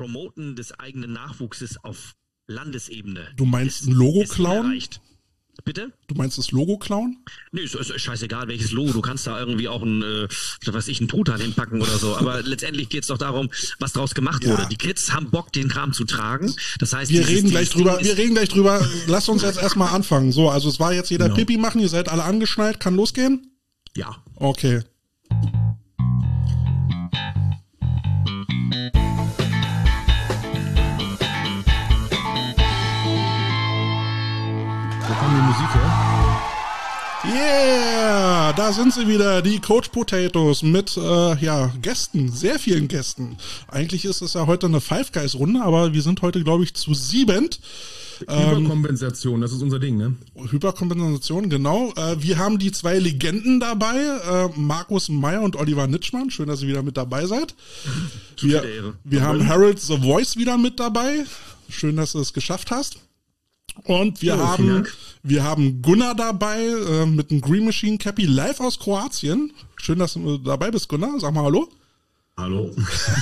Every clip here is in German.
Promoten des eigenen Nachwuchses auf Landesebene. Du meinst ein Logo ist klauen? unerreicht. Bitte? Du meinst das Logo klauen? Nö, ist scheißegal, welches Logo. Du kannst da irgendwie auch ein Truthahn hinpacken oder so. Aber letztendlich geht's doch darum, was draus gemacht wurde. Die Kids haben Bock, den Kram zu tragen. Das heißt, wir reden gleich drüber. Lasst uns jetzt erstmal anfangen. So, also es war jetzt jeder Pipi machen. Ihr seid alle angeschnallt. Kann losgehen? Ja. Okay. Die Musik her. Yeah, da sind sie wieder, die Coach Potatoes mit Gästen, sehr vielen Gästen. Eigentlich ist es ja heute eine Five Guys Runde, aber wir sind heute, glaube ich, zu 7. Hyperkompensation, das ist unser Ding, ne? Hyperkompensation, genau. Wir haben die 2 Legenden dabei, Markus Meyer und Oliver Nitschmann. Schön, dass ihr wieder mit dabei seid. Wir haben Harold the Voice wieder mit dabei. Schön, dass du es geschafft hast. Und wir haben Gunnar dabei mit einem Green Machine Cappy live aus Kroatien. Schön, dass du dabei bist, Gunnar. Sag mal Hallo. Hallo.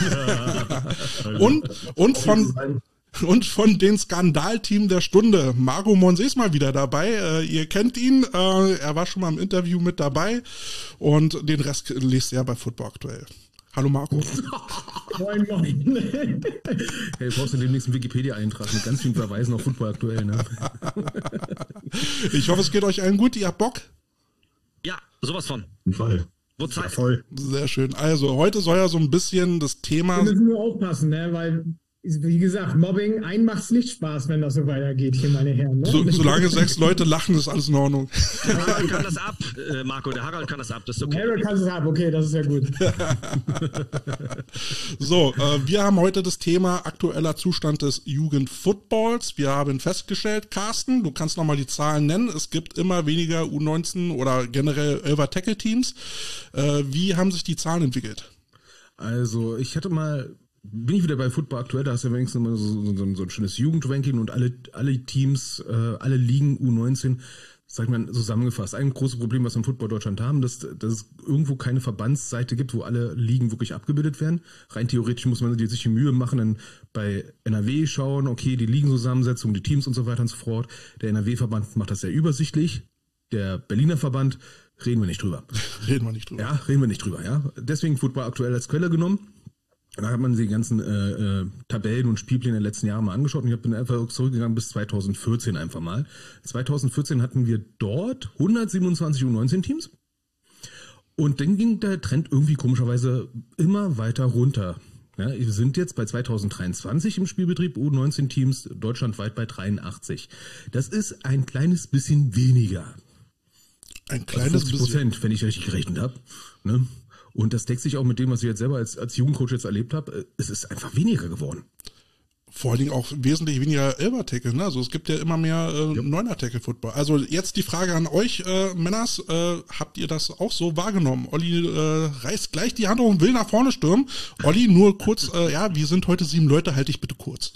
Und von den Skandalteam der Stunde, Marco Monse ist mal wieder dabei. Ihr kennt ihn, er war schon mal im Interview mit dabei und den Rest lest ihr bei Football aktuell. Hallo Marco. Moin, moin. Hey, brauchst du demnächst einen Wikipedia-Eintrag mit ganz vielen Verweisen auf Football aktuell, ne? Ich hoffe, es geht euch allen gut. Ihr habt Bock? Ja, sowas von. Voll. Zeit. Ja, voll. Sehr schön. Also, heute soll ja so ein bisschen das Thema... Wir müssen nur aufpassen, ne? Weil, wie gesagt, Mobbing, einen macht es nicht Spaß, wenn das so weitergeht, hier, meine Herren. Ne? Solange 6 Leute lachen, ist alles in Ordnung. Der Harald kann das ab, Marco. Der Harald kann das ab. Das ist okay. Harald kann das ab, okay, das ist ja gut. So, wir haben heute das Thema aktueller Zustand des Jugendfootballs. Wir haben festgestellt, Carsten, du kannst nochmal die Zahlen nennen. Es gibt immer weniger U19 oder generell 11er Tackle-Teams. Wie haben sich die Zahlen entwickelt? Also, bin ich wieder bei Football aktuell, da hast du ja wenigstens immer so ein schönes Jugendranking und alle Teams, alle Ligen U19, sag ich mal zusammengefasst. Ein großes Problem, was wir im Football Deutschland haben, dass es irgendwo keine Verbandsseite gibt, wo alle Ligen wirklich abgebildet werden. Rein theoretisch muss man sich die Mühe machen, dann bei NRW schauen, okay, die Ligenzusammensetzung, die Teams und so weiter und so fort. Der NRW-Verband macht das sehr übersichtlich. Der Berliner Verband, reden wir nicht drüber. Reden wir nicht drüber, ja. Deswegen Football aktuell als Quelle genommen. Da hat man sich die ganzen Tabellen und Spielpläne der letzten Jahre mal angeschaut und ich bin einfach zurückgegangen bis 2014 einfach mal. 2014 hatten wir dort 127 U19-Teams und dann ging der Trend irgendwie komischerweise immer weiter runter. Ja, wir sind jetzt bei 2023 im Spielbetrieb U19-Teams deutschlandweit bei 83. Das ist ein kleines bisschen weniger. Ein kleines also 50%, wenn ich richtig gerechnet habe. Ne? Und das deckt sich auch mit dem, was ich jetzt selber als Jugendcoach jetzt erlebt habe. Es ist einfach weniger geworden. Vor allen Dingen auch wesentlich weniger 11er-Tackle, ne? Also es gibt ja immer mehr 9er-Tackle-Football. Also jetzt die Frage an euch, Männers, habt ihr das auch so wahrgenommen? Olli reißt gleich die Hand hoch und will nach vorne stürmen. Olli, nur kurz, wir sind heute 7 Leute, halte ich bitte kurz.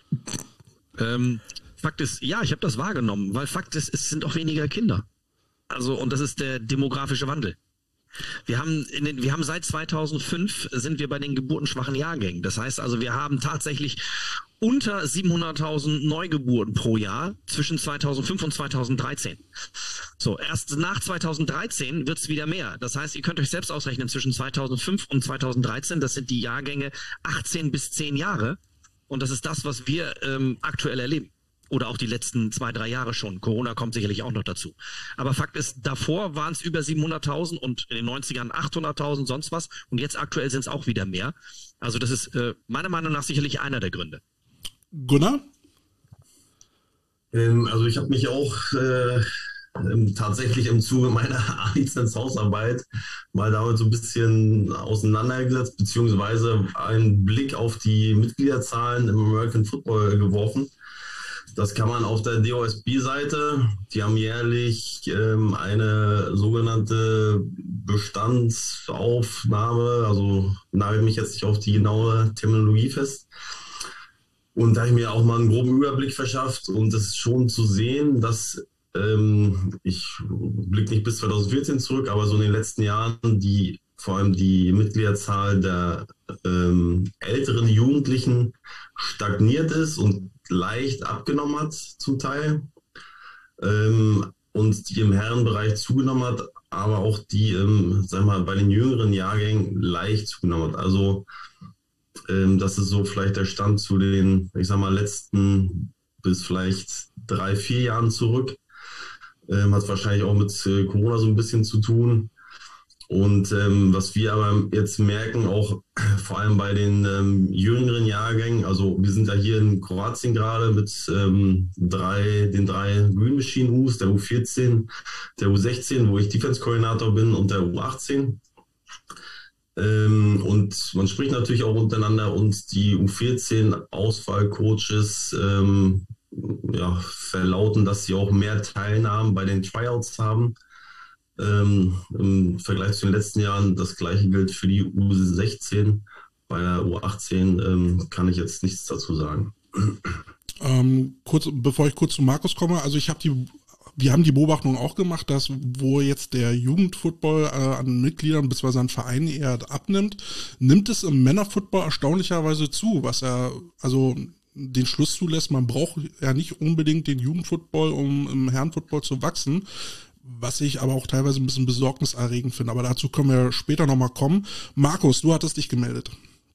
Fakt ist, ja, ich habe das wahrgenommen, weil Fakt ist, es sind auch weniger Kinder. Also, und das ist der demografische Wandel. Wir haben seit 2005 sind wir bei den geburtenschwachen Jahrgängen. Das heißt also, wir haben tatsächlich unter 700.000 Neugeburten pro Jahr zwischen 2005 und 2013. So, erst nach 2013 wird's wieder mehr. Das heißt, ihr könnt euch selbst ausrechnen, zwischen 2005 und 2013, das sind die Jahrgänge 18 bis 10 Jahre. Und das ist das, was wir aktuell erleben. Oder auch die letzten 2-3 Jahre schon. Corona kommt sicherlich auch noch dazu. Aber Fakt ist, davor waren es über 700.000 und in den 90ern 800.000, sonst was. Und jetzt aktuell sind es auch wieder mehr. Also das ist meiner Meinung nach sicherlich einer der Gründe. Gunnar? Also ich habe mich auch tatsächlich im Zuge meiner A-Lizenz-Hausarbeit mal damit so ein bisschen auseinandergesetzt, beziehungsweise einen Blick auf die Mitgliederzahlen im American Football geworfen. Das kann man auf der DOSB-Seite, die haben jährlich eine sogenannte Bestandsaufnahme, also nagel mich jetzt nicht auf die genaue Terminologie fest. Und da habe ich mir auch mal einen groben Überblick verschafft und es ist schon zu sehen, dass ich blicke nicht bis 2014 zurück, aber so in den letzten Jahren vor allem die Mitgliederzahl der älteren Jugendlichen stagniert ist und leicht abgenommen hat zum Teil. Und die im Herrenbereich zugenommen hat, aber auch die, sag mal, bei den jüngeren Jahrgängen leicht zugenommen hat. Also das ist so vielleicht der Stand zu den, ich sag mal, letzten bis vielleicht 3-4 Jahren zurück. Hat wahrscheinlich auch mit Corona so ein bisschen zu tun. Und was wir aber jetzt merken, auch vor allem bei den jüngeren Jahrgängen, also wir sind ja hier in Kroatien gerade mit den drei Green Machine U's, der U14, der U16, wo ich Defense-Koordinator bin, und der U18. Und man spricht natürlich auch untereinander, und die U14-Auswahlcoaches verlauten, dass sie auch mehr Teilnahmen bei den Tryouts haben. Im Vergleich zu den letzten Jahren. Das gleiche gilt für die U16. Bei der U18 kann ich jetzt nichts dazu sagen. Bevor ich kurz zu Markus komme, also wir haben die Beobachtung auch gemacht, dass wo jetzt der Jugendfootball an Mitgliedern bzw. an Vereinen eher abnimmt, nimmt es im Männerfootball erstaunlicherweise zu, was also den Schluss zulässt, man braucht ja nicht unbedingt den Jugendfootball, um im Herrenfootball zu wachsen. Was ich aber auch teilweise ein bisschen besorgniserregend finde. Aber dazu können wir später nochmal kommen. Markus, du hattest dich gemeldet.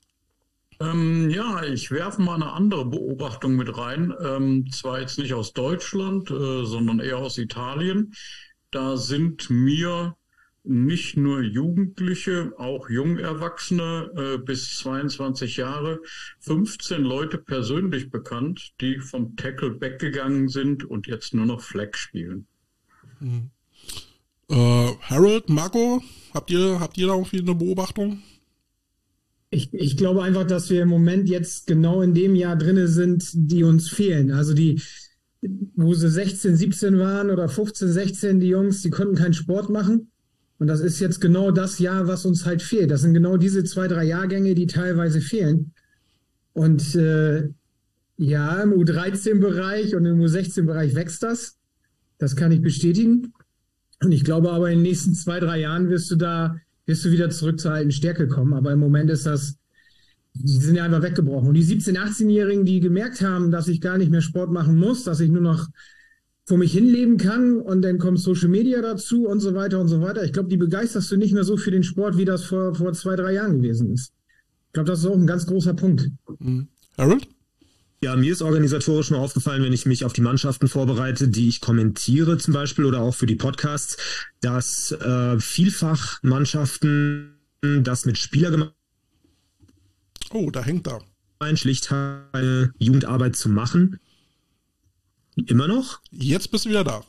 Ich werfe mal eine andere Beobachtung mit rein. Zwar jetzt nicht aus Deutschland, sondern eher aus Italien. Da sind mir nicht nur Jugendliche, auch Jungerwachsene bis 22 Jahre, 15 Leute persönlich bekannt, die vom Tackle weggegangen sind und jetzt nur noch Flag spielen. Mhm. Harold, Marco, habt ihr da irgendwie eine Beobachtung? Ich glaube einfach, dass wir im Moment jetzt genau in dem Jahr drinne sind, die uns fehlen. Also wo sie 16, 17 waren oder 15, 16, die Jungs, die konnten keinen Sport machen. Und das ist jetzt genau das Jahr, was uns halt fehlt. Das sind genau diese 2, 3 Jahrgänge, die teilweise fehlen. Und im U13-Bereich und im U16-Bereich wächst das. Das kann ich bestätigen. Und ich glaube aber, in den nächsten 2, 3 Jahren wirst du wieder zurück zur alten Stärke kommen. Aber im Moment die sind ja einfach weggebrochen. Und die 17-, 18-Jährigen, die gemerkt haben, dass ich gar nicht mehr Sport machen muss, dass ich nur noch vor mich hinleben kann, und dann kommt Social Media dazu und so weiter und so weiter. Ich glaube, die begeisterst du nicht mehr so für den Sport, wie das vor 2, 3 Jahren gewesen ist. Ich glaube, das ist auch ein ganz großer Punkt. Harold? Ja, mir ist organisatorisch nur aufgefallen, wenn ich mich auf die Mannschaften vorbereite, die ich kommentiere zum Beispiel oder auch für die Podcasts, dass vielfach Mannschaften das mit Spielergemeinschaften da hängt da. Schlicht eine Jugendarbeit zu machen. Immer noch? Jetzt bist du wieder da.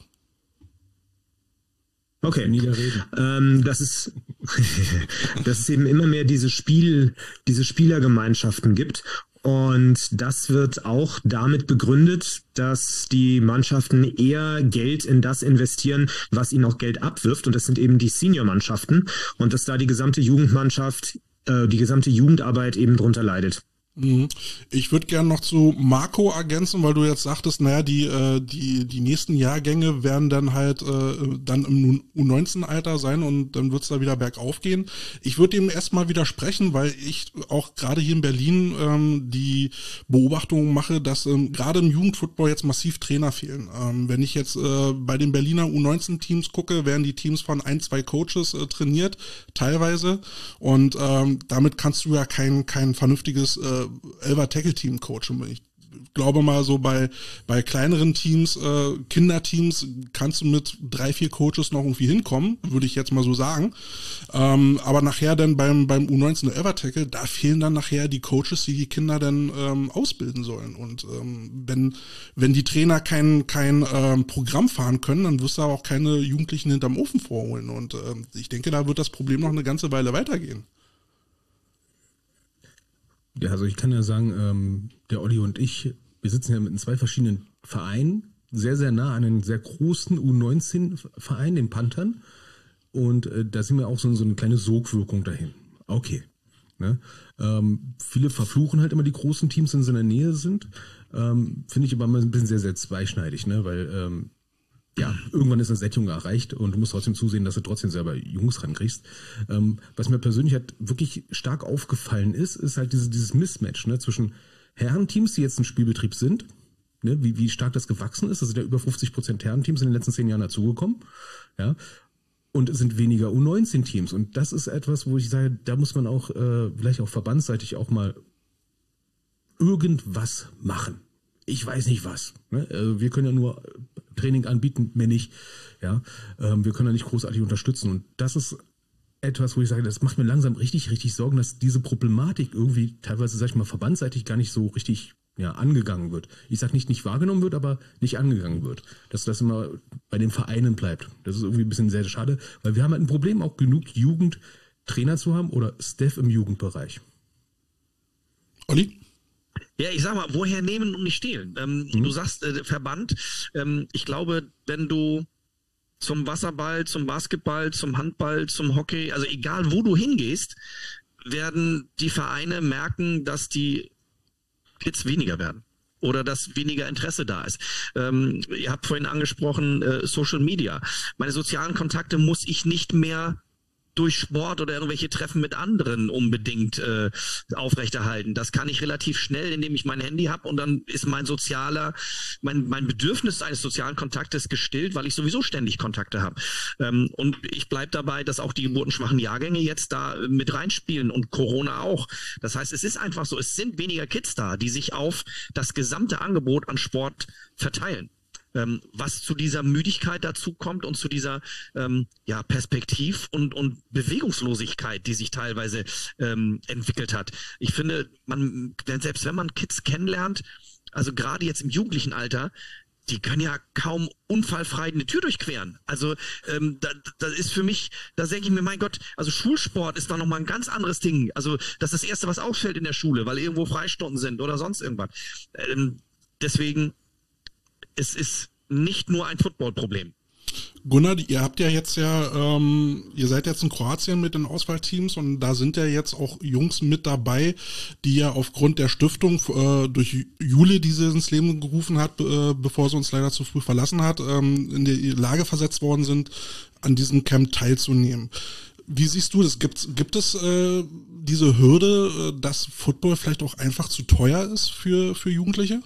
Okay. Das ist eben immer mehr diese Spielergemeinschaften gibt. Und das wird auch damit begründet, dass die Mannschaften eher Geld in das investieren, was ihnen auch Geld abwirft. Und das sind eben die Senior-Mannschaften. Und dass da die gesamte Jugendmannschaft, die gesamte Jugendarbeit eben drunter leidet. Ich würde gerne noch zu Marco ergänzen, weil du jetzt sagtest, naja, die nächsten Jahrgänge werden dann halt dann im U19-Alter sein und dann wird es da wieder bergauf gehen. Ich würde dem erstmal widersprechen, weil ich auch gerade hier in Berlin die Beobachtung mache, dass gerade im Jugendfootball jetzt massiv Trainer fehlen. Wenn ich jetzt bei den Berliner U19-Teams gucke, werden die Teams von 1, 2 Coaches trainiert, teilweise, und damit kannst du ja kein vernünftiges 11er Tackle-Team coachen. Ich glaube mal, so bei kleineren Teams, Kinderteams, kannst du mit 3, 4 Coaches noch irgendwie hinkommen, würde ich jetzt mal so sagen. Aber nachher dann beim U19 11er Tackle, da fehlen dann nachher die Coaches, die Kinder dann ausbilden sollen. Und wenn die Trainer kein Programm fahren können, dann wirst du aber auch keine Jugendlichen hinterm Ofen vorholen. Und ich denke, da wird das Problem noch eine ganze Weile weitergehen. Ja, also ich kann ja sagen, der Olli und ich, wir sitzen ja mit 2 verschiedenen Vereinen, sehr, sehr nah an einem sehr großen U19-Verein, den Panthern. Und da sind wir auch so eine kleine Sogwirkung dahin. Okay. Ne? Viele verfluchen halt immer die großen Teams, wenn sie in der Nähe sind. Finde ich aber immer ein bisschen sehr, sehr zweischneidig, ne? Weil irgendwann ist eine Sättigung erreicht und du musst trotzdem zusehen, dass du trotzdem selber Jungs rankriegst. Was mir persönlich halt wirklich stark aufgefallen ist halt dieses Mismatch, ne, zwischen Herrenteams, die jetzt im Spielbetrieb sind, ne, wie stark das gewachsen ist. Da sind ja über 50% Herrenteams in den letzten 10 Jahren dazugekommen. Ja. Und es sind weniger U19-Teams. Und das ist etwas, wo ich sage, da muss man auch vielleicht auch verbandsseitig auch mal irgendwas machen. Ich weiß nicht was. Ne? Wir können ja nur Training anbieten, mehr nicht. Ja? Wir können ja nicht großartig unterstützen. Und das ist etwas, wo ich sage, das macht mir langsam richtig, richtig Sorgen, dass diese Problematik irgendwie teilweise, sag ich mal, verbandsseitig gar nicht so richtig angegangen wird. Ich sage nicht wahrgenommen wird, aber nicht angegangen wird. Dass das immer bei den Vereinen bleibt. Das ist irgendwie ein bisschen sehr schade, weil wir haben halt ein Problem, auch genug Jugendtrainer zu haben oder Staff im Jugendbereich. Olli? Ja, ich sag mal, woher nehmen und nicht stehlen? Du sagst Verband. Ich glaube, wenn du zum Wasserball, zum Basketball, zum Handball, zum Hockey, also egal wo du hingehst, werden die Vereine merken, dass die Kids weniger werden oder dass weniger Interesse da ist. Ihr habt vorhin angesprochen, Social Media. Meine sozialen Kontakte muss ich nicht mehr durch Sport oder irgendwelche Treffen mit anderen unbedingt aufrechterhalten. Das kann ich relativ schnell, indem ich mein Handy habe und dann ist mein Bedürfnis eines sozialen Kontaktes gestillt, weil ich sowieso ständig Kontakte habe. Und ich bleibe dabei, dass auch die geburtenschwachen Jahrgänge jetzt da mit reinspielen und Corona auch. Das heißt, es ist einfach so, es sind weniger Kids da, die sich auf das gesamte Angebot an Sport verteilen. Was zu dieser Müdigkeit dazu kommt und zu dieser Perspektiv- und Bewegungslosigkeit, die sich teilweise entwickelt hat. Ich finde, selbst wenn man Kids kennenlernt, also gerade jetzt im jugendlichen Alter, die können ja kaum unfallfrei eine Tür durchqueren. Also da ist für mich, da denke ich mir, mein Gott, also Schulsport ist da nochmal ein ganz anderes Ding. Also das ist das Erste, was auffällt in der Schule, weil irgendwo Freistunden sind oder sonst irgendwas. Deswegen, es ist nicht nur ein Football-Problem. Gunnar, ihr habt ja jetzt ihr seid jetzt in Kroatien mit den Auswahlteams und da sind ja jetzt auch Jungs mit dabei, die ja aufgrund der Stiftung durch Jule, die sie ins Leben gerufen hat, bevor sie uns leider zu früh verlassen hat, in die Lage versetzt worden sind, an diesem Camp teilzunehmen. Wie siehst du das? Gibt es diese Hürde, dass Football vielleicht auch einfach zu teuer ist für Jugendliche?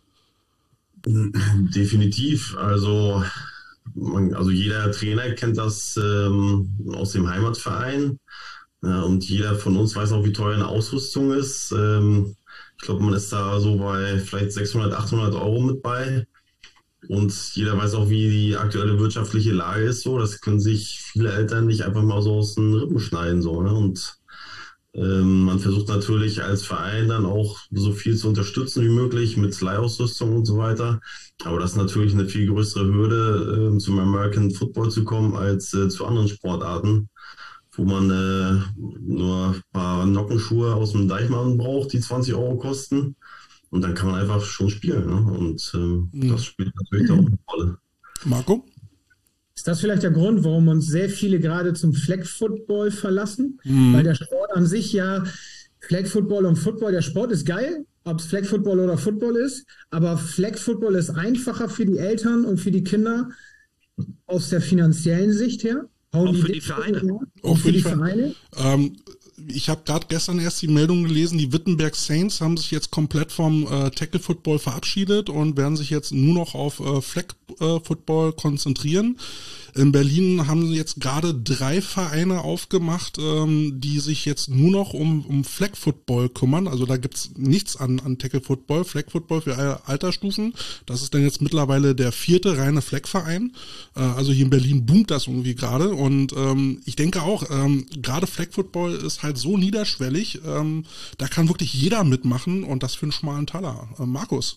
Definitiv. Also jeder Trainer kennt das aus dem Heimatverein. Und jeder von uns weiß auch, wie teuer eine Ausrüstung ist. Ich glaube, man ist da so bei vielleicht 600, 800 Euro mit bei. Und jeder weiß auch, wie die aktuelle wirtschaftliche Lage ist. So, das können sich viele Eltern nicht einfach mal so aus den Rippen schneiden. So, ne? Und man versucht natürlich als Verein dann auch so viel zu unterstützen wie möglich mit Leihausrüstung und so weiter. Aber das ist natürlich eine viel größere Hürde, zum American Football zu kommen als zu anderen Sportarten, wo man nur ein paar Nockenschuhe aus dem Deichmann braucht, die 20 Euro kosten. Und dann kann man einfach schon spielen. Ne? Und das spielt natürlich auch eine Rolle. Marco? Ist das vielleicht der Grund, warum uns sehr viele gerade zum Flag Football verlassen? Weil der Sport an sich Flag Football und Football, der Sport ist geil, ob es Flag Football oder Football ist, aber Flag Football ist einfacher für die Eltern und für die Kinder aus der finanziellen Sicht her. Auch für die Vereine. Auch für die Vereine. Ich habe gerade gestern erst die Meldung gelesen, die Wittenberg Saints haben sich jetzt komplett vom Tackle Football verabschiedet und werden sich jetzt nur noch auf Flag Football konzentrieren. In Berlin haben sie jetzt gerade 3 Vereine aufgemacht, die sich jetzt nur noch um Flag Football kümmern. Also da gibt's nichts an Tackle Football, Flag Football für alle Altersstufen. Das ist dann jetzt mittlerweile der 4. reine Flag-Verein. Also hier in Berlin boomt das irgendwie gerade. Und ich denke auch, gerade Flag Football ist halt so niederschwellig, da kann wirklich jeder mitmachen und das für einen schmalen Taler. Markus?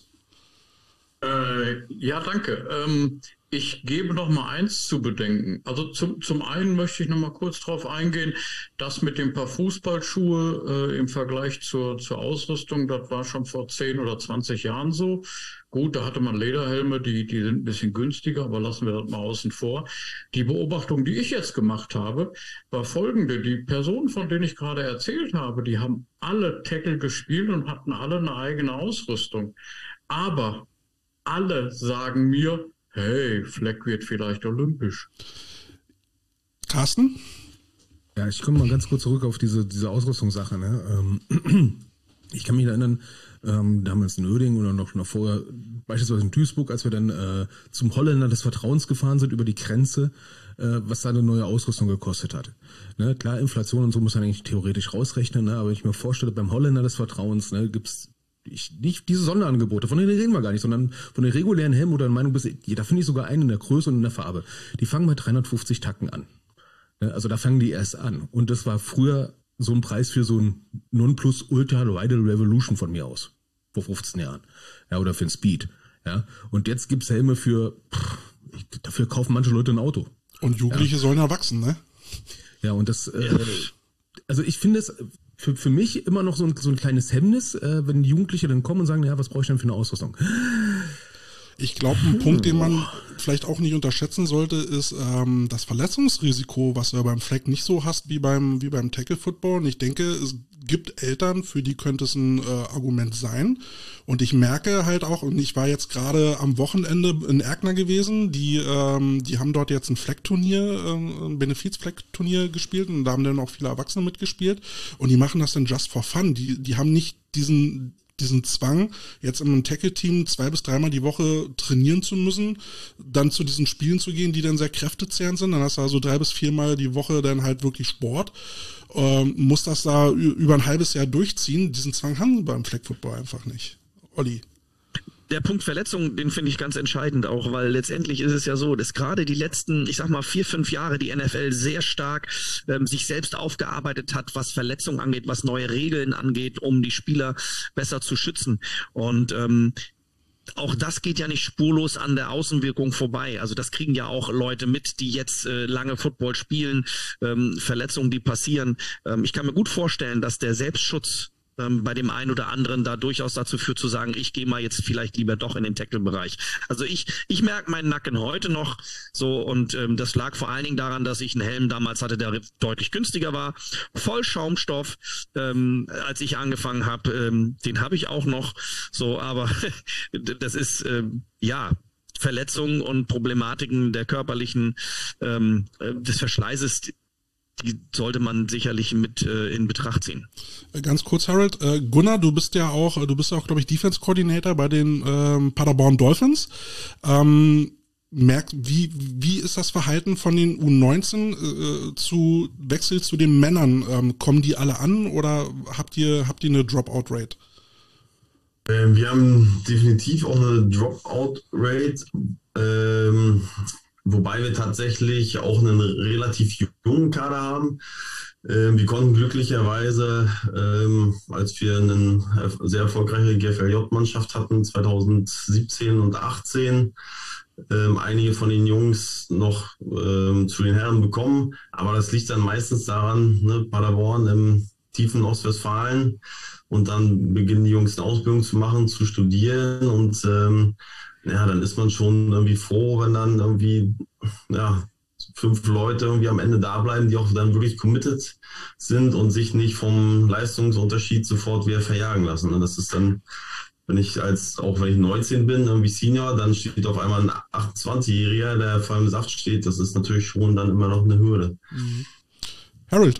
Ja, danke. Ich gebe noch mal eins zu bedenken. Also zum einen möchte ich noch mal kurz drauf eingehen, das mit den paar Fußballschuhe im Vergleich zur Ausrüstung, das war schon vor 10 oder 20 Jahren so. Gut, da hatte man Lederhelme, die sind ein bisschen günstiger, aber lassen wir das mal außen vor. Die Beobachtung, die ich jetzt gemacht habe, war folgende. Die Personen, von denen ich gerade erzählt habe, die haben alle Tackle gespielt und hatten alle eine eigene Ausrüstung. Aber alle sagen mir, hey, Flag wird vielleicht olympisch. Carsten? Ja, ich komme mal ganz kurz zurück auf diese Ausrüstungssache. Ne? Ich kann mich erinnern, damals in Uerdingen oder noch vorher, beispielsweise in Duisburg, als wir dann zum Holländer des Vertrauens gefahren sind über die Grenze, was da eine neue Ausrüstung gekostet hat. Ne, klar, Inflation und so muss man eigentlich theoretisch rausrechnen, ne, aber wenn ich mir vorstelle, beim Holländer des Vertrauens gibt's nicht diese Sonderangebote, von denen reden wir gar nicht, sondern von den regulären Helmen oder in Meinung bis, da finde ich sogar einen in der Größe und in der Farbe. Die fangen bei 350 Tacken an. Ne, also da fangen die erst an. Und das war früher so ein Preis für so ein Nonplus Ultra Ride Revolution von mir aus. Vor 15 Jahren. Ja, oder für ein Speed. Ja. Und jetzt gibt's Helme dafür kaufen manche Leute ein Auto. Und Jugendliche sollen ja wachsen, ne? Ja, und das, also ich finde es für mich immer noch so ein kleines Hemmnis, wenn die Jugendliche dann kommen und sagen, ja, was brauche ich denn für eine Ausrüstung? Ich glaube, ein Punkt, den man vielleicht auch nicht unterschätzen sollte, ist das Verletzungsrisiko, was du ja beim Flag nicht so hast wie beim Tackle Football. Und ich denke, es gibt Eltern, für die könnte es ein Argument sein. Und ich merke halt auch, und ich war jetzt gerade am Wochenende in Erkner gewesen, die haben dort jetzt ein Flag-Turnier, ein Benefiz-Flag-Turnier gespielt und da haben dann auch viele Erwachsene mitgespielt. Und die machen das dann just for fun. Die haben nicht diesen Zwang, jetzt in einem Tackle-Team 2 bis 3 Mal die Woche trainieren zu müssen, dann zu diesen Spielen zu gehen, die dann sehr kräftezehrend sind. Dann hast du also 3 bis 4 Mal die Woche dann halt wirklich Sport. Muss das da über ein halbes Jahr durchziehen. Diesen Zwang haben sie beim Flag Football einfach nicht. Olli. Der Punkt Verletzung, den finde ich ganz entscheidend auch, weil letztendlich ist es ja so, dass gerade die letzten, 4-5 Jahre die NFL sehr stark sich selbst aufgearbeitet hat, was Verletzungen angeht, was neue Regeln angeht, um die Spieler besser zu schützen. Und auch das geht ja nicht spurlos an der Außenwirkung vorbei. Also das kriegen ja auch Leute mit, die jetzt lange Football spielen, Verletzungen, die passieren. Ich kann mir gut vorstellen, dass der Selbstschutz bei dem einen oder anderen da durchaus dazu führt zu sagen, ich gehe mal jetzt vielleicht lieber doch in den Tackle-Bereich. Also ich merke meinen Nacken heute noch so und das lag vor allen Dingen daran, dass ich einen Helm damals hatte, der deutlich günstiger war, voll Schaumstoff, als ich angefangen habe, den habe ich auch noch so, aber das ist Verletzungen und Problematiken der körperlichen des Verschleißes, die sollte man sicherlich mit in Betracht ziehen. Ganz kurz, Harold. Gunnar, du bist ja auch, glaube ich, Defense Coordinator bei den Paderborn Dolphins. Wie ist das Verhalten von den U19 Wechsel zu den Männern? Kommen die alle an oder habt ihr eine Dropout-Rate? Wir haben definitiv auch eine Dropout-Rate. Wobei wir tatsächlich auch einen relativ jungen Kader haben. Wir konnten glücklicherweise, als wir eine sehr erfolgreiche GFLJ-Mannschaft hatten, 2017 und 2018, einige von den Jungs noch zu den Herren bekommen. Aber das liegt dann meistens daran, Paderborn im tiefen Ostwestfalen, und dann beginnen die Jungs eine Ausbildung zu machen, zu studieren, und dann ist man schon irgendwie froh, wenn dann irgendwie 5 Leute irgendwie am Ende da bleiben, die auch dann wirklich committed sind und sich nicht vom Leistungsunterschied sofort wieder verjagen lassen. Und das ist dann, wenn ich 19 bin, irgendwie Senior, dann steht auf einmal ein 28-Jähriger, der vor allem im Saft steht. Das ist natürlich schon dann immer noch eine Hürde. Harold.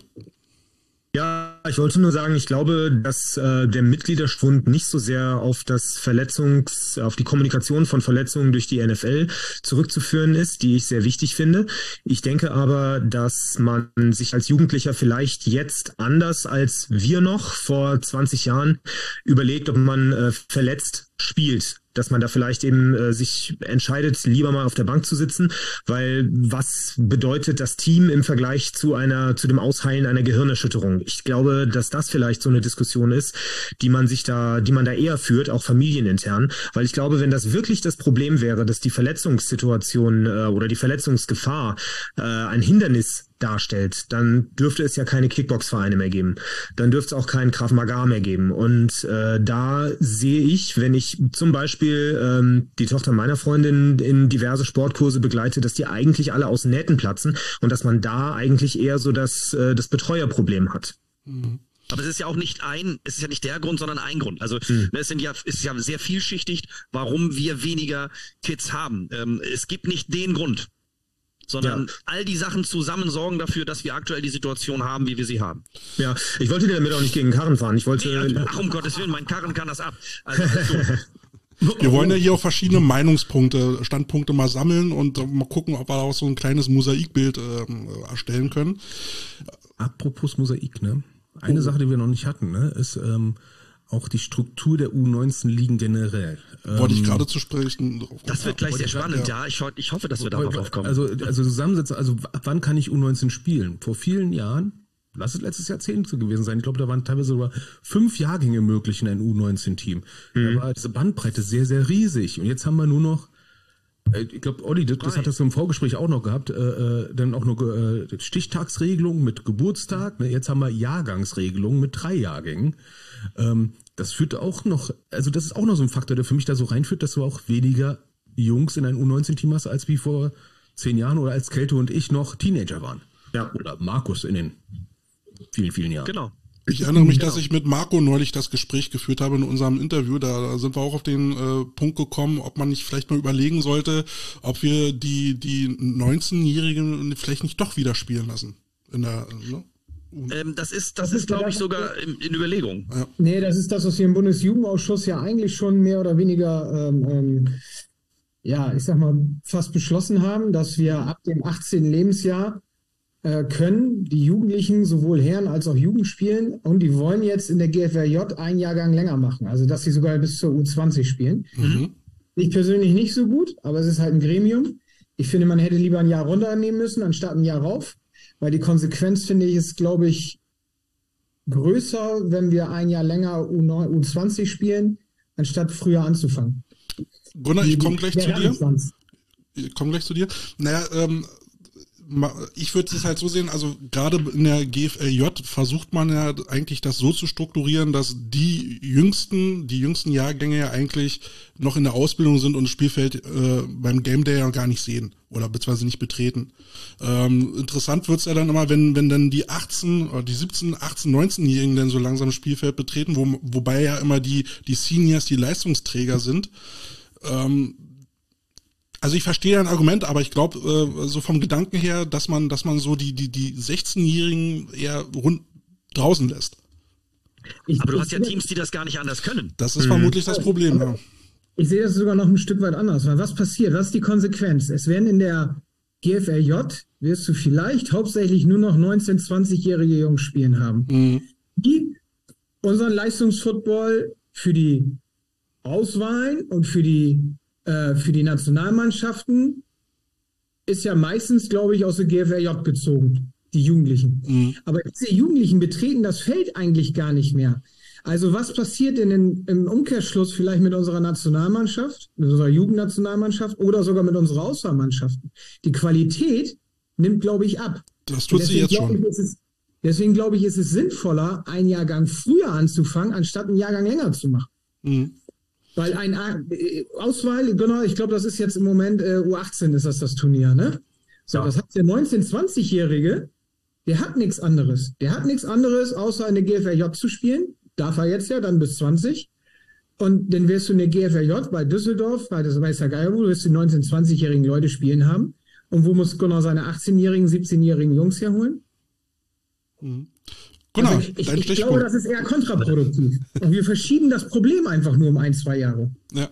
Ja, ich wollte nur sagen, ich glaube, dass der Mitgliederschwund nicht so sehr auf auf die Kommunikation von Verletzungen durch die NFL zurückzuführen ist, die ich sehr wichtig finde. Ich denke aber, dass man sich als Jugendlicher vielleicht jetzt anders als wir noch vor 20 Jahren überlegt, ob man verletzt spielt. Dass man da vielleicht eben sich entscheidet, lieber mal auf der Bank zu sitzen, weil was bedeutet das Team im Vergleich zu dem Ausheilen einer Gehirnerschütterung? Ich glaube, dass das vielleicht so eine Diskussion ist, die man da eher führt, auch familienintern, weil ich glaube, wenn das wirklich das Problem wäre, dass die Verletzungssituation oder die Verletzungsgefahr ein Hindernis darstellt, dann dürfte es ja keine Kickbox-Vereine mehr geben. Dann dürfte es auch keinen Krav Maga mehr geben. Und da sehe ich, wenn ich zum Beispiel die Tochter meiner Freundin in diverse Sportkurse begleite, dass die eigentlich alle aus den Nähten platzen und dass man da eigentlich eher so das Betreuerproblem hat. Mhm. Aber es ist ja auch nicht der Grund, sondern ein Grund. Also es ist ja sehr vielschichtig, warum wir weniger Kids haben. Es gibt nicht den Grund. sondern all die Sachen zusammen sorgen dafür, dass wir aktuell die Situation haben, wie wir sie haben. Ja, ich wollte dir damit auch nicht gegen den Karren fahren. Ich wollte. Ach, um Gottes Willen, mein Karren kann das ab. Also, Wir wollen ja hier auch verschiedene Meinungspunkte, Standpunkte mal sammeln und mal gucken, ob wir auch so ein kleines Mosaikbild erstellen können. Apropos Mosaik, ne? Eine Sache, die wir noch nicht hatten, ne, ist auch die Struktur der U19-Ligen generell. Wollte ich gerade zu sprechen. Das wird gleich sehr spannend, ja. Ich hoffe, dass wir darauf kommen. Also zusammensetzen, also ab wann kann ich U19 spielen? Vor vielen Jahren, lass es letztes Jahrzehnt so gewesen sein, ich glaube, da waren teilweise sogar 5 Jahrgänge möglich in einem U19-Team. Da war diese Bandbreite sehr, sehr riesig. Und jetzt haben wir nur noch, ich glaube, Olli, das hat das im Vorgespräch auch noch gehabt, dann auch noch Stichtagsregelung mit Geburtstag. Ne? Jetzt haben wir Jahrgangsregelung mit 3 Jahrgängen. Das führt auch noch, also das ist auch noch so ein Faktor, der für mich da so reinführt, dass du auch weniger Jungs in ein U19-Team hast, als wie vor 10 Jahren oder als Kälte und ich noch Teenager waren. Ja. Oder Markus in den vielen, vielen Jahren. Genau. Ich erinnere mich, dass ich mit Marco neulich das Gespräch geführt habe in unserem Interview. Da sind wir auch auf den Punkt gekommen, ob man nicht vielleicht mal überlegen sollte, ob wir die 19-Jährigen vielleicht nicht doch wieder spielen lassen. In der, ne? Das ist glaube ich, sogar in Überlegung. Ja. Nee, das ist das, was wir im Bundesjugendausschuss ja eigentlich schon mehr oder weniger, ich sag mal, fast beschlossen haben, dass wir ab dem 18. Lebensjahr können die Jugendlichen sowohl Herren als auch Jugend spielen und die wollen jetzt in der GFRJ einen Jahrgang länger machen, also dass sie sogar bis zur U20 spielen. Mhm. Ich persönlich nicht so gut, aber es ist halt ein Gremium. Ich finde, man hätte lieber ein Jahr runternehmen müssen, anstatt ein Jahr rauf, weil die Konsequenz, finde ich, ist, glaube ich, größer, wenn wir ein Jahr länger U20 spielen, anstatt früher anzufangen. Gunnar, ich komme gleich zu dir. Ich komme gleich zu dir. Naja, ich würde es halt so sehen, also gerade in der GFLJ versucht man ja eigentlich das so zu strukturieren, dass die jüngsten Jahrgänge ja eigentlich noch in der Ausbildung sind und das Spielfeld beim Game Day ja gar nicht sehen oder beziehungsweise nicht betreten. Interessant wird's ja dann immer, wenn dann die 18 oder die 17, 18, 19-Jährigen dann so langsam das Spielfeld betreten, wobei ja immer die Seniors die Leistungsträger sind. Also ich verstehe ein Argument, aber ich glaube, so vom Gedanken her, dass man so die 16-Jährigen eher draußen lässt. Aber du hast ja Teams, die das gar nicht anders können. Das ist vermutlich das Problem, ja. Ich sehe das sogar noch ein Stück weit anders, weil was passiert? Was ist die Konsequenz? Es werden in der GFLJ, wirst du vielleicht hauptsächlich nur noch 19-, 20-jährige Jungs spielen haben, die unseren Leistungsfootball für die Auswahlen und für die Nationalmannschaften ist ja meistens, glaube ich, aus der GFRJ gezogen, die Jugendlichen. Mhm. Aber diese Jugendlichen betreten das Feld eigentlich gar nicht mehr. Also was passiert denn im Umkehrschluss vielleicht mit unserer Nationalmannschaft, mit unserer Jugendnationalmannschaft oder sogar mit unserer Auswahlmannschaften? Die Qualität nimmt, glaube ich, ab. Das tut sie jetzt schon. Deswegen glaube ich, ist es sinnvoller, einen Jahrgang früher anzufangen, anstatt einen Jahrgang länger zu machen. Mhm. Weil Auswahl, genau, ich glaube, das ist jetzt im Moment U18 ist das Turnier, ne? So, das heißt, der 19-, 20-Jährige, der hat nichts anderes. Der hat nichts anderes, außer in der GFRJ zu spielen. Darf er jetzt ja, dann bis 20. Und dann wirst du in der GFRJ bei Düsseldorf, bei das weiß der Geier, wo du wirst die 19-, 20-jährigen Leute spielen haben. Und wo muss Gunnar seine 18-jährigen, 17-jährigen Jungs herholen? Mhm. Genau, also ich glaube, das ist eher kontraproduktiv. Und wir verschieben das Problem einfach nur um 1, 2 Jahre. Ja.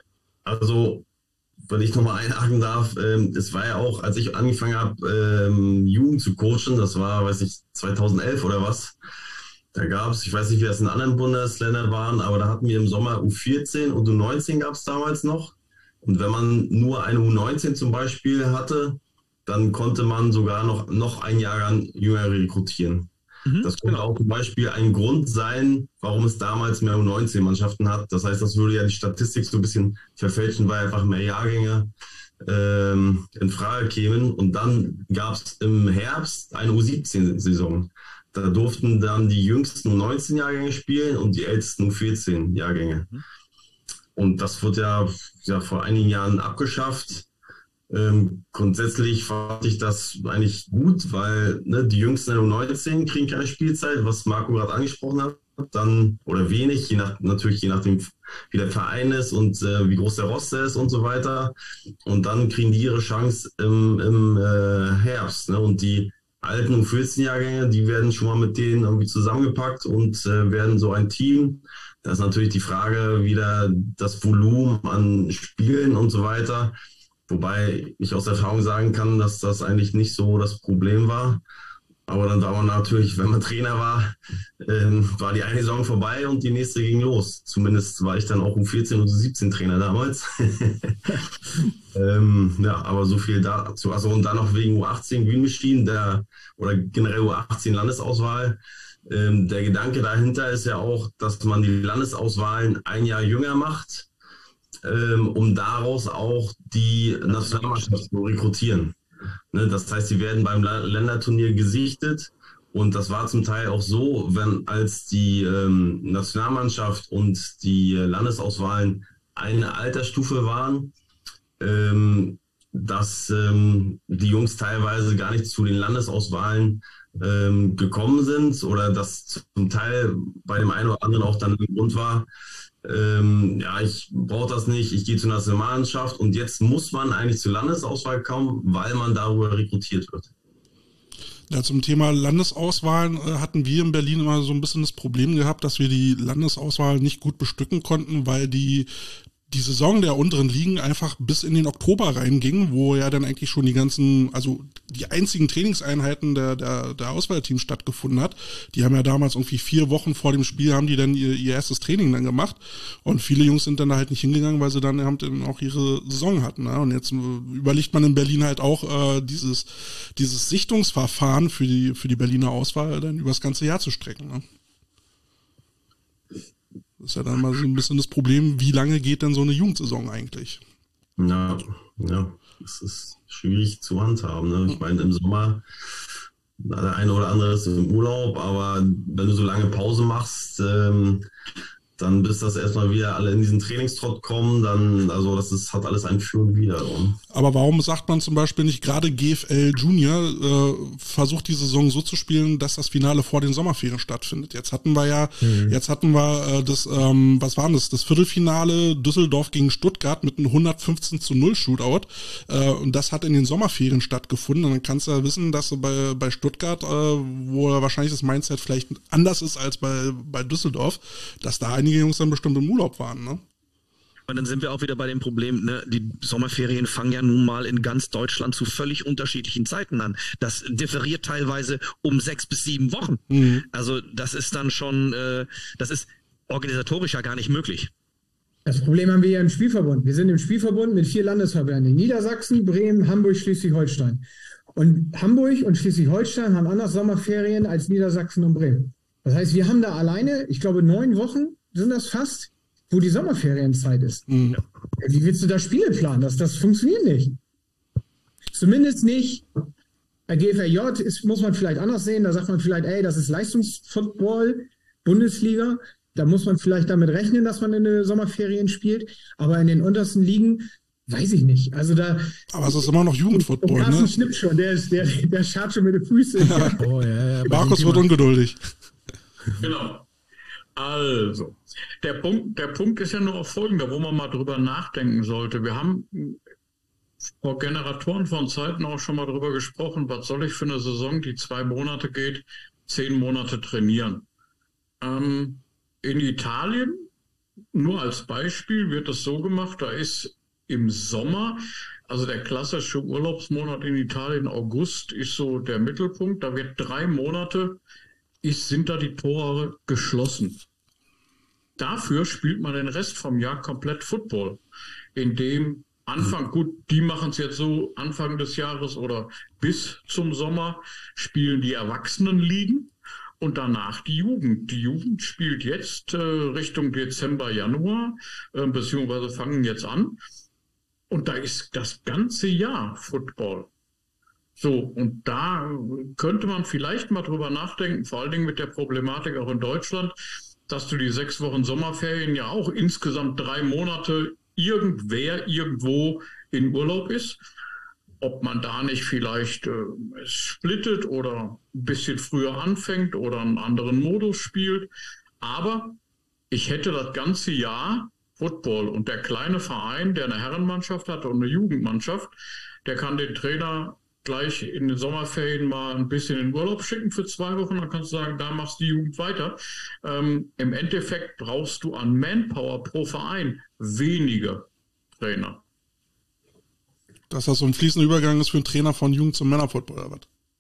Also, wenn ich nochmal einhaken darf, es war ja auch, als ich angefangen habe, Jugend zu coachen, das war, 2011 oder was, da gab es, ich weiß nicht, wie das in anderen Bundesländern waren, aber da hatten wir im Sommer U14 und U19 gab es damals noch. Und wenn man nur eine U19 zum Beispiel hatte, dann konnte man sogar noch ein Jahrgang jünger rekrutieren. Das könnte auch zum Beispiel ein Grund sein, warum es damals mehr U19-Mannschaften hat. Das heißt, das würde ja die Statistik so ein bisschen verfälschen, weil einfach mehr Jahrgänge in Frage kämen. Und dann gab es im Herbst eine U17-Saison. Da durften dann die jüngsten U19-Jahrgänge spielen und die ältesten U14-Jahrgänge. Und das wurde ja vor einigen Jahren abgeschafft. Grundsätzlich fand ich das eigentlich gut, weil die Jüngsten in U19 kriegen keine Spielzeit, was Marco gerade angesprochen hat, dann oder wenig, natürlich je nachdem, wie der Verein ist und wie groß der Roster ist und so weiter. Und dann kriegen die ihre Chance im Herbst. Ne? Und die alten U14-Jahrgänge, die werden schon mal mit denen irgendwie zusammengepackt und werden so ein Team. Da ist natürlich die Frage wieder das Volumen an Spielen und so weiter. Wobei ich aus Erfahrung sagen kann, dass das eigentlich nicht so das Problem war. Aber dann war man natürlich, wenn man Trainer war, war die eine Saison vorbei und die nächste ging los. Zumindest war ich dann auch U14 und U17 Trainer damals. Ja, aber so viel dazu. Also und dann noch wegen U18 Green Machine, oder generell U18 Landesauswahl. Der Gedanke dahinter ist ja auch, dass man die Landesauswahlen ein Jahr jünger macht, um daraus auch die Nationalmannschaft zu rekrutieren. Ne, das heißt, sie werden beim Länderturnier gesichtet und das war zum Teil auch so, als die Nationalmannschaft und die Landesauswahlen eine Altersstufe waren, dass die Jungs teilweise gar nicht zu den Landesauswahlen gekommen sind oder dass zum Teil bei dem einen oder anderen auch dann ein Grund war, ja, ich brauche das nicht, ich gehe zur Nationalmannschaft und jetzt muss man eigentlich zur Landesauswahl kommen, weil man darüber rekrutiert wird. Ja, zum Thema Landesauswahlen hatten wir in Berlin immer so ein bisschen das Problem gehabt, dass wir die Landesauswahl nicht gut bestücken konnten, weil die Saison der unteren Ligen einfach bis in den Oktober reinging, wo ja dann eigentlich schon die einzigen Trainingseinheiten der Auswahlteams stattgefunden hat. Die haben ja damals irgendwie 4 Wochen vor dem Spiel haben die dann ihr erstes Training dann gemacht und viele Jungs sind dann da halt nicht hingegangen, weil sie dann auch ihre Saison hatten. Ne? Und jetzt überlegt man in Berlin halt auch dieses Sichtungsverfahren für die Berliner Auswahl dann über das ganze Jahr zu strecken. Ne? Das ist ja dann mal so ein bisschen das Problem, wie lange geht denn so eine Jugendsaison eigentlich? Ja, das ist schwierig zu handhaben. Ne? Ich meine, im Sommer, der eine oder andere ist im Urlaub, aber wenn du so lange Pause machst, dann bis das erstmal wieder alle in diesen Trainingstrott kommen, hat alles ein Für und Wider. Aber warum sagt man zum Beispiel nicht, gerade GFL Junior versucht die Saison so zu spielen, dass das Finale vor den Sommerferien stattfindet? Jetzt hatten wir das, was war das Viertelfinale Düsseldorf gegen Stuttgart mit einem 115:0 Shootout und das hat in den Sommerferien stattgefunden und dann kannst du ja wissen, dass du bei Stuttgart, wo wahrscheinlich das Mindset vielleicht anders ist als bei Düsseldorf, dass da einige Jungs dann bestimmt im Urlaub waren, ne? Und dann sind wir auch wieder bei dem Problem, ne? Die Sommerferien fangen ja nun mal in ganz Deutschland zu völlig unterschiedlichen Zeiten an. Das differiert teilweise um 6 bis 7 Wochen. Mhm. Also das ist dann schon, das ist organisatorisch ja gar nicht möglich. Das Problem haben wir ja im Spielverbund. Wir sind im Spielverbund mit 4 Landesverbänden. Niedersachsen, Bremen, Hamburg, Schleswig-Holstein. Und Hamburg und Schleswig-Holstein haben anders Sommerferien als Niedersachsen und Bremen. Das heißt, wir haben da alleine, ich glaube 9 Wochen sind das fast, wo die Sommerferienzeit ist. Mhm. Wie willst du da Spiele planen? Das funktioniert nicht. Zumindest nicht. Bei GFRJ muss man vielleicht anders sehen. Da sagt man vielleicht, das ist Leistungsfootball, Bundesliga. Da muss man vielleicht damit rechnen, dass man in den Sommerferien spielt. Aber in den untersten Ligen weiß ich nicht. Also aber es ist immer noch Jugendfootball, ne? Carsten schnippt schon. Der scharrt schon mit den Füßen. Ja. Oh, ja, Markus wird ungeduldig. Genau. Also, der Punkt ist ja nur auf folgender, wo man mal drüber nachdenken sollte. Wir haben vor Generatoren von Zeiten auch schon mal drüber gesprochen, was soll ich für eine Saison, die 2 Monate geht, 10 Monate trainieren. In Italien, nur als Beispiel, wird es so gemacht, da ist im Sommer, also der klassische Urlaubsmonat in Italien, August, ist so der Mittelpunkt, da wird 3 Monate sind da die Tore geschlossen. Dafür spielt man den Rest vom Jahr komplett Football. In dem die machen es jetzt so, Anfang des Jahres oder bis zum Sommer spielen die Erwachsenenligen und danach die Jugend. Die Jugend spielt jetzt Richtung Dezember, Januar, beziehungsweise fangen jetzt an. Und da ist das ganze Jahr Football. So, und da könnte man vielleicht mal drüber nachdenken, vor allen Dingen mit der Problematik auch in Deutschland, dass du die 6 Wochen Sommerferien ja auch insgesamt 3 Monate irgendwer irgendwo in Urlaub ist. ob man da nicht vielleicht splittet oder ein bisschen früher anfängt oder einen anderen Modus spielt. Aber ich hätte das ganze Jahr Football und der kleine Verein, der eine Herrenmannschaft hat und eine Jugendmannschaft, der kann den Trainer gleich in den Sommerferien mal ein bisschen in Urlaub schicken für 2 Wochen, dann kannst du sagen, da machst du die Jugend weiter. Im Endeffekt brauchst du an Manpower pro Verein weniger Trainer. Dass das so ein fließender Übergang ist für einen Trainer von Jugend zum Männerfootball oder was?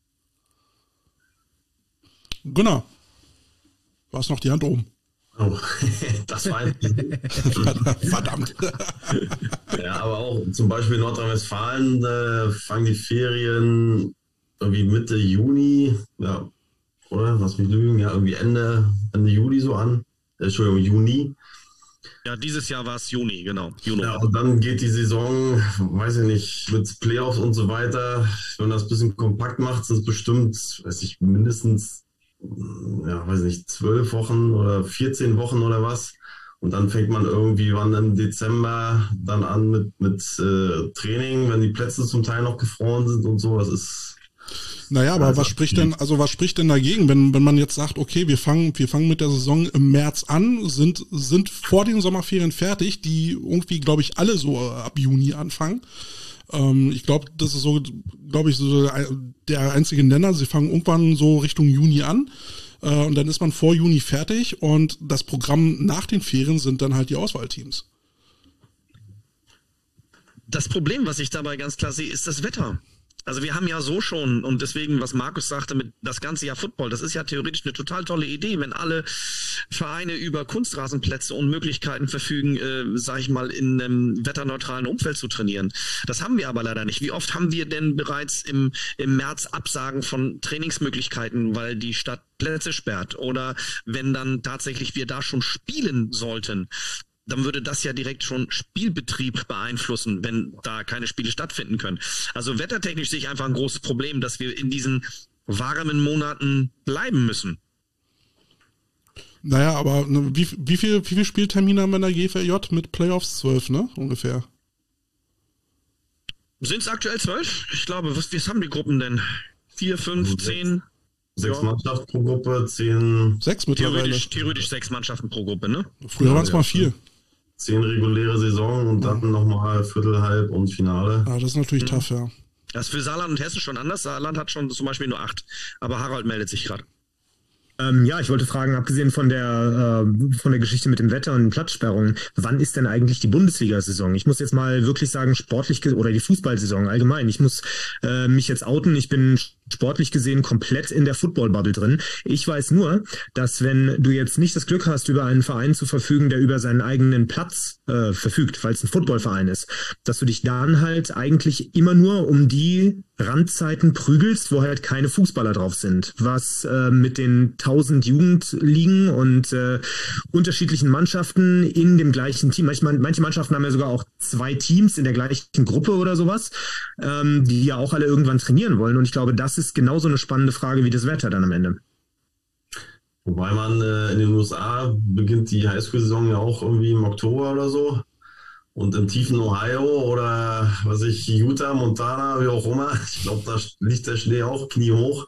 Gunnar, du hast noch die Hand oben. Oh, das war Verdammt. Ja, aber auch zum Beispiel in Nordrhein-Westfalen fangen die Ferien irgendwie Mitte Juni, ja, oder? Lass mich lügen, ja, irgendwie Ende Juli so an. Entschuldigung, Juni. Ja, dieses Jahr war es Juni, genau. Juni. Ja, und dann geht die Saison, weiß ich nicht, mit Playoffs und so weiter. Wenn man das ein bisschen kompakt macht, sind es bestimmt, weiß ich, mindestens, ja, weiß nicht, 12 Wochen oder 14 Wochen oder was. Und dann fängt man irgendwie wann im Dezember dann an mit Training, wenn die Plätze zum Teil noch gefroren sind und so. Das ist. Naja, aber was spricht denn dagegen, wenn man jetzt sagt, okay, wir fangen mit der Saison im März an, sind vor den Sommerferien fertig, die irgendwie, glaube ich, alle so ab Juni anfangen. Ich glaube, das ist so, so der einzige Nenner. Sie fangen irgendwann so Richtung Juni an und dann ist man vor Juni fertig und das Programm nach den Ferien sind dann halt die Auswahlteams. Das Problem, was ich dabei ganz klar sehe, ist das Wetter. Also wir haben ja so schon, und deswegen, was Markus sagte, mit das ganze Jahr Football, das ist ja theoretisch eine total tolle Idee, wenn alle Vereine über Kunstrasenplätze und Möglichkeiten verfügen, sage ich mal, in einem wetterneutralen Umfeld zu trainieren. Das haben wir aber leider nicht. Wie oft haben wir denn bereits im März Absagen von Trainingsmöglichkeiten, weil die Stadt Plätze sperrt? Oder wenn dann tatsächlich wir da schon spielen sollten, dann würde das ja direkt schon Spielbetrieb beeinflussen, wenn da keine Spiele stattfinden können. Also wettertechnisch sehe ich einfach ein großes Problem, dass wir in diesen warmen Monaten bleiben müssen. Naja, aber wie viel Spieltermine haben wir in der GVJ mit Playoffs? 12, ne? Ungefähr. Sind es aktuell 12? Ich glaube, was haben die Gruppen denn? 4, 5, 10? 6 Mannschaften pro Gruppe, 10. 6 mittlerweile. Theoretisch 6 Mannschaften pro Gruppe, ne? Früher waren es mal 4. 10 reguläre Saison und dann nochmal Viertel, Halb und Finale. Ah, das ist natürlich tough, ja. Das ist für Saarland und Hessen schon anders. Saarland hat schon zum Beispiel nur 8. Aber Harald meldet sich gerade. Ja, ich wollte fragen, abgesehen von der Geschichte mit dem Wetter und den Platzsperrungen, wann ist denn eigentlich die Bundesliga-Saison? Ich muss jetzt mal wirklich sagen, oder die Fußballsaison allgemein. Ich muss mich jetzt outen. Ich bin sportlich gesehen komplett in der Football-Bubble drin. Ich weiß nur, dass wenn du jetzt nicht das Glück hast, über einen Verein zu verfügen, der über seinen eigenen Platz verfügt, weil es ein Footballverein ist, dass du dich dann halt eigentlich immer nur um die Randzeiten prügelst, wo halt keine Fußballer drauf sind, was mit den 1000 Jugendligen und unterschiedlichen Mannschaften in dem gleichen Team, manche Mannschaften haben ja sogar auch 2 Teams in der gleichen Gruppe oder sowas, die ja auch alle irgendwann trainieren wollen, und ich glaube, das ist genauso eine spannende Frage wie das Wetter dann am Ende. Wobei man in den USA beginnt die Highschool-Saison ja auch irgendwie im Oktober oder so. Und im tiefen Ohio oder Utah, Montana, wie auch immer, ich glaube, da liegt der Schnee auch kniehoch.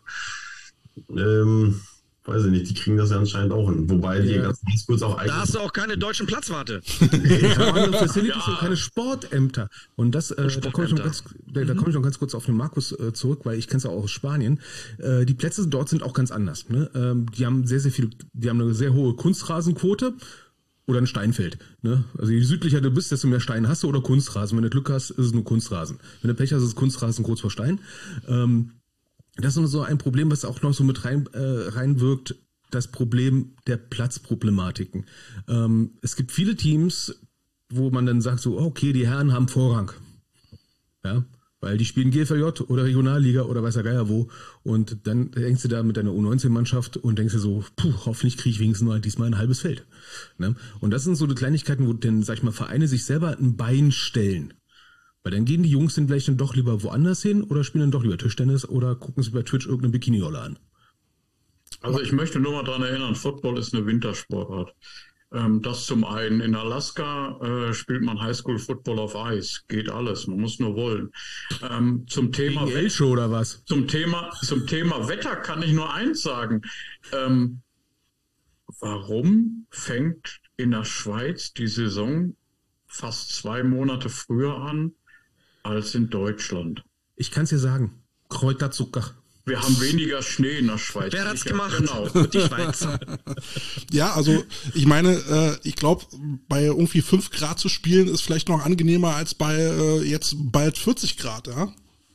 Weiß ich nicht, die kriegen das ja anscheinend auch hin. Wobei die ganzen Highschools auch eigentlich. Da hast du auch keine deutschen Platzwarte. Keine Facilities und keine Sportämter. Und das, da komme ich noch ganz kurz auf den Markus zurück, weil ich kenne es ja auch aus Spanien. Die Plätze dort sind auch ganz anders. Ne? Die haben die haben eine sehr hohe Kunstrasenquote. Oder ein Steinfeld. Ne? Also je südlicher du bist, desto mehr Steine hast du oder Kunstrasen. Wenn du Glück hast, ist es nur Kunstrasen. Wenn du Pech hast, ist es Kunstrasen kurz vor Stein. Das ist so ein Problem, was auch noch so mit reinwirkt, das Problem der Platzproblematiken. Es gibt viele Teams, wo man dann sagt so, okay, die Herren haben Vorrang. Ja, weil die spielen GFJ oder Regionalliga oder weiß der Geier wo. Und dann hängst du da mit deiner U19-Mannschaft und denkst dir so, hoffentlich kriege ich wenigstens nur diesmal ein halbes Feld. Ne? Und das sind so die Kleinigkeiten, wo dann, sag ich mal, Vereine sich selber ein Bein stellen. Weil dann gehen die Jungs dann vielleicht dann doch lieber woanders hin oder spielen dann doch lieber Tischtennis oder gucken sich bei Twitch irgendeine Bikini-Rolle an. Also ich möchte nur mal daran erinnern, Football ist eine Wintersportart. Das zum einen. In Alaska spielt man Highschool-Football auf Eis. Geht alles, man muss nur wollen. Zum Thema Show oder was? Zum Thema Wetter kann ich nur eins sagen. Warum fängt in der Schweiz die Saison fast 2 Monate früher an als in Deutschland? Ich kann es dir sagen. Kräuterzucker. Wir haben weniger Schnee in der Schweiz. Wer hat's gemacht? Genau. Die Schweiz. Ja, also ich meine, ich glaube, bei irgendwie 5 Grad zu spielen ist vielleicht noch angenehmer als bei jetzt bald 40 Grad, ja?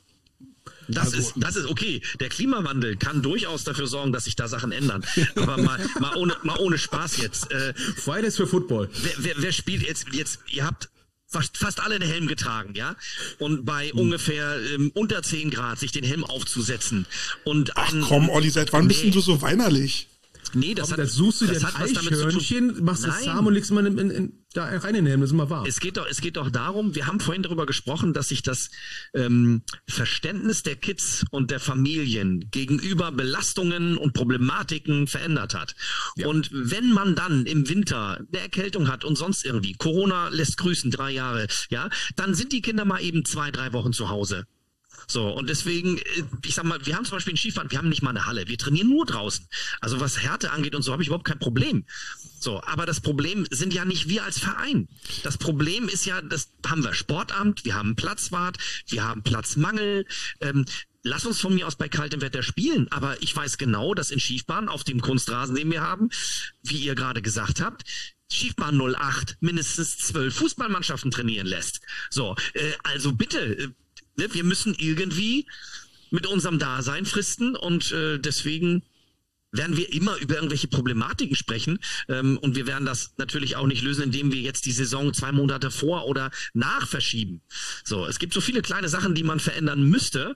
Das ist okay. Der Klimawandel kann durchaus dafür sorgen, dass sich da Sachen ändern. Aber mal ohne Spaß jetzt. Fridays für Football. Wer spielt jetzt, ihr habt fast alle einen Helm getragen, ja? Und bei ungefähr unter 10 Grad sich den Helm aufzusetzen. Und Ach komm, Olli, seit wann bist du so weinerlich? Nee, Da suchst du dir ein Eichhörnchen, machst das zahm und legst mal da rein in den Helm, das ist immer wahr. Es geht doch darum, wir haben vorhin darüber gesprochen, dass sich das Verständnis der Kids und der Familien gegenüber Belastungen und Problematiken verändert hat. Ja. Und wenn man dann im Winter eine Erkältung hat und sonst irgendwie, Corona lässt grüßen, 3 Jahre, ja, dann sind die Kinder mal eben 2-3 Wochen zu Hause. So, und deswegen, ich sag mal, wir haben zum Beispiel in Skifahren, wir haben nicht mal eine Halle, wir trainieren nur draußen. Also was Härte angeht und so, habe ich überhaupt kein Problem. So, aber das Problem sind ja nicht wir als Verein. Das Problem ist ja, das haben wir Sportamt, wir haben Platzwart, wir haben Platzmangel. Lass uns von mir aus bei kaltem Wetter spielen, aber ich weiß genau, dass in Skifahren auf dem Kunstrasen, den wir haben, wie ihr gerade gesagt habt, Skifahren 08 mindestens 12 Fußballmannschaften trainieren lässt. So, also bitte, wir müssen irgendwie mit unserem Dasein fristen und deswegen werden wir immer über irgendwelche Problematiken sprechen und wir werden das natürlich auch nicht lösen, indem wir jetzt die Saison 2 Monate vor oder nach verschieben. So, es gibt so viele kleine Sachen, die man verändern müsste,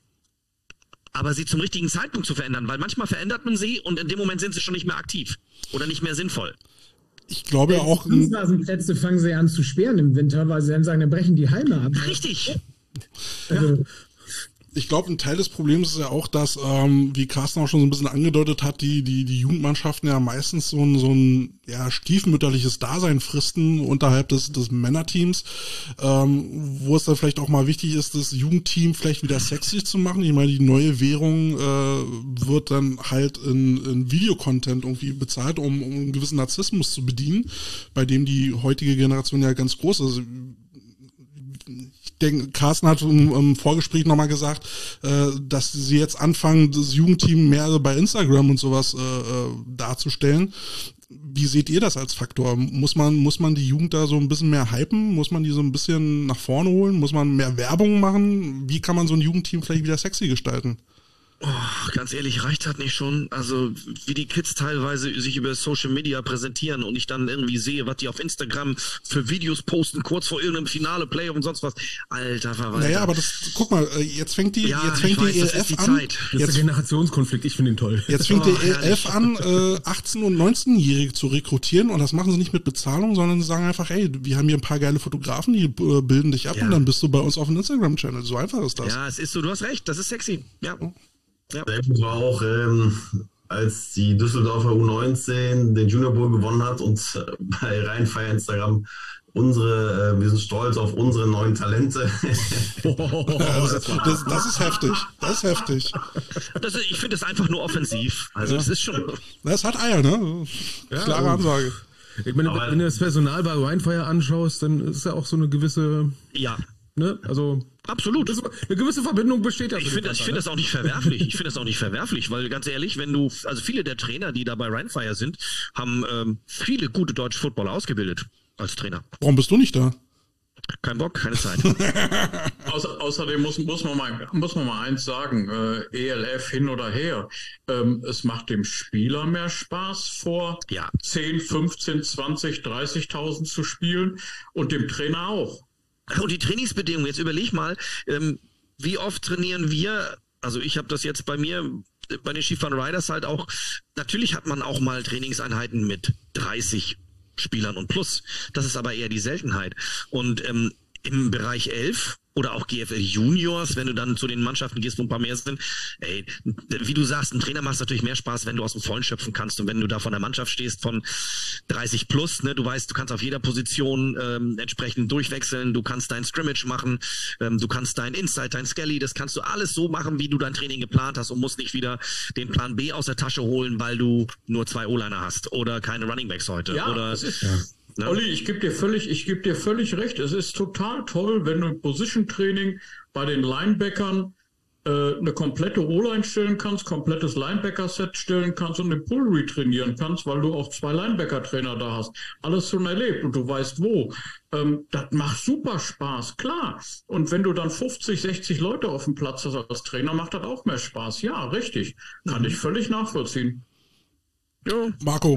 aber sie zum richtigen Zeitpunkt zu verändern, weil manchmal verändert man sie und in dem Moment sind sie schon nicht mehr aktiv oder nicht mehr sinnvoll. Ich glaube auch... Kunstrasenplätze fangen sie an zu sperren im Winter, weil sie dann sagen, dann brechen die Halme ab. Richtig. Also, Ich glaube, ein Teil des Problems ist ja auch, dass, wie Carsten auch schon so ein bisschen angedeutet hat, die Jugendmannschaften ja meistens so ein stiefmütterliches Dasein fristen unterhalb des Männerteams, wo es dann vielleicht auch mal wichtig ist, das Jugendteam vielleicht wieder sexy zu machen. Ich meine, die neue Währung wird dann halt in Videocontent irgendwie bezahlt, um einen gewissen Narzissmus zu bedienen, bei dem die heutige Generation ja ganz groß ist. Ich denke, Carsten hat im Vorgespräch nochmal gesagt, dass sie jetzt anfangen, das Jugendteam mehr bei Instagram und sowas darzustellen. Wie seht ihr das als Faktor? Muss man die Jugend da so ein bisschen mehr hypen? Muss man die so ein bisschen nach vorne holen? Muss man mehr Werbung machen? Wie kann man so ein Jugendteam vielleicht wieder sexy gestalten? Oh, ganz ehrlich, reicht das nicht schon? Also, wie die Kids teilweise sich über Social Media präsentieren und ich dann irgendwie sehe, was die auf Instagram für Videos posten, kurz vor irgendeinem Finale, Playoff und sonst was. Alter Verwalter. Naja, aber guck mal, jetzt fängt die ELF an. Das ist der Generationskonflikt, ich finde ihn toll. Jetzt fängt die ELF an, 18- und 19-Jährige zu rekrutieren und das machen sie nicht mit Bezahlung, sondern sie sagen einfach, hey, wir haben hier ein paar geile Fotografen, die bilden dich ab und dann bist du bei uns auf dem Instagram-Channel. So einfach ist das. Ja, es ist so, du hast recht, das ist sexy. Ja. Das war auch, als die Düsseldorfer U19 den Junior Bowl gewonnen hat und bei Rheinfire Instagram wir sind stolz auf unsere neuen Talente. Das ist heftig. Das ist heftig. Ich finde es einfach nur offensiv. Also es ist schon. Das hat Eier, ne? Klare Ansage. Ich meine, wenn du das Personal bei Rheinfire anschaust, dann ist ja auch so eine gewisse. Ja. Ne? Also. Absolut. Eine gewisse Verbindung besteht da. Ich finde das auch nicht verwerflich. Ich finde das auch nicht verwerflich, weil ganz ehrlich, also viele der Trainer, die da bei Rheinfire sind, haben viele gute deutsche Footballer ausgebildet als Trainer. Warum bist du nicht da? Kein Bock, keine Zeit. Außerdem muss man mal eins sagen, ELF hin oder her, es macht dem Spieler mehr Spaß, vor 10, 15, 20, 30.000 zu spielen und dem Trainer auch. Und die Trainingsbedingungen, jetzt überleg mal, wie oft trainieren wir, also ich habe das jetzt bei mir, bei den Skifahren Riders halt auch, natürlich hat man auch mal Trainingseinheiten mit 30 Spielern und plus, das ist aber eher die Seltenheit. Und im Bereich 11 oder auch GFL Juniors, wenn du dann zu den Mannschaften gehst, wo ein paar mehr sind. Ey, wie du sagst, ein Trainer macht natürlich mehr Spaß, wenn du aus dem Vollen schöpfen kannst und wenn du da von der Mannschaft stehst von 30 plus, ne, du weißt, du kannst auf jeder Position entsprechend durchwechseln, du kannst dein Scrimmage machen, du kannst dein Inside, dein Skelly, das kannst du alles so machen, wie du dein Training geplant hast und musst nicht wieder den Plan B aus der Tasche holen, weil du nur 2 O-Liner hast oder keine Runningbacks heute. Ja, oder das ist, ne? Olli, ich gebe dir völlig recht. Es ist total toll, wenn du im Position-Training bei den Linebackern eine komplette O-Line stellen kannst, komplettes Linebacker-Set stellen kannst und den Pull trainieren kannst, weil du auch 2 Linebacker-Trainer da hast. Alles schon erlebt und du weißt wo. Das macht super Spaß, klar. Und wenn du dann 50, 60 Leute auf dem Platz hast als Trainer, macht das auch mehr Spaß. Ja, richtig. Kann ich völlig nachvollziehen. Ja. Marco.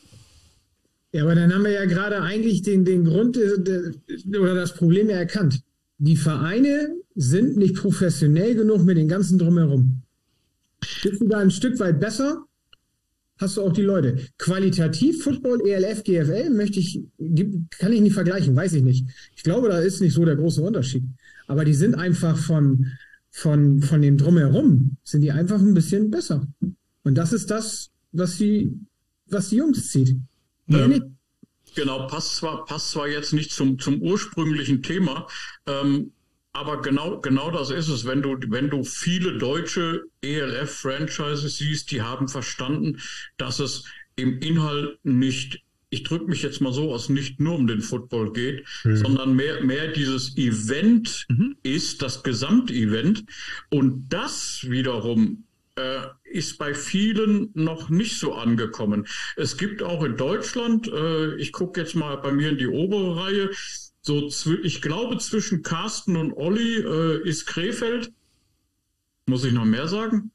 Ja, aber dann haben wir ja gerade eigentlich den Grund oder das Problem ja erkannt. Die Vereine sind nicht professionell genug mit den ganzen Drumherum. Bist du da ein Stück weit besser, hast du auch die Leute. Qualitativ Football, ELF, GFL kann ich nicht vergleichen, weiß ich nicht. Ich glaube, da ist nicht so der große Unterschied. Aber die sind einfach von dem Drumherum, sind die einfach ein bisschen besser. Und das ist das, was die Jungs zieht. Ja. Genau, passt zwar jetzt nicht zum ursprünglichen Thema, aber genau das ist es. Wenn du viele deutsche ELF-Franchises siehst, die haben verstanden, dass es im Inhalt nicht, ich drücke mich jetzt mal so aus, nicht nur um den Football geht, sondern mehr dieses Event ist, das Gesamtevent. Und das wiederum ist bei vielen noch nicht so angekommen. Es gibt auch in Deutschland, ich gucke jetzt mal bei mir in die obere Reihe, ich glaube zwischen Carsten und Olli ist Krefeld. Muss ich noch mehr sagen?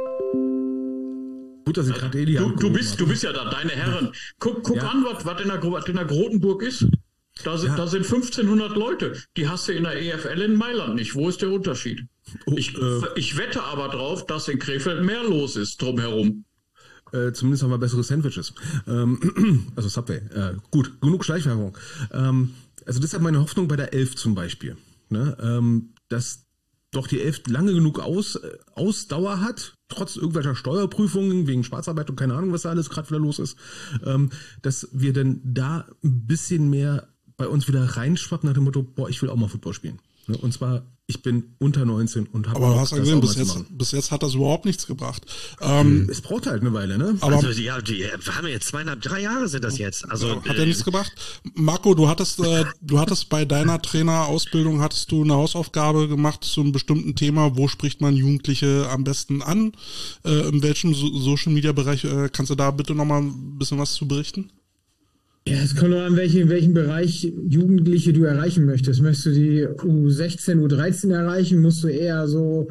Gut, dass ich gerade du bist ja da, deine Herren. Guck an, was in der Grotenburg ist. Da sind 1500 Leute. Die hast du in der EFL in Mailand nicht. Wo ist der Unterschied? Ich wette aber drauf, dass in Krefeld mehr los ist drumherum. Zumindest haben wir bessere Sandwiches. Also Subway. Gut, genug Schleichwerbung. Also deshalb meine Hoffnung bei der 11 zum Beispiel. Ne? Dass doch die 11 lange genug Ausdauer hat, trotz irgendwelcher Steuerprüfungen wegen Schwarzarbeit und keine Ahnung, was da alles gerade wieder los ist, dass wir dann da ein bisschen mehr bei uns wieder reinschwappen nach dem Motto, boah, ich will auch mal Football spielen. Ne? Und zwar, ich bin unter 19 und habe. Aber du hast ja gesehen, bis jetzt hat das überhaupt nichts gebracht. Es braucht halt eine Weile, ne? Aber also, wir haben ja jetzt 2,5, 3 Jahre sind das jetzt. Also hat ja nichts gebracht. Marco, du hattest bei deiner Trainerausbildung hattest du eine Hausaufgabe gemacht zu einem bestimmten Thema. Wo spricht man Jugendliche am besten an? In welchem Social Media Bereich kannst du da bitte noch mal ein bisschen was zu berichten? Ja, es kommt nur an, in welchem Bereich Jugendliche du erreichen möchtest. Möchtest du die U16, U13 erreichen, musst du eher so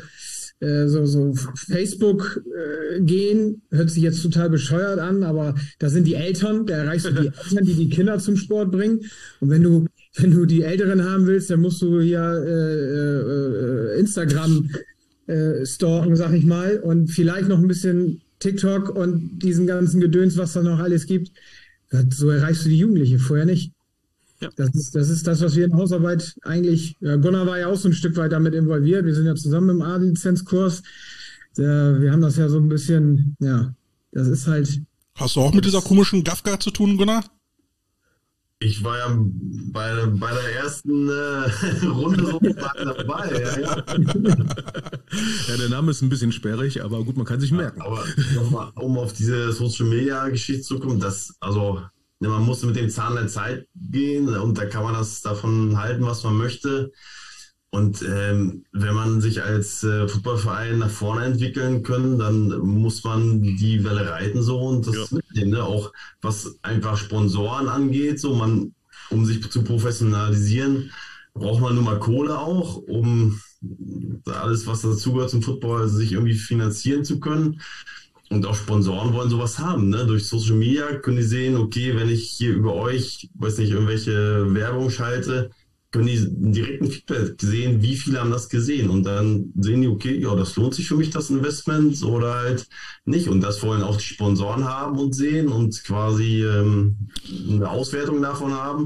Facebook gehen. Hört sich jetzt total bescheuert an, aber da sind die Eltern, da erreichst du die Eltern, die Kinder zum Sport bringen. Und wenn du die Älteren haben willst, dann musst du hier Instagram stalken, sag ich mal, und vielleicht noch ein bisschen TikTok und diesen ganzen Gedöns, was da noch alles gibt. So erreichst du die Jugendliche, vorher nicht. Ja. Das ist das, was wir in Hausarbeit eigentlich, Gunnar war ja auch so ein Stück weit damit involviert. Wir sind ja zusammen im A-Lizenzkurs. Wir haben das ja so ein bisschen, das ist halt. Hast du auch mit dieser komischen Gafka zu tun, Gunnar? Ich war ja bei der ersten Runde sozusagen dabei. Ja. Ja, der Name ist ein bisschen sperrig, aber gut, man kann sich merken. Aber nochmal, um auf diese Social-Media-Geschichte zu kommen, man muss mit dem Zahn der Zeit gehen und da kann man das davon halten, was man möchte. Und wenn man sich als Fußballverein nach vorne entwickeln können, dann muss man die Welle reiten so und das mitnehmen, ne? Auch was einfach Sponsoren angeht, um sich zu professionalisieren, braucht man nun mal Kohle auch, um alles, was dazugehört zum Football, sich irgendwie finanzieren zu können. Und auch Sponsoren wollen sowas haben, ne? Durch Social Media können die sehen, okay, wenn ich hier über euch, irgendwelche Werbung schalte, können die einen direkten Feedback sehen, wie viele haben das gesehen und dann sehen die, okay, ja, das lohnt sich für mich, das Investment oder halt nicht und das wollen auch die Sponsoren haben und sehen und quasi eine Auswertung davon haben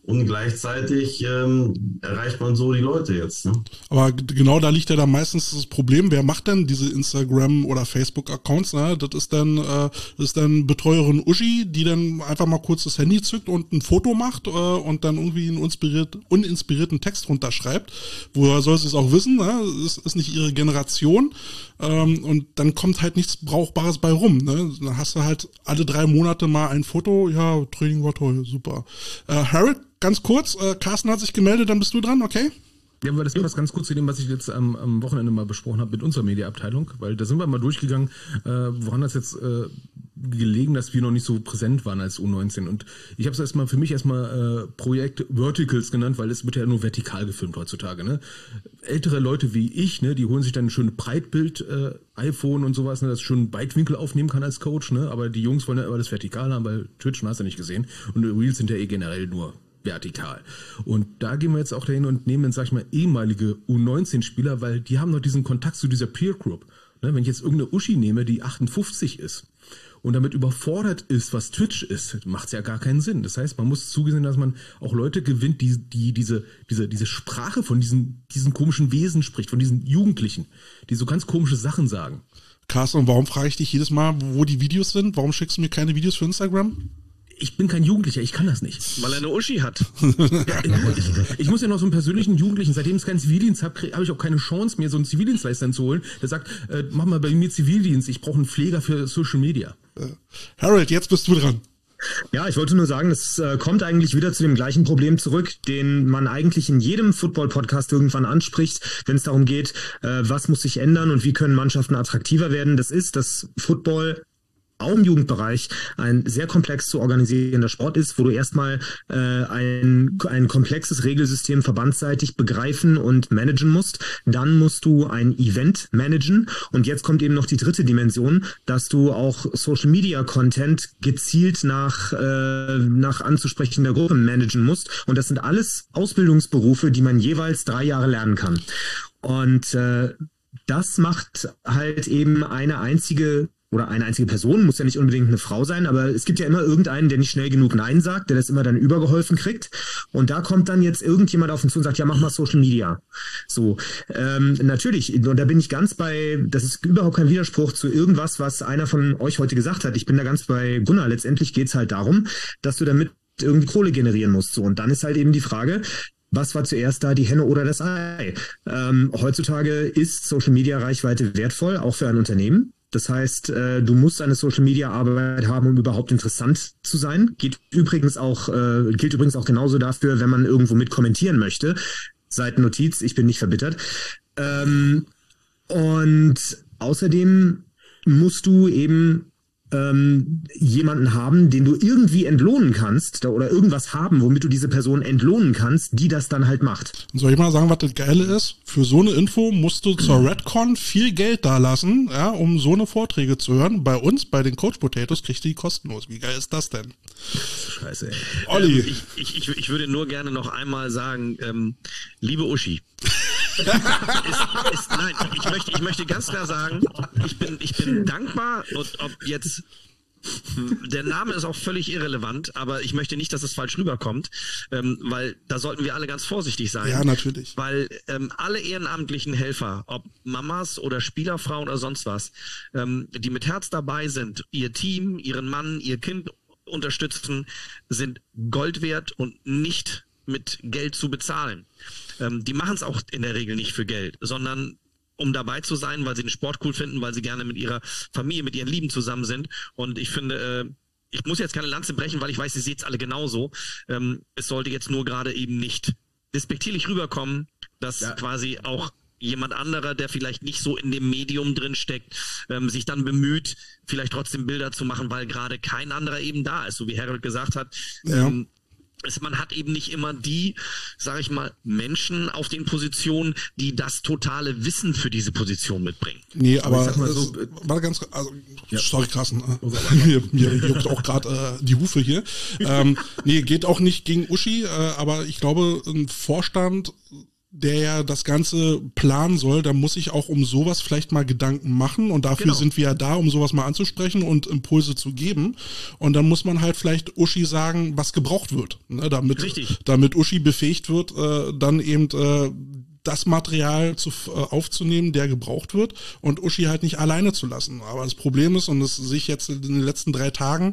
Und gleichzeitig erreicht man so die Leute jetzt. Ne? Aber genau da liegt ja dann meistens das Problem, wer macht denn diese Instagram- oder Facebook-Accounts? Ne? Das ist dann Betreuerin Uschi, die dann einfach mal kurz das Handy zückt und ein Foto macht und dann irgendwie einen uninspirierten Text runterschreibt. Woher soll sie es auch wissen? Ne? Das ist nicht ihre Generation. Und dann kommt halt nichts Brauchbares bei rum. Ne? Dann hast du halt alle 3 Monate mal ein Foto. Ja, Training war toll, super. Harold, ganz kurz, Carsten hat sich gemeldet, dann bist du dran, okay? Ja, aber das passt ganz kurz zu dem, was ich jetzt am Wochenende mal besprochen habe mit unserer Mediaabteilung, weil da sind wir mal durchgegangen, woran das jetzt gelegen, dass wir noch nicht so präsent waren als U19. Und ich habe es für mich erstmal Projekt Verticals genannt, weil es wird ja nur vertikal gefilmt heutzutage. Ne? Ältere Leute wie ich, ne, die holen sich dann ein schönes Breitbild iPhone und sowas, ne, das schon Weitwinkel aufnehmen kann als Coach, ne? Aber die Jungs wollen ja immer das vertikal haben, weil Twitch hast du nicht gesehen. Und Reels sind ja generell nur vertikal. Und da gehen wir jetzt auch dahin und nehmen, sag ich mal, ehemalige U19-Spieler, weil die haben noch diesen Kontakt zu dieser Peer Group. Ne, wenn ich jetzt irgendeine Uschi nehme, die 58 ist und damit überfordert ist, was Twitch ist, macht es ja gar keinen Sinn. Das heißt, man muss zugeben, dass man auch Leute gewinnt, die diese Sprache von diesen komischen Wesen spricht, von diesen Jugendlichen, die so ganz komische Sachen sagen. Carsten, warum frage ich dich jedes Mal, wo die Videos sind? Warum schickst du mir keine Videos für Instagram? Ich bin kein Jugendlicher, ich kann das nicht. Weil er eine Uschi hat. Ja, ich muss ja noch so einen persönlichen Jugendlichen, seitdem ich keinen Zivildienst habe, habe ich auch keine Chance mehr, so einen Zivildienstleister zu holen, der sagt, mach mal bei mir Zivildienst, ich brauche einen Pfleger für Social Media. Harold, jetzt bist du dran. Ja, ich wollte nur sagen, das kommt eigentlich wieder zu dem gleichen Problem zurück, den man eigentlich in jedem Football-Podcast irgendwann anspricht, wenn es darum geht, was muss sich ändern und wie können Mannschaften attraktiver werden. Das ist, dass Football auch im Jugendbereich ein sehr komplex zu organisierender Sport ist, wo du erstmal ein komplexes Regelsystem verbandsseitig begreifen und managen musst. Dann musst du ein Event managen und jetzt kommt eben noch die dritte Dimension, dass du auch Social Media Content gezielt nach anzusprechender Gruppe managen musst. Und das sind alles Ausbildungsberufe, die man jeweils 3 Jahre lernen kann. Und das macht halt eben eine einzige Person, muss ja nicht unbedingt eine Frau sein, aber es gibt ja immer irgendeinen, der nicht schnell genug Nein sagt, der das immer dann übergeholfen kriegt. Und da kommt dann jetzt irgendjemand auf uns zu und sagt, ja, mach mal Social Media. So, natürlich, und da bin ich ganz das ist überhaupt kein Widerspruch zu irgendwas, was einer von euch heute gesagt hat. Ich bin da ganz bei Gunnar. Letztendlich geht's halt darum, dass du damit irgendwie Kohle generieren musst. So, und dann ist halt eben die Frage, was war zuerst da, die Henne oder das Ei? Heutzutage ist Social Media Reichweite wertvoll, auch für ein Unternehmen. Das heißt, du musst eine Social-Media-Arbeit haben, um überhaupt interessant zu sein. Gilt übrigens auch genauso dafür, wenn man irgendwo mit kommentieren möchte. Seitennotiz, ich bin nicht verbittert. Und außerdem musst du eben jemanden haben, den du irgendwie entlohnen kannst oder irgendwas haben, womit du diese Person entlohnen kannst, die das dann halt macht. Soll ich mal sagen, was das Geile ist? Für so eine Info musst du zur Redcon viel Geld da lassen, ja, um so eine Vorträge zu hören. Bei uns, bei den Coach Potatoes, kriegst du die kostenlos. Wie geil ist das denn? Scheiße, ey. Olli. Ich würde nur gerne noch einmal sagen, liebe Uschi, nein, ich möchte ganz klar sagen, ich bin dankbar und ob jetzt der Name ist auch völlig irrelevant, aber ich möchte nicht, dass es falsch rüberkommt, weil da sollten wir alle ganz vorsichtig sein. Ja, natürlich. Weil alle ehrenamtlichen Helfer, ob Mamas oder Spielerfrauen oder sonst was, die mit Herz dabei sind, ihr Team, ihren Mann, ihr Kind unterstützen, sind Gold wert und nicht mit Geld zu bezahlen. Die machen es auch in der Regel nicht für Geld, sondern um dabei zu sein, weil sie den Sport cool finden, weil sie gerne mit ihrer Familie, mit ihren Lieben zusammen sind. Und ich finde, ich muss jetzt keine Lanze brechen, weil ich weiß, ihr seht es alle genauso. Es sollte jetzt nur gerade eben nicht despektierlich rüberkommen, dass quasi auch jemand anderer, der vielleicht nicht so in dem Medium drin steckt, sich dann bemüht, vielleicht trotzdem Bilder zu machen, weil gerade kein anderer eben da ist, so wie Harold gesagt hat. Ja. Man hat eben nicht immer die, sage ich mal, Menschen auf den Positionen, die das totale Wissen für diese Position mitbringen. Nee, aber ich sag mal so, war ganz, also, sorry, Carsten, mir juckt auch gerade die Hufe hier. Nee, geht auch nicht gegen Uschi, aber ich glaube, ein Vorstand der ja das Ganze planen soll, da muss ich auch um sowas vielleicht mal Gedanken machen und dafür sind wir ja da, um sowas mal anzusprechen und Impulse zu geben. Und dann muss man halt vielleicht Uschi sagen, was gebraucht wird, ne, damit Uschi befähigt wird, dann eben das Material aufzunehmen, der gebraucht wird und Uschi halt nicht alleine zu lassen. Aber das Problem ist, und das sehe ich jetzt in den letzten 3 Tagen,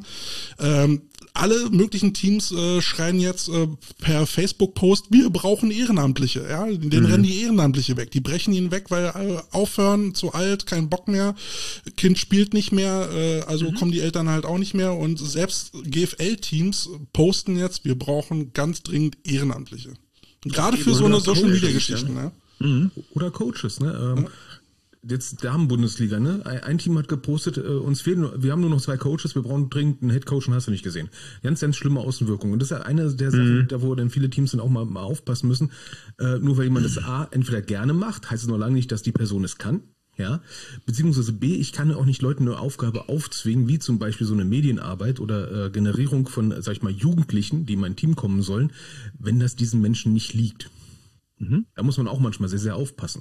alle möglichen Teams schreien jetzt per Facebook-Post, wir brauchen Ehrenamtliche. Ja? Den rennen die Ehrenamtliche weg. Die brechen ihn weg, weil aufhören, zu alt, kein Bock mehr, Kind spielt nicht mehr, also kommen die Eltern halt auch nicht mehr. Und selbst GFL-Teams posten jetzt, wir brauchen ganz dringend Ehrenamtliche. Gerade für so eine Social-Media-Geschichte. Ja. Ne? Oder Coaches. Ne? Jetzt Damen-Bundesliga, ne? Ein Team hat gepostet, wir haben nur noch 2 Coaches, wir brauchen dringend einen Headcoach, und hast du nicht gesehen. Ganz, ganz schlimme Außenwirkungen. Und das ist ja eine der Sachen, da wo dann viele Teams dann auch mal aufpassen müssen. Nur weil jemand das A entweder gerne macht, heißt es noch lange nicht, dass die Person es kann. Ja, beziehungsweise B, ich kann auch nicht Leuten eine Aufgabe aufzwingen, wie zum Beispiel so eine Medienarbeit oder Generierung von, sag ich mal, Jugendlichen, die in mein Team kommen sollen, wenn das diesen Menschen nicht liegt. Da muss man auch manchmal sehr, sehr aufpassen.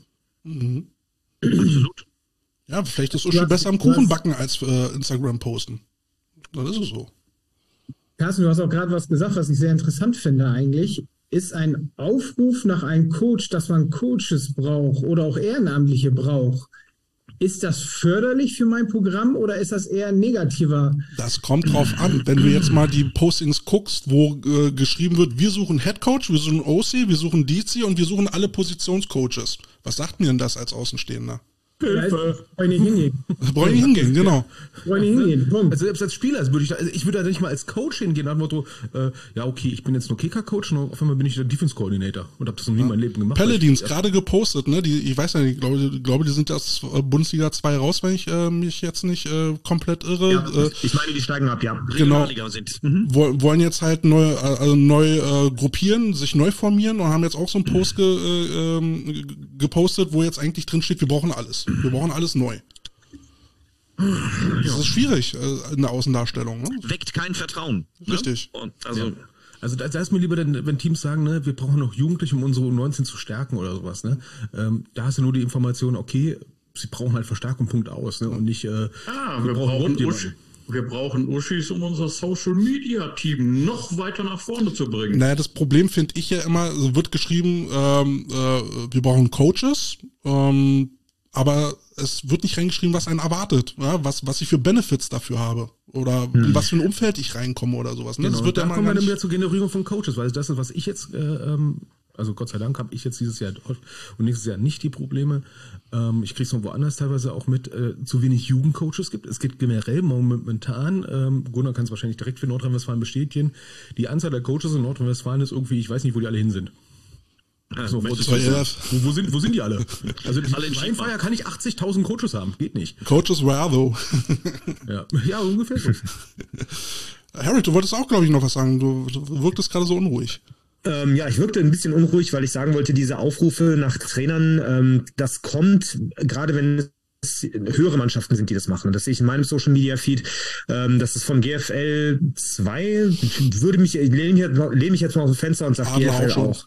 Absolut. Ja, vielleicht ist Uschi besser am Kuchen backen als Instagram posten. Dann ist es so. Carsten, du hast auch gerade was gesagt, was ich sehr interessant finde eigentlich. Ist ein Aufruf nach einem Coach, dass man Coaches braucht oder auch Ehrenamtliche braucht, ist das förderlich für mein Programm oder ist das eher negativer? Das kommt drauf an. Wenn du jetzt mal die Postings guckst, wo geschrieben wird, wir suchen Headcoach, wir suchen OC, wir suchen DC und wir suchen alle Positionscoaches. Was sagt mir denn das als Außenstehender? Hilfe. Brauche ich nicht hingehen. Brauche ich nicht hingehen, genau. Brauche ich nicht hingehen, Punkt. Also selbst als Spieler würde ich würde da nicht mal als Coach hingehen, nach dem Motto, ja okay, ich bin jetzt nur Kicker-Coach und auf einmal bin ich der Defense-Coordinator und habe das noch nie in meinem Leben gemacht. Paladins gerade gepostet, ne? Ich weiß ja nicht, ich glaube, die sind aus Bundesliga 2 raus, wenn ich mich jetzt nicht komplett irre. Ja, ich meine, die steigen ab, ja. Genau. Wollen jetzt halt neu gruppieren, sich neu formieren und haben jetzt auch so einen Post gepostet, wo jetzt eigentlich drin steht, wir brauchen alles. Wir brauchen alles neu. Das ist schwierig in der Außendarstellung. Ne? Weckt kein Vertrauen. Richtig. Ne? Also da ist mir lieber, wenn Teams sagen, ne, wir brauchen noch Jugendliche, um unsere U19 zu stärken oder sowas. Ne? Da hast du nur die Information, okay, sie brauchen halt Verstärkung, Punkt aus. Ne? Und nicht, wir brauchen Uschis, um unser Social-Media-Team noch weiter nach vorne zu bringen. Naja, das Problem finde ich ja immer, wird geschrieben, wir brauchen Coaches, aber es wird nicht reingeschrieben, was einen erwartet, ja? was ich für Benefits dafür habe oder in was für ein Umfeld ich reinkomme oder sowas. Ne? Genau, das wird da kommen wir dann wieder zur Generierung von Coaches, weil das ist, was ich jetzt, also Gott sei Dank habe ich jetzt dieses Jahr und nächstes Jahr nicht die Probleme. Ich kriege es noch woanders teilweise auch mit, zu wenig Jugendcoaches gibt. Es gibt generell momentan, Gunnar kann es wahrscheinlich direkt für Nordrhein-Westfalen bestätigen, die Anzahl der Coaches in Nordrhein-Westfalen ist irgendwie, ich weiß nicht, wo die alle hin sind. Also, wo sind die alle? Also in Schweinfeier kann ich 80.000 Coaches haben. Geht nicht. Coaches where though? Ja, ungefähr so. Harry, du wolltest auch, glaube ich, noch was sagen. Du wirktest gerade so unruhig. Ja, ich wirkte ein bisschen unruhig, weil ich sagen wollte, diese Aufrufe nach Trainern, das kommt, gerade wenn es höhere Mannschaften sind, die das machen. Und das sehe ich in meinem Social-Media-Feed. Das ist von GFL 2. Lehne mich jetzt mal aus dem Fenster und sage GFL auch.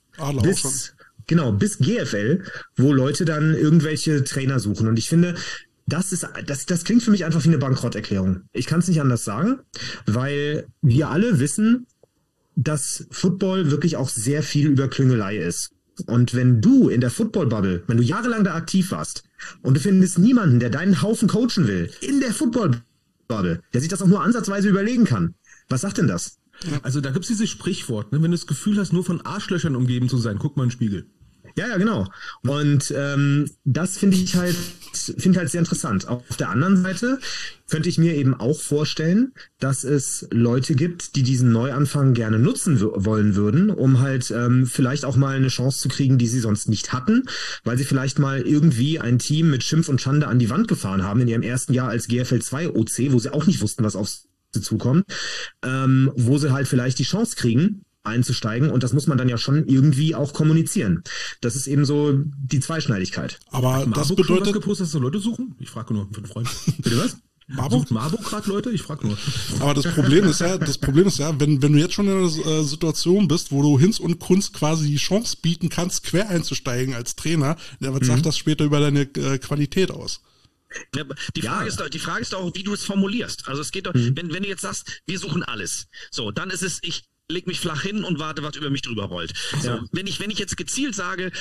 Bis GFL, wo Leute dann irgendwelche Trainer suchen. Und ich finde, das klingt für mich einfach wie eine Bankrotterklärung. Ich kann es nicht anders sagen, weil wir alle wissen, dass Football wirklich auch sehr viel über Klüngelei ist. Und wenn du in der Football-Bubble, wenn du jahrelang da aktiv warst und du findest niemanden, der deinen Haufen coachen will, in der Football-Bubble, der sich das auch nur ansatzweise überlegen kann, was sagt denn das? Also da gibt es dieses Sprichwort, ne? Wenn du das Gefühl hast, nur von Arschlöchern umgeben zu sein, guck mal in den Spiegel. Ja, genau. Und das finde ich halt sehr interessant. Auf der anderen Seite könnte ich mir eben auch vorstellen, dass es Leute gibt, die diesen Neuanfang gerne nutzen wollen würden, um halt vielleicht auch mal eine Chance zu kriegen, die sie sonst nicht hatten, weil sie vielleicht mal irgendwie ein Team mit Schimpf und Schande an die Wand gefahren haben in ihrem ersten Jahr als GFL 2 OC, wo sie auch nicht wussten, was auf sie zukommt, wo sie halt vielleicht die Chance kriegen, einzusteigen, und das muss man dann ja schon irgendwie auch kommunizieren. Das ist eben so die Zweischneidigkeit. Aber das bedeutet, was gepostet, dass du Leute suchen? Ich frage nur für einen Freund. Bitte was? Marburg? Sucht Marburg gerade Leute? Ich frage nur. Aber das Problem ist ja, wenn du jetzt schon in einer Situation bist, wo du Hinz und Kunst quasi die Chance bieten kannst, quer einzusteigen als Trainer, was sagt das später über deine Qualität aus? Ja, die Frage ist auch, wie du es formulierst. Also es geht doch, wenn du jetzt sagst, wir suchen alles. So, dann ist es, ich leg mich flach hin und warte, was über mich drüber rollt. Ja. So, wenn ich jetzt gezielt sage,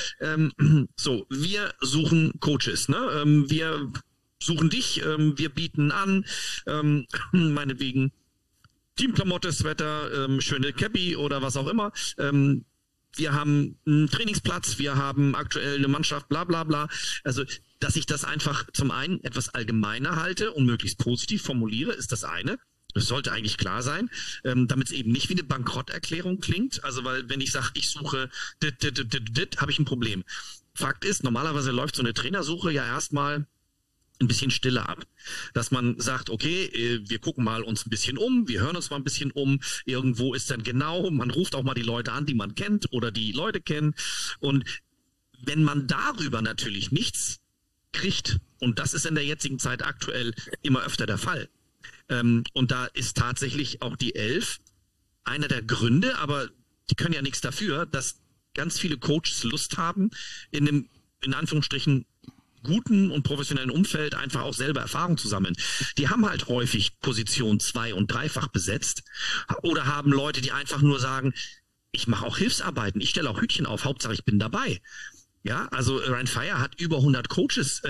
wir suchen Coaches, ne? Wir suchen dich, wir bieten an, meinetwegen Teamklamotte, Sweater, schöne Cappy oder was auch immer. Wir haben einen Trainingsplatz, wir haben aktuell eine Mannschaft, bla bla bla. Also, dass ich das einfach zum einen etwas allgemeiner halte und möglichst positiv formuliere, ist das eine. Das sollte eigentlich klar sein, damit es eben nicht wie eine Bankrotterklärung klingt. Also, weil wenn ich sage, ich suche habe ich ein Problem. Fakt ist, normalerweise läuft so eine Trainersuche ja erstmal ein bisschen stiller ab. Dass man sagt, okay, wir gucken mal uns ein bisschen um, wir hören uns mal ein bisschen um, irgendwo ist dann genau, man ruft auch mal die Leute an, die man kennt oder die Leute kennen. Und wenn man darüber natürlich nichts kriegt, und das ist in der jetzigen Zeit aktuell immer öfter der Fall, und da ist tatsächlich auch die 11 einer der Gründe, aber die können ja nichts dafür, dass ganz viele Coaches Lust haben, in einem, in Anführungsstrichen, guten und professionellen Umfeld einfach auch selber Erfahrung zu sammeln. Die haben halt häufig Position 2- und 3-fach besetzt oder haben Leute, die einfach nur sagen, ich mache auch Hilfsarbeiten, ich stelle auch Hütchen auf, Hauptsache ich bin dabei. Ja, also Rhein Fire hat über 100 Coaches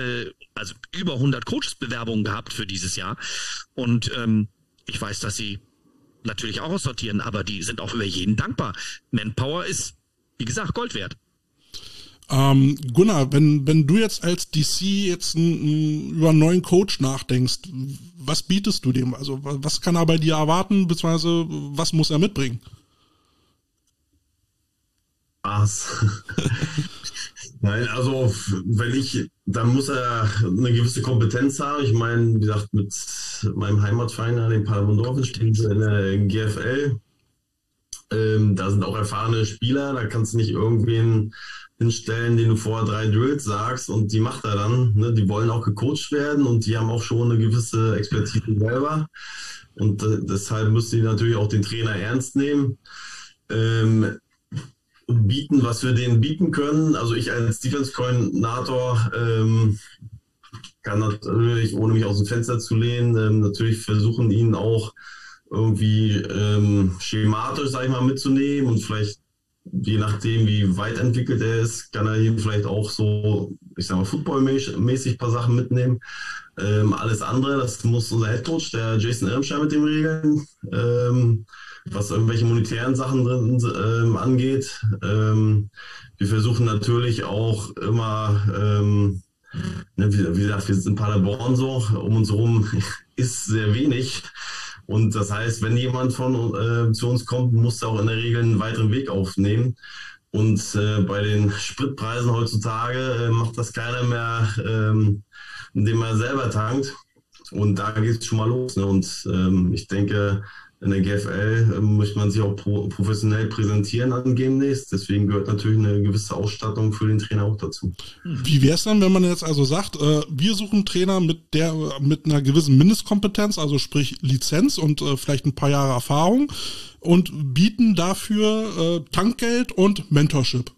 Bewerbungen gehabt für dieses Jahr und ich weiß, dass sie natürlich auch aussortieren, aber die sind auch über jeden dankbar. Manpower ist, wie gesagt, Gold wert. Gunnar, wenn du jetzt als DC jetzt über einen neuen Coach nachdenkst, was bietest du dem? Also was kann er bei dir erwarten, beziehungsweise was muss er mitbringen? Nein, also dann muss er eine gewisse Kompetenz haben. Ich meine, wie gesagt, mit meinem Heimatverein, den Paderborn stehen sie in der GFL. Da sind auch erfahrene Spieler, da kannst du nicht irgendwen hinstellen, den du vorher 3 Drills sagst und die macht er dann. Ne? Die wollen auch gecoacht werden und die haben auch schon eine gewisse Expertise selber. Und deshalb müssen die natürlich auch den Trainer ernst nehmen. Bieten, was wir denen bieten können. Also ich als Defense-Koordinator kann natürlich, ohne mich aus dem Fenster zu lehnen, natürlich versuchen, ihn auch irgendwie schematisch, sag ich mal, mitzunehmen und vielleicht, je nachdem, wie weit entwickelt er ist, kann er hier vielleicht auch so, ich sag mal, footballmäßig ein paar Sachen mitnehmen. Alles andere, das muss unser Headcoach, der Jason Irmscheid, mit dem regeln. Was irgendwelche monetären Sachen drin angeht. Wir versuchen natürlich auch immer, wie gesagt, wir sind in Paderborn so, um uns herum ist sehr wenig. Und das heißt, wenn jemand zu uns kommt, muss er auch in der Regel einen weiteren Weg aufnehmen. Und bei den Spritpreisen heutzutage macht das keiner mehr, indem er selber tankt. Und da geht es schon mal los. Ne? Und ich denke, in der GFL möchte man sich auch professionell präsentieren an Game Days. Deswegen gehört natürlich eine gewisse Ausstattung für den Trainer auch dazu. Wie wäre es dann, wenn man jetzt also sagt, wir suchen einen Trainer mit einer gewissen Mindestkompetenz, also sprich Lizenz und vielleicht ein paar Jahre Erfahrung und bieten dafür Tankgeld und Mentorship?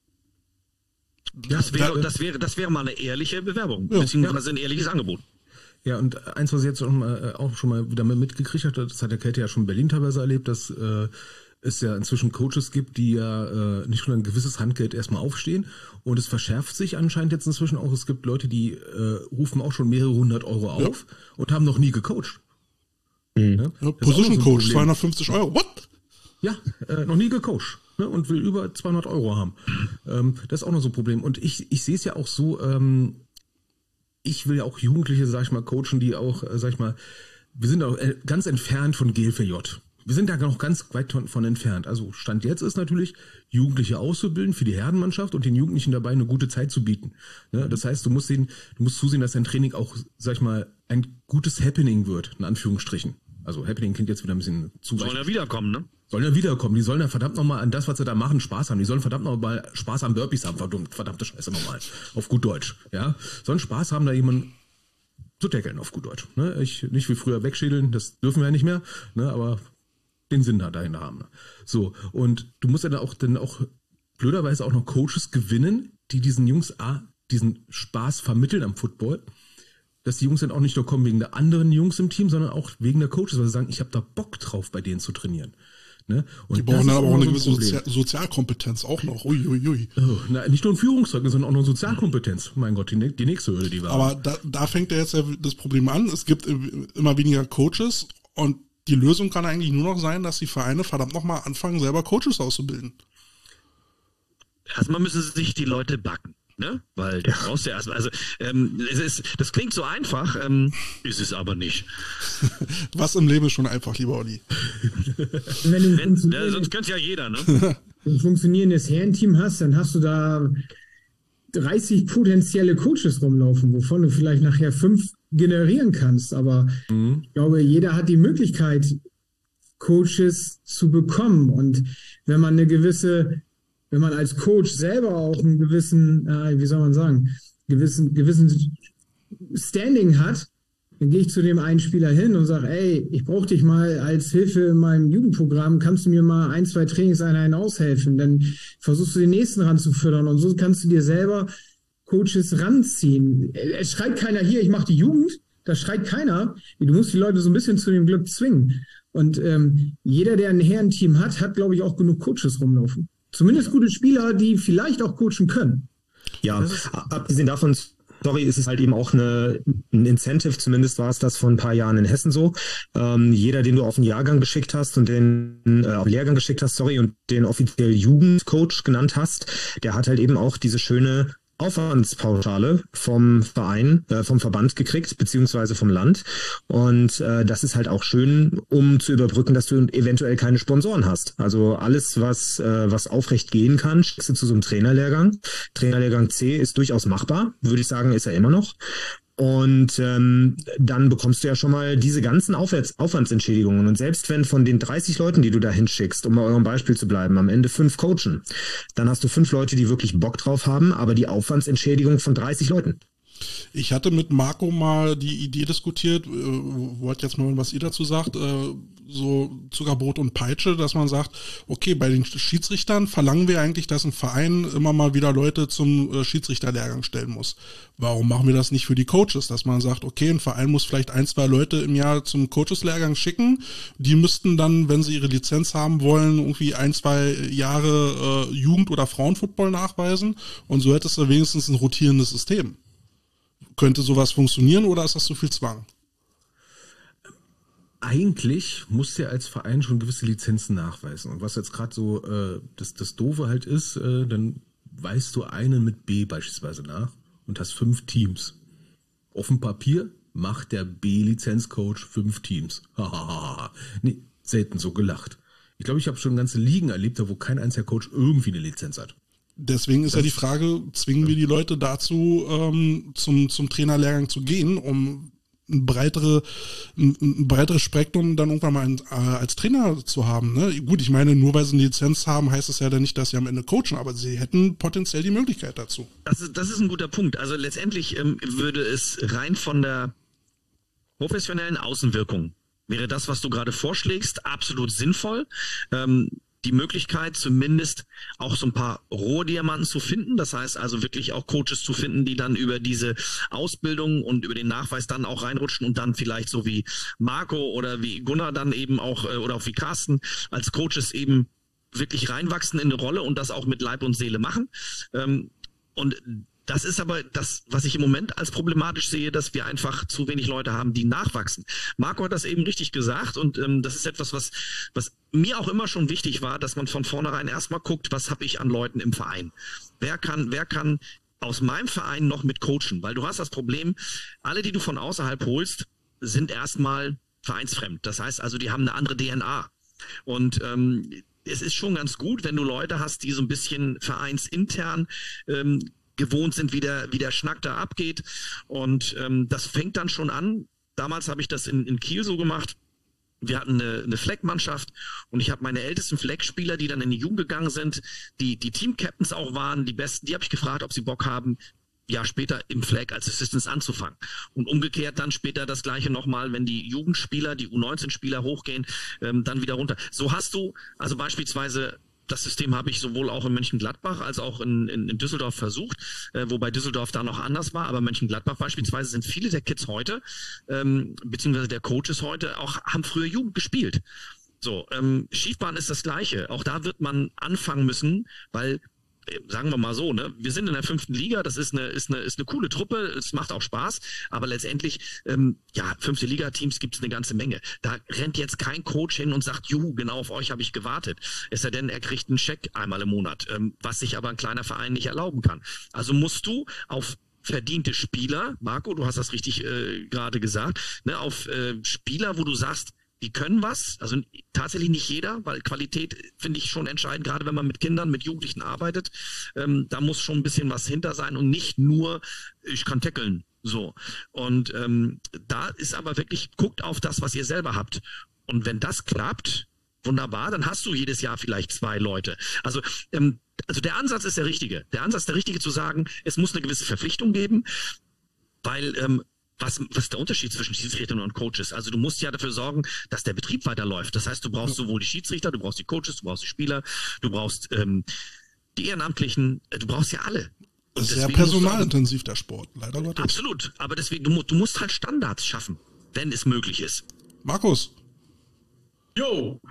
Das wäre mal eine ehrliche Bewerbung, beziehungsweise ein ehrliches Angebot. Ja, und eins, was ich jetzt auch schon mal wieder mitgekriegt habe, das hat der Käthe ja schon in Berlin teilweise erlebt, dass es ja inzwischen Coaches gibt, die ja nicht nur ein gewisses Handgeld erstmal aufstehen, und es verschärft sich anscheinend jetzt inzwischen auch. Es gibt Leute, die rufen auch schon mehrere 100 Euro auf und haben noch nie gecoacht. Ja, Position Coach, 250 Euro, what? Ja, noch nie gecoacht, ne, und will über 200 Euro haben. Das ist auch noch so ein Problem. Und ich sehe es ja auch so, ich will ja auch Jugendliche, sag ich mal, coachen, die auch, sag ich mal, wir sind auch ganz entfernt von GLVJ. Wir sind da noch ganz weit von entfernt. Also Stand jetzt ist natürlich, Jugendliche auszubilden für die Herrenmannschaft und den Jugendlichen dabei eine gute Zeit zu bieten. Ne? Das heißt, du musst zusehen, dass dein Training auch, sag ich mal, ein gutes Happening wird, in Anführungsstrichen. Also Happening klingt jetzt wieder ein bisschen zu weit. Sollen ja wiederkommen, ne? Sollen ja wiederkommen. Die sollen ja verdammt nochmal an das, was sie da machen, Spaß haben. Die sollen verdammt nochmal Spaß am Burpees haben. Verdammte Scheiße nochmal. Auf gut Deutsch. Ja? Sollen Spaß haben, da jemanden zu tackeln auf gut Deutsch. Ne? Nicht wie früher wegschädeln, das dürfen wir ja nicht mehr, ne? Aber den Sinn dahinter haben. So, und du musst dann auch blöderweise auch noch Coaches gewinnen, die diesen Jungs diesen Spaß vermitteln am Football, dass die Jungs dann auch nicht nur kommen wegen der anderen Jungs im Team, sondern auch wegen der Coaches, weil sie sagen, ich habe da Bock drauf, bei denen zu trainieren. Ne? Und die brauchen dann aber auch eine gewisse Sozialkompetenz auch noch. Uiuiui. Nicht nur ein Führungszeugnis, sondern auch noch Sozialkompetenz. Mein Gott, die nächste Hürde, die wir haben. Aber da fängt ja jetzt das Problem an. Es gibt immer weniger Coaches und die Lösung kann eigentlich nur noch sein, dass die Vereine verdammt nochmal anfangen, selber Coaches auszubilden. Erstmal müssen sich die Leute backen. Ne? Weil du brauchst ja erstmal, also das klingt so einfach, ist es aber nicht. Was im Leben ist schon einfach, lieber Olli. Sonst könnte ja jeder, ne? Wenn du ein funktionierendes Herrenteam hast, dann hast du da 30 potenzielle Coaches rumlaufen, wovon du vielleicht nachher 5 generieren kannst. Aber ich glaube, jeder hat die Möglichkeit, Coaches zu bekommen. Und wenn man wenn man als Coach selber auch einen gewissen, gewissen Standing hat, dann gehe ich zu dem einen Spieler hin und sage, ey, ich brauche dich mal als Hilfe in meinem Jugendprogramm, kannst du mir mal 1, 2 Trainingseinheiten aushelfen? Dann versuchst du den nächsten ranzufüttern und so kannst du dir selber Coaches ranziehen. Es schreit keiner hier, ich mache die Jugend, da schreit keiner. Du musst die Leute so ein bisschen zu dem Glück zwingen. Und jeder, der ein Herrenteam hat, glaube ich, auch genug Coaches rumlaufen. Zumindest gute Spieler, die vielleicht auch coachen können. Ja, abgesehen davon, sorry, ist es halt eben auch ein Incentive, zumindest war es das vor ein paar Jahren in Hessen so. Jeder, den du auf den Jahrgang geschickt hast und auf den Lehrgang geschickt hast, und den offiziell Jugendcoach genannt hast, der hat halt eben auch diese schöne Aufwandspauschale vom Verband gekriegt, beziehungsweise vom Land. Und das ist halt auch schön, um zu überbrücken, dass du eventuell keine Sponsoren hast. Also alles, was aufrecht gehen kann, schickst du zu so einem Trainerlehrgang. Trainerlehrgang C ist durchaus machbar, würde ich sagen, ist er immer noch. Und dann bekommst du ja schon mal diese ganzen Aufwandsentschädigungen. Und selbst wenn von den 30 Leuten, die du da hinschickst, um bei eurem Beispiel zu bleiben, am Ende 5 coachen, dann hast du 5 Leute, die wirklich Bock drauf haben, aber die Aufwandsentschädigung von 30 Leuten. Ich hatte mit Marco mal die Idee diskutiert, wollte jetzt mal hören, was ihr dazu sagt, so Zuckerbrot und Peitsche, dass man sagt, okay, bei den Schiedsrichtern verlangen wir eigentlich, dass ein Verein immer mal wieder Leute zum Schiedsrichterlehrgang stellen muss. Warum machen wir das nicht für die Coaches, dass man sagt, okay, ein Verein muss vielleicht 1, 2 Leute im Jahr zum Coacheslehrgang schicken, die müssten dann, wenn sie ihre Lizenz haben wollen, irgendwie 1, 2 Jahre Jugend- oder Frauenfootball nachweisen und so hättest du wenigstens ein rotierendes System. Könnte sowas funktionieren oder ist das zu viel Zwang? Eigentlich musst du ja als Verein schon gewisse Lizenzen nachweisen. Und was jetzt gerade so das Doofe halt ist, dann weist du einen mit B beispielsweise nach und hast 5 Teams. Auf dem Papier macht der B-Lizenzcoach 5 Teams. Nee, selten so gelacht. Ich glaube, ich habe schon ganze Ligen erlebt, wo kein einziger Coach irgendwie eine Lizenz hat. Deswegen ist ja die Frage, zwingen wir die Leute dazu, zum Trainerlehrgang zu gehen, um ein breiteres Spektrum dann irgendwann mal als Trainer zu haben. Ne? Gut, ich meine, nur weil sie eine Lizenz haben, heißt das ja dann nicht, dass sie am Ende coachen, aber sie hätten potenziell die Möglichkeit dazu. Das ist ein guter Punkt. Also letztendlich würde es rein von der professionellen Außenwirkung, wäre das, was du gerade vorschlägst, absolut sinnvoll. Die Möglichkeit, zumindest auch so ein paar Rohdiamanten zu finden. Das heißt also wirklich auch Coaches zu finden, die dann über diese Ausbildung und über den Nachweis dann auch reinrutschen und dann vielleicht so wie Marco oder wie Gunnar dann eben auch oder auch wie Carsten als Coaches eben wirklich reinwachsen in eine Rolle und das auch mit Leib und Seele machen. Und das ist aber das, was ich im Moment als problematisch sehe, dass wir einfach zu wenig Leute haben, die nachwachsen. Marco hat das eben richtig gesagt und das ist etwas, was mir auch immer schon wichtig war, dass man von vornherein erstmal guckt, was habe ich an Leuten im Verein? Wer kann aus meinem Verein noch mit coachen? Weil du hast das Problem, alle, die du von außerhalb holst, sind erstmal vereinsfremd. Das heißt also, die haben eine andere DNA. Und es ist schon ganz gut, wenn du Leute hast, die so ein bisschen vereinsintern gewohnt sind, wie der Schnack da abgeht. Und das fängt dann schon an. Damals habe ich das in Kiel so gemacht. Wir hatten eine Fleckmannschaft und ich habe meine ältesten Fleckspieler, die dann in die Jugend gegangen sind, die Team-Captains auch waren, die Besten, die habe ich gefragt, ob sie Bock haben, Jahr später im Flag als Assistants anzufangen. Und umgekehrt dann später das Gleiche nochmal, wenn die Jugendspieler, die U19-Spieler hochgehen, dann wieder runter. So hast du, also beispielsweise, das System habe ich sowohl auch in Mönchengladbach als auch in Düsseldorf versucht, wobei Düsseldorf da noch anders war, aber Mönchengladbach beispielsweise sind viele der Kids heute, beziehungsweise der Coaches heute, auch haben früher Jugend gespielt. So, Schiefbahn ist das Gleiche. Auch da wird man anfangen müssen, weil, sagen wir mal so, ne, wir sind in der 5. Liga, das ist eine coole Truppe, es macht auch Spaß, aber letztendlich, 5. Liga-Teams gibt es eine ganze Menge. Da rennt jetzt kein Coach hin und sagt, juhu, genau auf euch habe ich gewartet. Es sei denn, er kriegt einen Scheck einmal im Monat, was sich aber ein kleiner Verein nicht erlauben kann. Also musst du auf verdiente Spieler, Marco, du hast das richtig gerade gesagt, ne, auf Spieler, wo du sagst, die können was, also tatsächlich nicht jeder, weil Qualität finde ich schon entscheidend, gerade wenn man mit Kindern, mit Jugendlichen arbeitet, da muss schon ein bisschen was hinter sein und nicht nur, ich kann tackeln, so. Und da ist aber wirklich, guckt auf das, was ihr selber habt. Und wenn das klappt, wunderbar, dann hast du jedes Jahr vielleicht 2 Leute. Also der Ansatz ist der richtige. Der Ansatz ist der richtige zu sagen, es muss eine gewisse Verpflichtung geben, weil was ist der Unterschied zwischen Schiedsrichtern und Coaches? Also du musst ja dafür sorgen, dass der Betrieb weiterläuft. Das heißt, du brauchst sowohl die Schiedsrichter, du brauchst die Coaches, du brauchst die Spieler, du brauchst die Ehrenamtlichen, du brauchst ja alle. Das ist sehr personalintensiv, der Sport, leider Gottes. Absolut, aber deswegen, du musst halt Standards schaffen, wenn es möglich ist. Markus. Jo.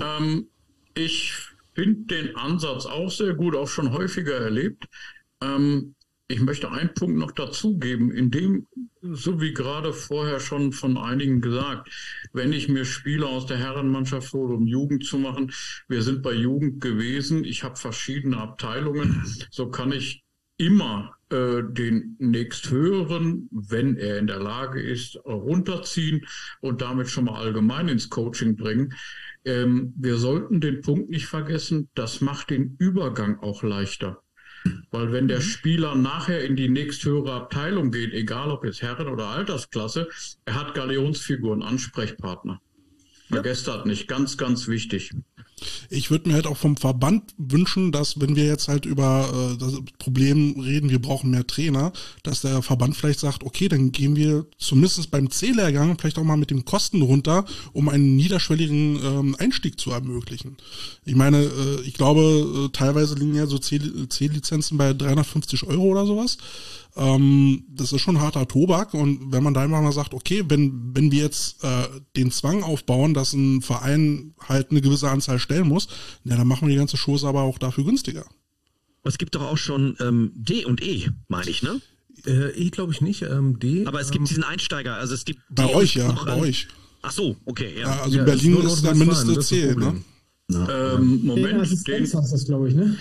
Ich finde den Ansatz auch sehr gut, auch schon häufiger erlebt. Ich möchte einen Punkt noch dazugeben, in dem, so wie gerade vorher schon von einigen gesagt, wenn ich mir Spieler aus der Herrenmannschaft hole, um Jugend zu machen, wir sind bei Jugend gewesen, ich habe verschiedene Abteilungen, so kann ich immer den nächsthöheren, wenn er in der Lage ist, runterziehen und damit schon mal allgemein ins Coaching bringen. Wir sollten den Punkt nicht vergessen, das macht den Übergang auch leichter. Weil wenn der Spieler nachher in die nächsthöhere Abteilung geht, egal ob jetzt Herren- oder Altersklasse, er hat Galionsfiguren, Ansprechpartner. Vergesst das nicht, ganz, ganz wichtig. Ich würde mir halt auch vom Verband wünschen, dass, wenn wir jetzt halt über das Problem reden, wir brauchen mehr Trainer, dass der Verband vielleicht sagt, okay, dann gehen wir zumindest beim C-Lehrgang vielleicht auch mal mit den Kosten runter, um einen niederschwelligen Einstieg zu ermöglichen. Ich meine, ich glaube, teilweise liegen ja so C-Lizenzen bei 350 € oder sowas. Das ist schon harter Tobak, und wenn man da einfach mal sagt, okay, wenn wir jetzt den Zwang aufbauen, dass ein Verein halt eine gewisse Anzahl stellen muss, ja, dann machen wir die ganze Chose aber auch dafür günstiger. Es gibt doch auch schon D und E, meine ich, ne? E glaube ich nicht, D. Aber es gibt diesen Einsteiger, also es gibt bei D euch, ja, noch, bei euch. Ach so, okay, ja. Also ja, Berlin ist der mindeste C, ne? Moment, Assistenz hast das, glaube ich, ne?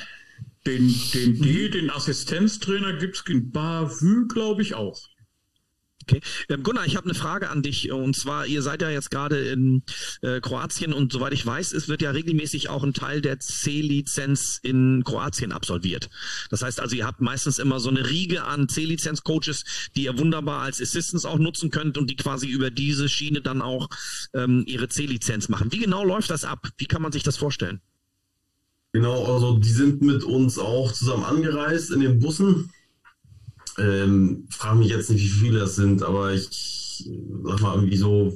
Den Assistenztrainer gibt es in Bavü, glaube ich, auch. Okay. Gunnar, ich habe eine Frage an dich, und zwar, ihr seid ja jetzt gerade in Kroatien, und soweit ich weiß, es wird ja regelmäßig auch ein Teil der C-Lizenz in Kroatien absolviert. Das heißt also, ihr habt meistens immer so eine Riege an C-Lizenz-Coaches, die ihr wunderbar als Assistants auch nutzen könnt und die quasi über diese Schiene dann auch ihre C-Lizenz machen. Wie genau läuft das ab? Wie kann man sich das vorstellen? Genau, also die sind mit uns auch zusammen angereist in den Bussen. Frage mich jetzt nicht, wie viele das sind, aber ich sag mal irgendwie so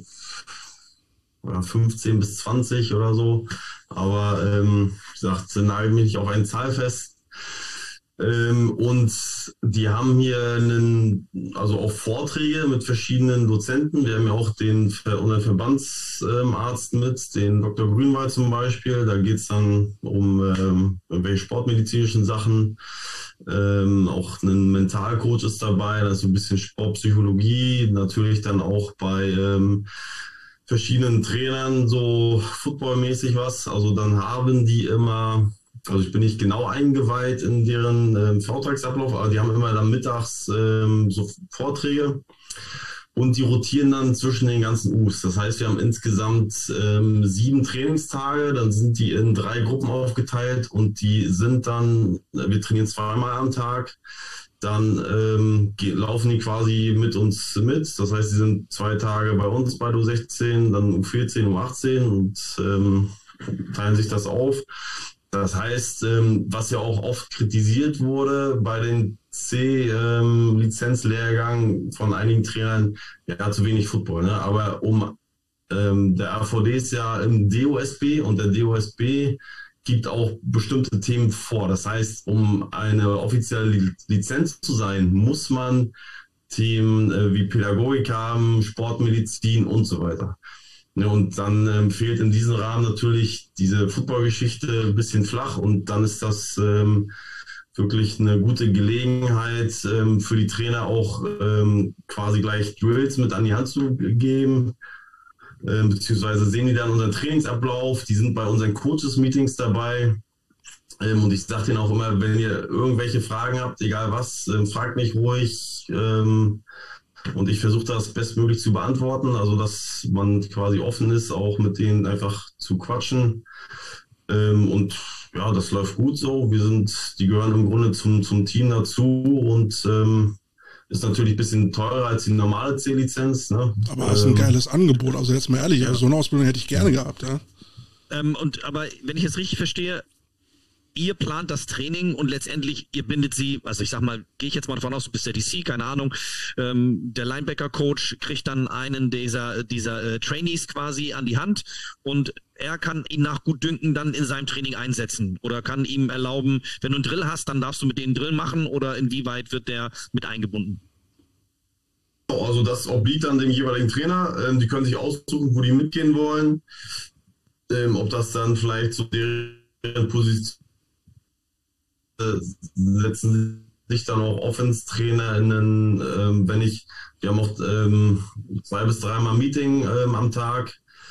15 bis 20 oder so. Aber wie gesagt, nagel mich nicht auf eine Zahl fest. Und die haben hier also auch Vorträge mit verschiedenen Dozenten. Wir haben ja auch unseren Verbandsarzt mit, den Dr. Grünwald zum Beispiel. Da geht es dann um irgendwelche sportmedizinischen Sachen. Auch ein Mentalcoach ist dabei, das ist so ein bisschen Sportpsychologie. Natürlich dann auch bei verschiedenen Trainern so footballmäßig was. Also dann haben die immer... Also ich bin nicht genau eingeweiht in deren Vortragsablauf, aber die haben immer dann mittags so Vorträge und die rotieren dann zwischen den ganzen U's. Das heißt, wir haben insgesamt 7 Trainingstage, dann sind die in 3 Gruppen aufgeteilt und die sind dann, wir trainieren 2-mal am Tag, dann laufen die quasi mit uns mit. Das heißt, die sind 2 Tage bei uns bei U16, dann U14, U18 und teilen sich das auf. Das heißt, was ja auch oft kritisiert wurde bei den C-Lizenzlehrgang von einigen Trainern, ja, zu wenig Football. Ne? Aber der AVD ist ja im DOSB und der DOSB gibt auch bestimmte Themen vor. Das heißt, um eine offizielle Lizenz zu sein, muss man Themen wie Pädagogik haben, Sportmedizin und so weiter. Ja, und dann fehlt in diesem Rahmen natürlich diese Football-Geschichte ein bisschen flach und dann ist das wirklich eine gute Gelegenheit für die Trainer auch quasi gleich Drills mit an die Hand zu geben, beziehungsweise sehen die dann unseren Trainingsablauf, die sind bei unseren Coaches-Meetings dabei und ich sage denen auch immer, wenn ihr irgendwelche Fragen habt, egal was, fragt mich ruhig, und ich versuche das bestmöglich zu beantworten, also dass man quasi offen ist, auch mit denen einfach zu quatschen. Und ja, das läuft gut so. Die gehören im Grunde zum Team dazu und ist natürlich ein bisschen teurer als die normale C-Lizenz. Ne? Aber das ist ein geiles Angebot, also jetzt mal ehrlich, also so eine Ausbildung hätte ich gerne gehabt. Ja. Aber wenn ich es richtig verstehe, ihr plant das Training und letztendlich ihr bindet sie, also ich sag mal, gehe ich jetzt mal davon aus, du bist der DC, keine Ahnung, der Linebacker-Coach kriegt dann einen dieser Trainees quasi an die Hand und er kann ihn nach Gutdünken dann in seinem Training einsetzen oder kann ihm erlauben, wenn du einen Drill hast, dann darfst du mit denen Drill machen oder inwieweit wird der mit eingebunden? Also das obliegt dann dem jeweiligen Trainer, die können sich aussuchen, wo die mitgehen wollen, ob das dann vielleicht so deren Position setzen sich dann auch Offense-TrainerInnen, wir haben auch 2 bis 3 Mal Meeting am Tag,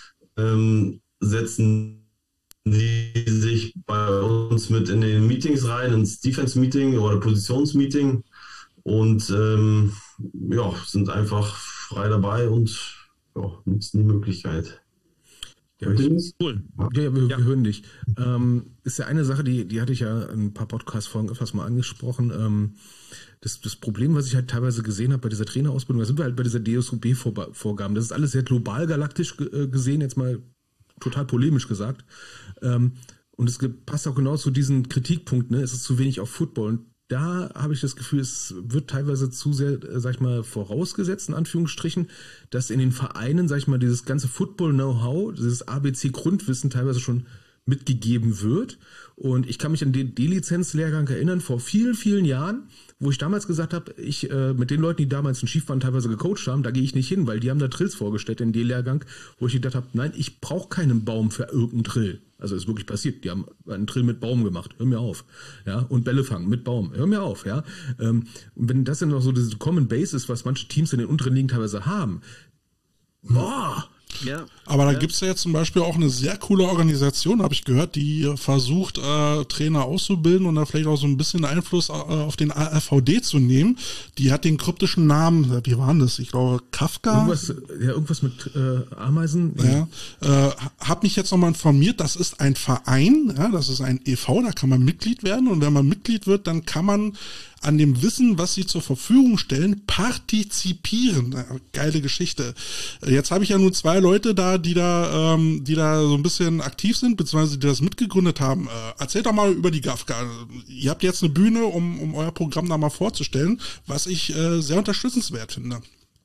setzen die sich bei uns mit in den Meetings rein, ins Defense-Meeting oder Positionsmeeting und sind einfach frei dabei und nutzen die Möglichkeit. Ja, cool. Ja, wir hören dich. Ist ja eine Sache, die hatte ich ja in ein paar Podcast-Folgen öfters mal angesprochen. Das Problem, was ich halt teilweise gesehen habe bei dieser Trainerausbildung, da sind wir halt bei dieser DSUB-Vorgaben. Das ist alles sehr global galaktisch gesehen, jetzt mal total polemisch gesagt. Und es passt auch genau zu diesen Kritikpunkten, ne? Es ist zu wenig auf Football. Und da habe ich das Gefühl, es wird teilweise zu sehr, sag ich mal, vorausgesetzt, in Anführungsstrichen, dass in den Vereinen, sag ich mal, dieses ganze Football-Know-how, dieses ABC-Grundwissen teilweise schon mitgegeben wird. Und ich kann mich an den D-Lizenz-Lehrgang erinnern, vor vielen, vielen Jahren, wo ich damals gesagt habe, ich mit den Leuten, die damals in Schiefbahn teilweise gecoacht haben, da gehe ich nicht hin, weil die haben da Drills vorgestellt in D-Lehrgang, wo ich gedacht habe, nein, ich brauche keinen Baum für irgendeinen Drill. Also ist wirklich passiert. Die haben einen Drill mit Baum gemacht. Hör mir auf. Ja, und Bälle fangen mit Baum. Hör mir auf. Ja, und wenn das dann noch so diese Common Base ist, was manche Teams in den unteren Ligen teilweise haben, boah. Ja. Aber da gibt's ja jetzt zum Beispiel auch eine sehr coole Organisation, habe ich gehört, die versucht, Trainer auszubilden und da vielleicht auch so ein bisschen Einfluss auf den ARVD zu nehmen. Die hat den kryptischen Namen, wie war das? Ich glaube, Kafka? Irgendwas mit Ameisen? Ja. Hab mich jetzt nochmal informiert, das ist ein Verein, ja, das ist ein e.V., da kann man Mitglied werden und wenn man Mitglied wird, dann kann man an dem Wissen, was sie zur Verfügung stellen, partizipieren. Geile Geschichte. Jetzt habe ich ja nur 2 Leute da, die da so ein bisschen aktiv sind, beziehungsweise die das mitgegründet haben. Erzählt doch mal über die GAFCA. Ihr habt jetzt eine Bühne, um euer Programm da mal vorzustellen, was ich sehr unterstützenswert finde.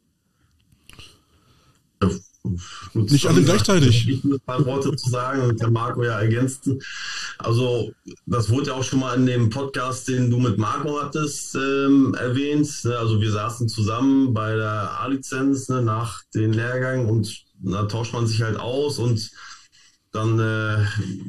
Nicht alle gleichzeitig. Ich muss ein paar Worte zu sagen und kann Marco ja ergänzen. Also, das wurde ja auch schon mal in dem Podcast, den du mit Marco hattest, erwähnt. Also, wir saßen zusammen bei der A-Lizenz nach den Lehrgängen und da tauscht man sich halt aus und dann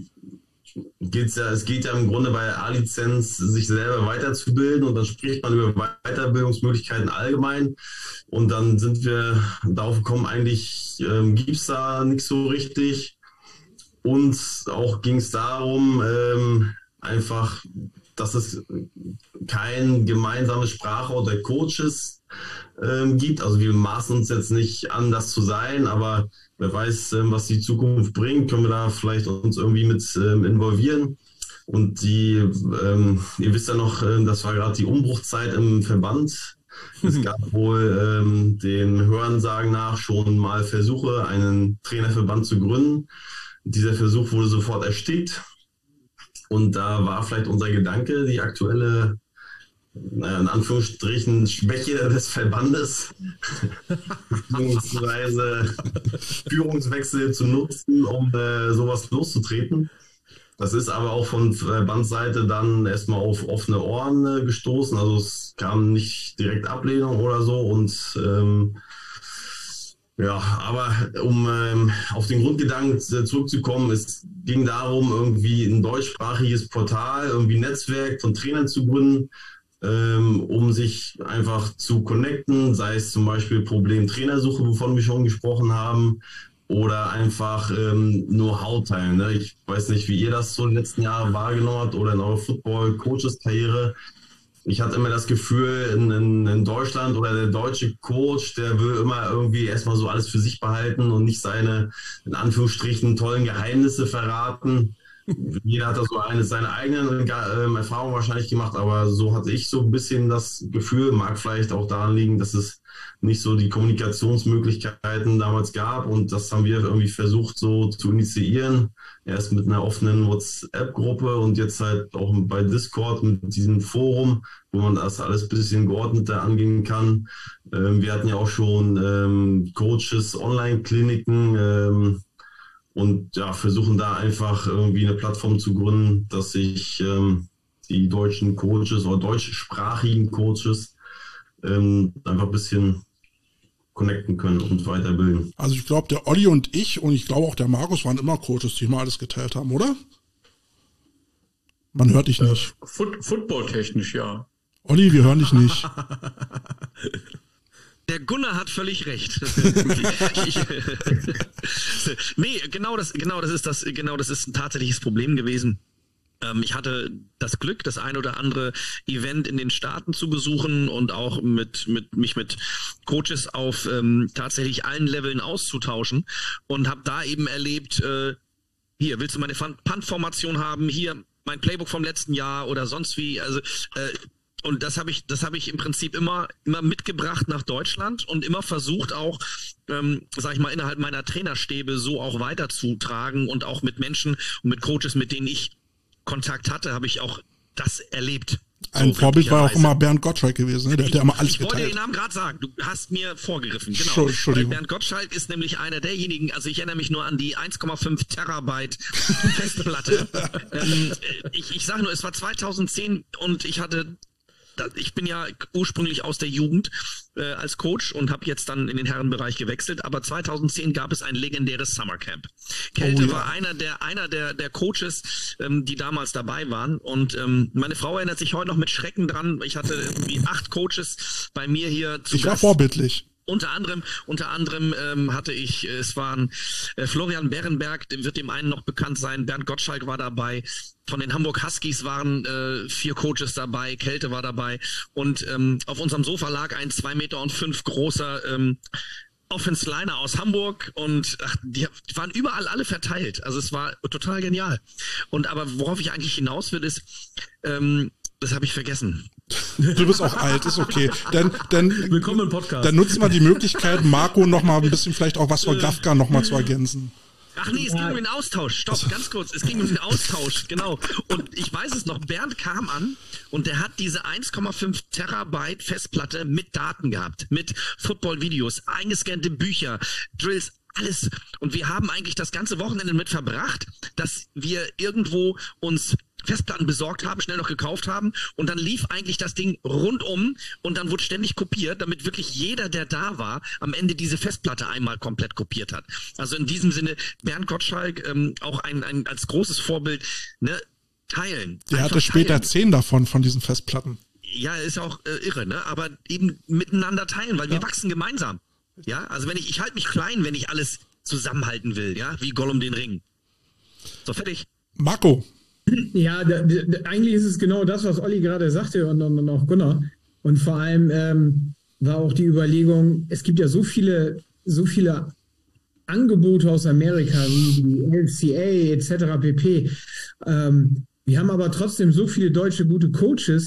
es geht ja im Grunde bei der A-Lizenz, sich selber weiterzubilden und dann spricht man über Weiterbildungsmöglichkeiten allgemein und dann sind wir darauf gekommen, eigentlich gibt es da nichts so richtig und auch ging es darum, einfach, dass es kein gemeinsames Sprachrohr der Coaches gibt. Also wir maßen uns jetzt nicht an, das zu sein, aber wer weiß, was die Zukunft bringt, können wir da vielleicht uns irgendwie mit involvieren. Und ihr wisst ja noch, das war gerade die Umbruchzeit im Verband. Es gab wohl den Hörensagen nach schon mal Versuche, einen Trainerverband zu gründen. Dieser Versuch wurde sofort erstickt. Und da war vielleicht unser Gedanke, die aktuelle, in Anführungsstrichen, Schwäche des Verbandes, beziehungsweise Führungswechsel zu nutzen, um sowas loszutreten. Das ist aber auch von Verbandsseite dann erstmal auf offene Ohren gestoßen. Also es kam nicht direkt Ablehnung oder so. Und aber um auf den Grundgedanken zurückzukommen, es ging darum, irgendwie ein deutschsprachiges Portal, irgendwie ein Netzwerk von Trainern zu gründen, um sich einfach zu connecten, sei es zum Beispiel Problem Trainersuche, wovon wir schon gesprochen haben, oder einfach Know-how teilen. Ne? Ich weiß nicht, wie ihr das so in den letzten Jahren wahrgenommen habt oder in eurer Football-Coaches-Karriere. Ich hatte immer das Gefühl, in Deutschland oder der deutsche Coach, der will immer irgendwie erstmal so alles für sich behalten und nicht seine, in Anführungsstrichen, tollen Geheimnisse verraten. Jeder hat da so seine eigenen Erfahrungen wahrscheinlich gemacht, aber so hatte ich so ein bisschen das Gefühl, mag vielleicht auch daran liegen, dass es nicht so die Kommunikationsmöglichkeiten damals gab, und das haben wir irgendwie versucht so zu initiieren. Erst mit einer offenen WhatsApp-Gruppe und jetzt halt auch bei Discord mit diesem Forum, wo man das alles ein bisschen geordneter angehen kann. Wir hatten ja auch schon Coaches, Online-Kliniken, und ja, versuchen da einfach irgendwie eine Plattform zu gründen, dass sich die deutschen Coaches oder deutschsprachigen Coaches einfach ein bisschen connecten können und weiterbilden. Also ich glaube, der Olli und ich glaube auch der Markus waren immer Coaches, die immer alles geteilt haben, oder? Man hört dich nicht. Footballtechnisch, ja. Olli, wir hören dich nicht. Der Gunnar hat völlig recht. Nee, genau das ist ein tatsächliches Problem gewesen. Ich hatte das Glück, das ein oder andere Event in den Staaten zu besuchen und auch mich mit Coaches auf tatsächlich allen Leveln auszutauschen, und habe da eben erlebt, hier, willst du meine Punt-Formation haben? Hier, mein Playbook vom letzten Jahr oder sonst wie. Also und das habe ich im Prinzip immer mitgebracht nach Deutschland und immer versucht auch, sag ich mal, innerhalb meiner Trainerstäbe so auch weiterzutragen, und auch mit Menschen und mit Coaches, mit denen ich Kontakt hatte, habe ich auch das erlebt. Ein Vorbild war auch immer Bernd Gottschalk gewesen, ne? Der hat ja immer alles geteilt. Ich wollte den Namen gerade sagen, du hast mir vorgegriffen. Genau. Entschuldigung. Bernd Gottschalk ist nämlich einer derjenigen, also ich erinnere mich nur an die 1,5 Terabyte Festplatte. Ich sage nur, es war 2010 und ich bin ja ursprünglich aus der Jugend als Coach und habe jetzt dann in den Herrenbereich gewechselt, aber 2010 gab es ein legendäres Summercamp. Kälte war einer der Coaches, die damals dabei waren, und meine Frau erinnert sich heute noch mit Schrecken dran. Ich hatte irgendwie 8 Coaches bei mir hier zu Gast. Ich war vorbildlich. Unter anderem hatte ich, es waren Florian Berenberg, dem wird dem einen noch bekannt sein, Bernd Gottschalk war dabei, von den Hamburg Huskies waren 4 Coaches dabei, Kälte war dabei, und auf unserem Sofa lag ein 2,5 Meter großer Offense Liner aus Hamburg, und die waren überall alle verteilt. Also es war total genial. Aber worauf ich eigentlich hinaus will, ist, das habe ich vergessen. Du bist auch alt, ist okay. Willkommen im Podcast. Dann nutzen wir die Möglichkeit, Marco noch mal ein bisschen vielleicht auch was von Gafka noch mal zu ergänzen. Ach nee, es ging um den Austausch. Stopp, ganz kurz. Es ging um den Austausch, genau. Und ich weiß es noch, Bernd kam an und der hat diese 1,5 Terabyte Festplatte mit Daten gehabt, mit Football-Videos, eingescannte Bücher, Drills, alles. Und wir haben eigentlich das ganze Wochenende mit verbracht, dass wir irgendwo uns Festplatten besorgt haben, schnell noch gekauft haben, und dann lief eigentlich das Ding rundum und dann wurde ständig kopiert, damit wirklich jeder, der da war, am Ende diese Festplatte einmal komplett kopiert hat. Also in diesem Sinne, Bernd Gottschalk, auch ein als großes Vorbild, ne, teilen. Der hatte später 10 davon, von diesen Festplatten. Ja, ist auch irre, ne? Aber eben miteinander teilen, weil wir wachsen gemeinsam. Ja, also ich halte mich klein, wenn ich alles zusammenhalten will, ja, wie Gollum den Ring. So, fertig. Marco. Ja, eigentlich ist es genau das, was Olli gerade sagte, und auch Gunnar. Und vor allem war auch die Überlegung, es gibt ja so viele Angebote aus Amerika, wie die LCA etc. pp. Wir haben aber trotzdem so viele deutsche gute Coaches.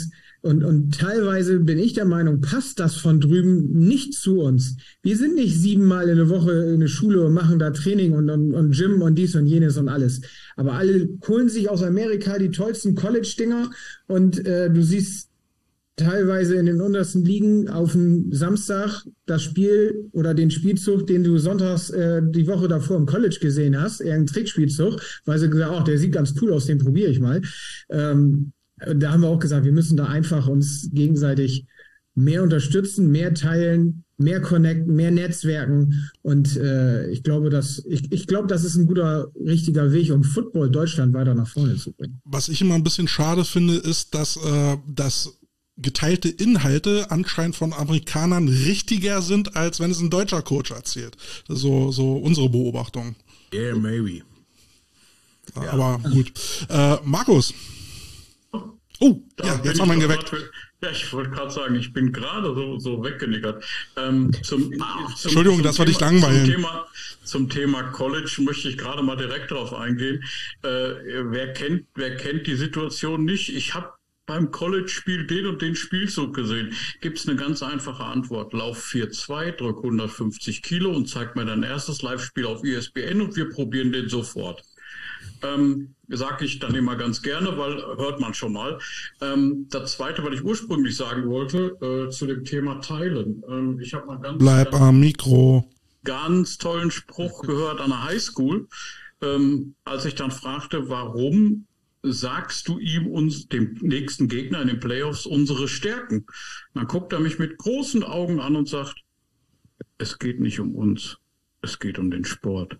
Und teilweise bin ich der Meinung, passt das von drüben nicht zu uns. Wir sind nicht 7-mal in der Woche in der Schule und machen da Training und Gym und dies und jenes und alles. Aber alle holen sich aus Amerika die tollsten College-Dinger und du siehst teilweise in den untersten Ligen auf dem Samstag das Spiel oder den Spielzug, den du sonntags die Woche davor im College gesehen hast, eher ein Trickspielzug, weil sie gesagt, der sieht ganz cool aus, den probiere ich mal. Da haben wir auch gesagt, wir müssen da einfach uns gegenseitig mehr unterstützen, mehr teilen, mehr connecten, mehr netzwerken. Und ich glaube, das ist ein guter, richtiger Weg, um Football Deutschland weiter nach vorne zu bringen. Was ich immer ein bisschen schade finde, ist, dass geteilte Inhalte anscheinend von Amerikanern richtiger sind, als wenn es ein deutscher Coach erzählt. So unsere Beobachtung. Yeah, maybe. Ja. Aber gut. Markus. Oh, ja, jetzt haben wir ihn geweckt. Ja, ich wollte gerade sagen, ich bin gerade so weggenickert. Entschuldigung, dass wir dich langweilen. Zum Thema College möchte ich gerade mal direkt darauf eingehen. Wer kennt die Situation nicht? Ich habe beim College-Spiel den und den Spielzug gesehen. Gibt es eine ganz einfache Antwort. Lauf 4-2, drück 150 Kilo und zeig mir dein erstes Live-Spiel auf ESPN und wir probieren den sofort. Sage ich dann immer ganz gerne, weil hört man schon mal. Das Zweite, was ich ursprünglich sagen wollte, zu dem Thema Teilen. Ich habe mal Bleib am Mikro. Ganz tollen Spruch gehört an der Highschool, als ich dann fragte, warum sagst du ihm, dem nächsten Gegner in den Playoffs, unsere Stärken? Dann guckt er mich mit großen Augen an und sagt, es geht nicht um uns, es geht um den Sport.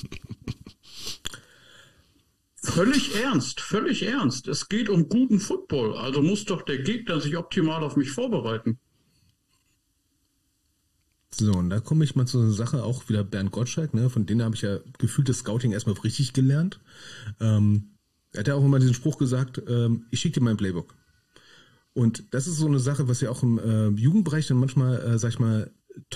Völlig ernst. Es geht um guten Football, also muss doch der Gegner sich optimal auf mich vorbereiten. So, und da komme ich mal zu einer Sache, auch wieder Bernd Gottschalk, ne? Von denen habe ich ja gefühlt das Scouting erstmal richtig gelernt. Er hat ja auch immer diesen Spruch gesagt, ich schicke dir mein Playbook. Und das ist so eine Sache, was ich auch im Jugendbereich dann manchmal, sag ich mal,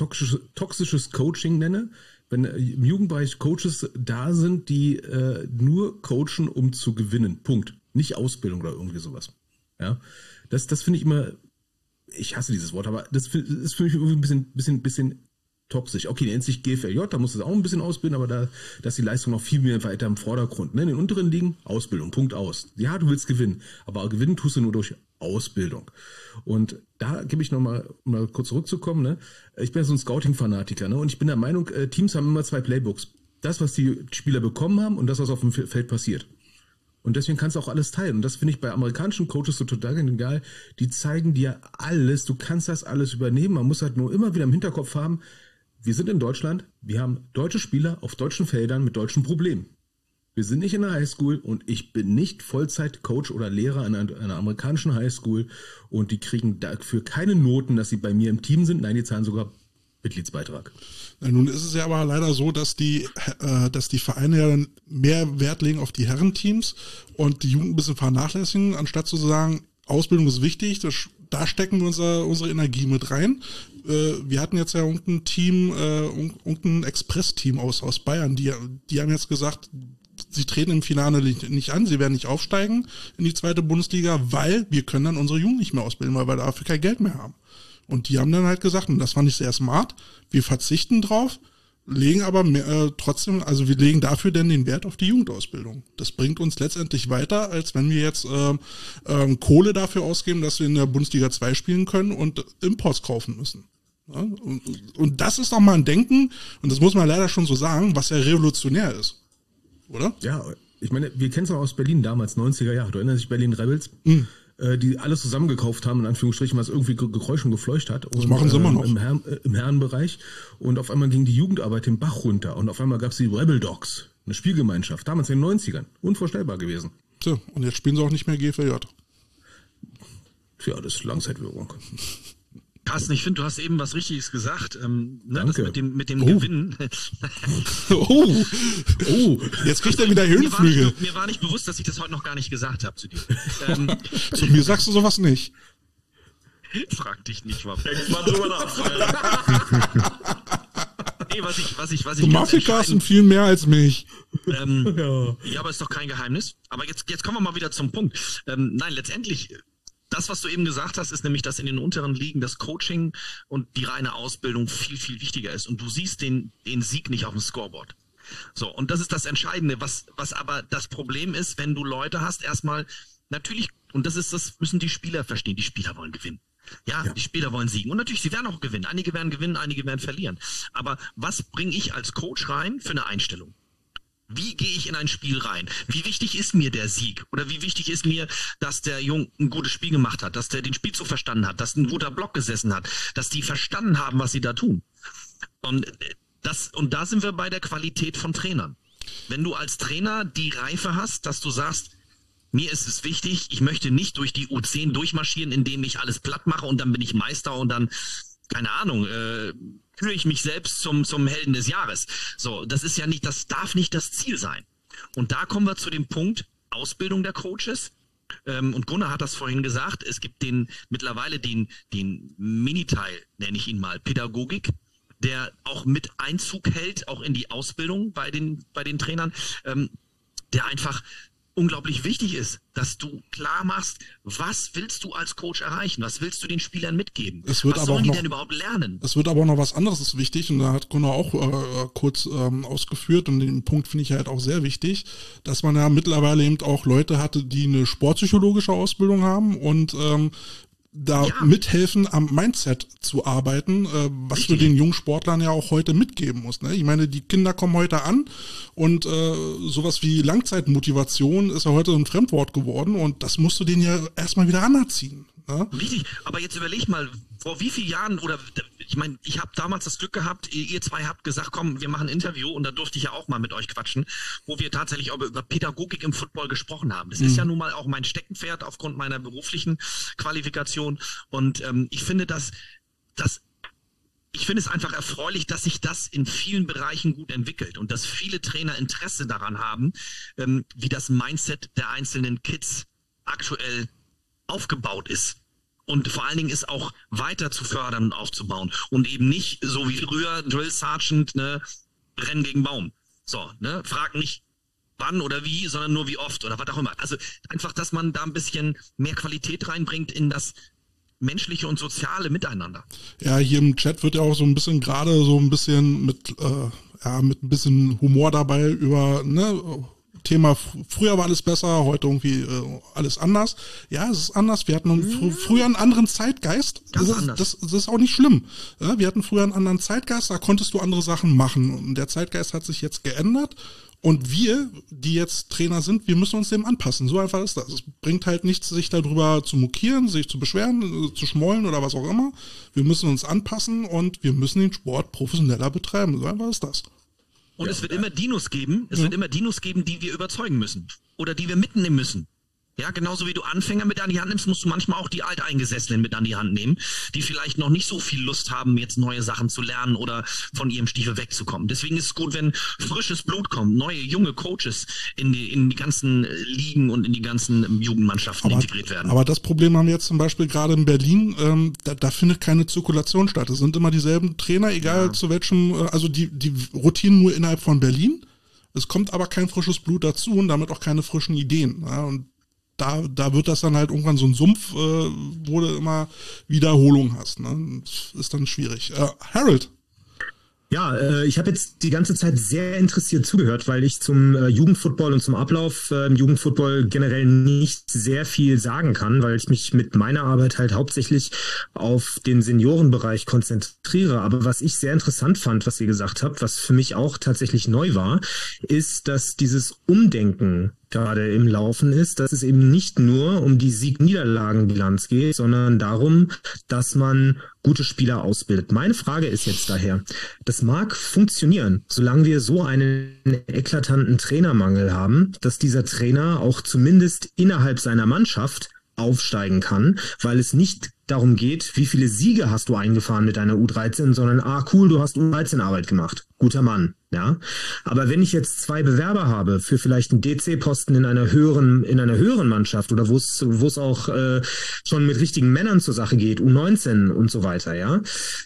toxisches Coaching nenne. Wenn im Jugendbereich Coaches da sind, die nur coachen, um zu gewinnen. Punkt. Nicht Ausbildung oder irgendwie sowas. Ja, das finde ich immer, ich hasse dieses Wort, aber das ist für mich irgendwie ein bisschen toxisch. Okay, die nennt sich GFLJ, da muss es auch ein bisschen ausbilden, aber da ist die Leistung noch viel mehr weiter im Vordergrund. Ne? In den unteren Ligen Ausbildung, Punkt aus. Ja, du willst gewinnen, aber gewinnen tust du nur durch Ausbildung. Und da gebe ich nochmal, um mal kurz zurückzukommen, ne? Ich bin ja so ein Scouting-Fanatiker, ne? Und ich bin der Meinung, Teams haben immer 2 Playbooks. Das, was die Spieler bekommen haben und das, was auf dem Feld passiert. Und deswegen kannst du auch alles teilen. Und das finde ich bei amerikanischen Coaches so total genial. Die zeigen dir alles, du kannst das alles übernehmen. Man muss halt nur immer wieder im Hinterkopf haben, wir sind in Deutschland, wir haben deutsche Spieler auf deutschen Feldern mit deutschen Problemen. Wir sind nicht in der Highschool und ich bin nicht Vollzeit-Coach oder Lehrer an einer amerikanischen Highschool und die kriegen dafür keine Noten, dass sie bei mir im Team sind. Nein, die zahlen sogar Mitgliedsbeitrag. Ja, nun ist es ja aber leider so, dass die Vereine ja dann mehr Wert legen auf die Herrenteams und die Jugend ein bisschen vernachlässigen, anstatt zu sagen, Ausbildung ist wichtig, da stecken wir unsere Energie mit rein. Wir hatten jetzt ja irgendein Team, irgendein Express-Team aus Bayern, die haben jetzt gesagt, sie treten im Finale nicht an, sie werden nicht aufsteigen in die 2. Bundesliga, weil wir können dann unsere Jugend nicht mehr ausbilden, weil wir dafür kein Geld mehr haben. Und die haben dann halt gesagt, und das fand ich sehr smart, wir verzichten drauf, legen aber trotzdem, also wir legen dafür dann den Wert auf die Jugendausbildung. Das bringt uns letztendlich weiter, als wenn wir jetzt Kohle dafür ausgeben, dass wir in der Bundesliga 2 spielen können und Imports kaufen müssen. Ja? Und das ist doch mal ein Denken, und das muss man leider schon so sagen, was ja revolutionär ist. Oder? Ja, ich meine, wir kennen es auch aus Berlin damals, 90er Jahre. Du erinnerst dich, Berlin Rebels, die alles zusammengekauft haben, in Anführungsstrichen, was irgendwie gekreucht und gefleucht hat. Das machen sie immer noch. Im Herrenbereich. Und auf einmal ging die Jugendarbeit den Bach runter. Und auf einmal gab es die Rebel Dogs, eine Spielgemeinschaft, damals in den 90ern. Unvorstellbar gewesen. So, und jetzt spielen sie auch nicht mehr GFLJ. Ja, das ist Langzeitwirkung. Carsten, ich finde, du hast eben was Richtiges gesagt. Danke. Das mit dem Gewinnen. Jetzt kriegt er wieder Höhenflügel. Mir war nicht bewusst, dass ich das heute noch gar nicht gesagt habe zu dir. Zu mir sagst du sowas nicht. Frag dich nicht, warum. Denk mal drüber nach. Nee, was ich du magst Carsten viel mehr als mich. Ja, aber ist doch kein Geheimnis. Aber jetzt kommen wir mal wieder zum Punkt. Nein, letztendlich das, was du eben gesagt hast, ist nämlich, dass in den unteren Ligen das Coaching und die reine Ausbildung viel, viel wichtiger ist. Und du siehst den Sieg nicht auf dem Scoreboard. So, und das ist das Entscheidende, was aber das Problem ist, wenn du Leute hast, erstmal natürlich, und das müssen die Spieler verstehen, die Spieler wollen gewinnen. Ja, die Spieler wollen siegen. Und natürlich, sie werden auch gewinnen. Einige werden gewinnen, einige werden verlieren. Aber was bringe ich als Coach rein für eine Einstellung? Wie gehe ich in ein Spiel rein? Wie wichtig ist mir der Sieg? Oder wie wichtig ist mir, dass der Jung ein gutes Spiel gemacht hat, dass der den Spielzug verstanden hat, dass ein guter Block gesessen hat, dass die verstanden haben, was sie da tun? Und da sind wir bei der Qualität von Trainern. Wenn du als Trainer die Reife hast, dass du sagst, mir ist es wichtig, ich möchte nicht durch die U10 durchmarschieren, indem ich alles platt mache und dann bin ich Meister und dann, keine Ahnung, küre ich mich selbst zum Helden des Jahres. So, das darf nicht das Ziel sein. Und da kommen wir zu dem Punkt Ausbildung der Coaches. Und Gunnar hat das vorhin gesagt, es gibt mittlerweile den Miniteil, nenne ich ihn mal, Pädagogik, der auch mit Einzug hält, auch in die Ausbildung bei den Trainern, der einfach unglaublich wichtig ist, dass du klar machst, was willst du als Coach erreichen? Was willst du den Spielern mitgeben? Was sollen die denn überhaupt lernen? Es wird aber auch noch was anderes ist wichtig, und da hat Gunnar auch kurz ausgeführt, und den Punkt finde ich halt auch sehr wichtig, dass man ja mittlerweile eben auch Leute hatte, die eine sportpsychologische Ausbildung haben und mithelfen, am Mindset zu arbeiten, was du den jungen Sportlern ja auch heute mitgeben musst. Ne? Ich meine, die Kinder kommen heute an und sowas wie Langzeitmotivation ist ja heute ein Fremdwort geworden, und das musst du denen ja erstmal wieder anerziehen. Ne? Richtig, aber jetzt überleg mal, vor wie vielen Jahren, oder ich meine, ich habe damals das Glück gehabt, ihr zwei habt gesagt, komm, wir machen ein Interview, und da durfte ich ja auch mal mit euch quatschen, wo wir tatsächlich auch über Pädagogik im Football gesprochen haben. Das ist ja nun mal auch mein Steckenpferd aufgrund meiner beruflichen Qualifikation, und ich finde ich finde es einfach erfreulich, dass sich das in vielen Bereichen gut entwickelt und dass viele Trainer Interesse daran haben, wie das Mindset der einzelnen Kids aktuell aufgebaut ist. Und vor allen Dingen ist auch weiter zu fördern und aufzubauen. Und eben nicht so wie früher, Drill Sergeant, ne, Rennen gegen Baum. So, ne, frag nicht wann oder wie, sondern nur wie oft oder was auch immer. Also einfach, dass man da ein bisschen mehr Qualität reinbringt in das menschliche und soziale Miteinander. Ja, hier im Chat wird ja auch so ein bisschen gerade so ein bisschen mit ein bisschen Humor dabei über, ne, Thema, früher war alles besser, heute irgendwie alles anders. Ja, es ist anders. Wir hatten früher einen anderen Zeitgeist. Das ist auch nicht schlimm. Ja, wir hatten früher einen anderen Zeitgeist, da konntest du andere Sachen machen. Und der Zeitgeist hat sich jetzt geändert. Und wir, die jetzt Trainer sind, wir müssen uns dem anpassen. So einfach ist das. Es bringt halt nichts, sich darüber zu mokieren, sich zu beschweren, zu schmollen oder was auch immer. Wir müssen uns anpassen und wir müssen den Sport professioneller betreiben. So einfach ist das. Und es wird immer Dinos geben, die wir überzeugen müssen oder die wir mitnehmen müssen. Ja, genauso wie du Anfänger mit an die Hand nimmst, musst du manchmal auch die Alteingesessenen mit an die Hand nehmen, die vielleicht noch nicht so viel Lust haben, jetzt neue Sachen zu lernen oder von ihrem Stiefel wegzukommen. Deswegen ist es gut, wenn frisches Blut kommt, neue, junge Coaches in die ganzen Ligen und in die ganzen Jugendmannschaften integriert werden. Aber das Problem haben wir jetzt zum Beispiel gerade in Berlin, da findet keine Zirkulation statt. Es sind immer dieselben Trainer, egal zu welchem, also die rotieren nur innerhalb von Berlin. Es kommt aber kein frisches Blut dazu und damit auch keine frischen Ideen. Ja, und da wird das dann halt irgendwann so ein Sumpf, wo du immer Wiederholung hast. Ne? Das ist dann schwierig. Harold. Ja, ich habe jetzt die ganze Zeit sehr interessiert zugehört, weil ich zum Jugendfootball und zum Ablauf im Jugendfootball generell nicht sehr viel sagen kann, weil ich mich mit meiner Arbeit halt hauptsächlich auf den Seniorenbereich konzentriere. Aber was ich sehr interessant fand, was ihr gesagt habt, was für mich auch tatsächlich neu war, ist, dass dieses Umdenken gerade im Laufen ist, dass es eben nicht nur um die Sieg-Niederlagen-Bilanz geht, sondern darum, dass man gute Spieler ausbildet. Meine Frage ist jetzt daher, das mag funktionieren, solange wir so einen eklatanten Trainermangel haben, dass dieser Trainer auch zumindest innerhalb seiner Mannschaft aufsteigen kann, weil es nicht darum geht, wie viele Siege hast du eingefahren mit deiner U13, sondern cool, du hast U13-Arbeit gemacht. Guter Mann, ja. Aber wenn ich jetzt 2 Bewerber habe für vielleicht einen DC-Posten in einer höheren Mannschaft oder wo es auch schon mit richtigen Männern zur Sache geht, U19 und so weiter, ja.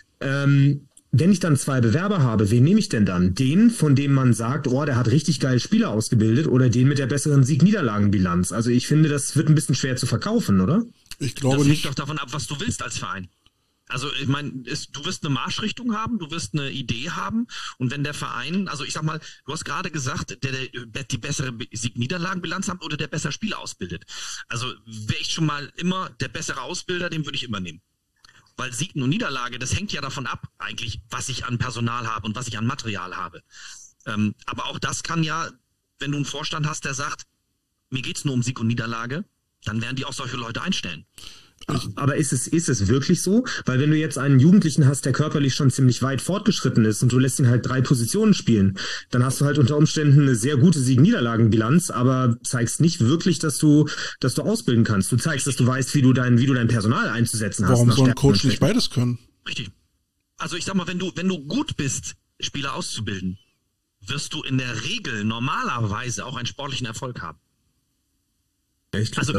Wenn ich dann 2 Bewerber habe, wen nehme ich denn dann? Den, von dem man sagt, der hat richtig geile Spieler ausgebildet, oder den mit der besseren Sieg-Niederlagen-Bilanz? Also ich finde, das wird ein bisschen schwer zu verkaufen, oder? Ich glaube das nicht. hängt doch davon ab, was du willst als Verein. Also ich meine, du wirst eine Marschrichtung haben, du wirst eine Idee haben und wenn der Verein, also ich sag mal, du hast gerade gesagt, der die bessere Sieg-Niederlagen-Bilanz hat oder der besser Spieler ausbildet. Also wäre ich schon mal immer der bessere Ausbilder, den würde ich immer nehmen. Weil Sieg und Niederlage, das hängt ja davon ab eigentlich, was ich an Personal habe und was ich an Material habe. Aber auch das kann ja, wenn du einen Vorstand hast, der sagt, mir geht's nur um Sieg und Niederlage, dann werden die auch solche Leute einstellen. Aber ist es wirklich so? Weil wenn du jetzt einen Jugendlichen hast, der körperlich schon ziemlich weit fortgeschritten ist und du lässt ihn halt 3 Positionen spielen, dann hast du halt unter Umständen eine sehr gute Sieg-Niederlagen-Bilanz, aber zeigst nicht wirklich, dass du ausbilden kannst. Du zeigst, dass du weißt, wie du dein Personal einzusetzen hast. Warum soll ein Coach nicht beides können? Richtig. Also ich sag mal, wenn du gut bist, Spieler auszubilden, wirst du in der Regel normalerweise auch einen sportlichen Erfolg haben. Echt? Also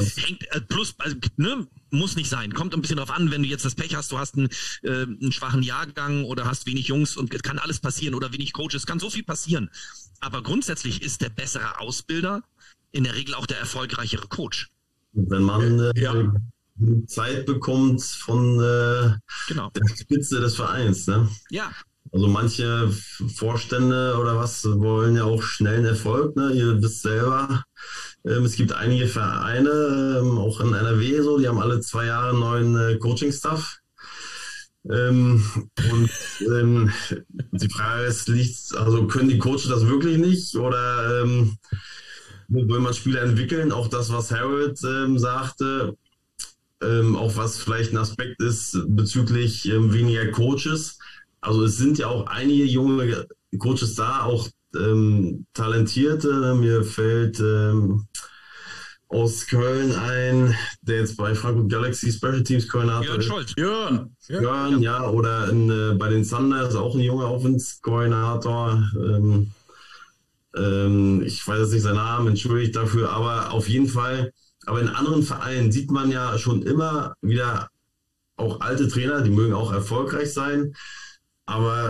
muss nicht sein. Kommt ein bisschen drauf an, wenn du jetzt das Pech hast, du hast einen schwachen Jahrgang oder hast wenig Jungs und kann alles passieren oder wenig Coaches, kann so viel passieren. Aber grundsätzlich ist der bessere Ausbilder in der Regel auch der erfolgreichere Coach. Wenn man Zeit bekommt von der Spitze des Vereins, ne? Ja. Also manche Vorstände oder was wollen ja auch schnellen Erfolg, ne? Ihr wisst selber, es gibt einige Vereine, auch in NRW so, die haben alle 2 Jahre einen neuen Coaching-Staff. Die Frage ist, also können die Coaches das wirklich nicht oder will man Spieler entwickeln? Auch das, was Harold sagte, auch was vielleicht ein Aspekt ist bezüglich weniger Coaches. Also es sind ja auch einige junge Coaches da, auch talentierte. Mir fällt aus Köln ein, der jetzt bei Frankfurt Galaxy Special Teams Koordinator ist. Jörn, ja, oder bei den Thunders auch ein junger Offense-Koordinator. Ich weiß jetzt nicht seinen Namen, entschuldigt dafür, aber auf jeden Fall. Aber in anderen Vereinen sieht man ja schon immer wieder auch alte Trainer, die mögen auch erfolgreich sein, aber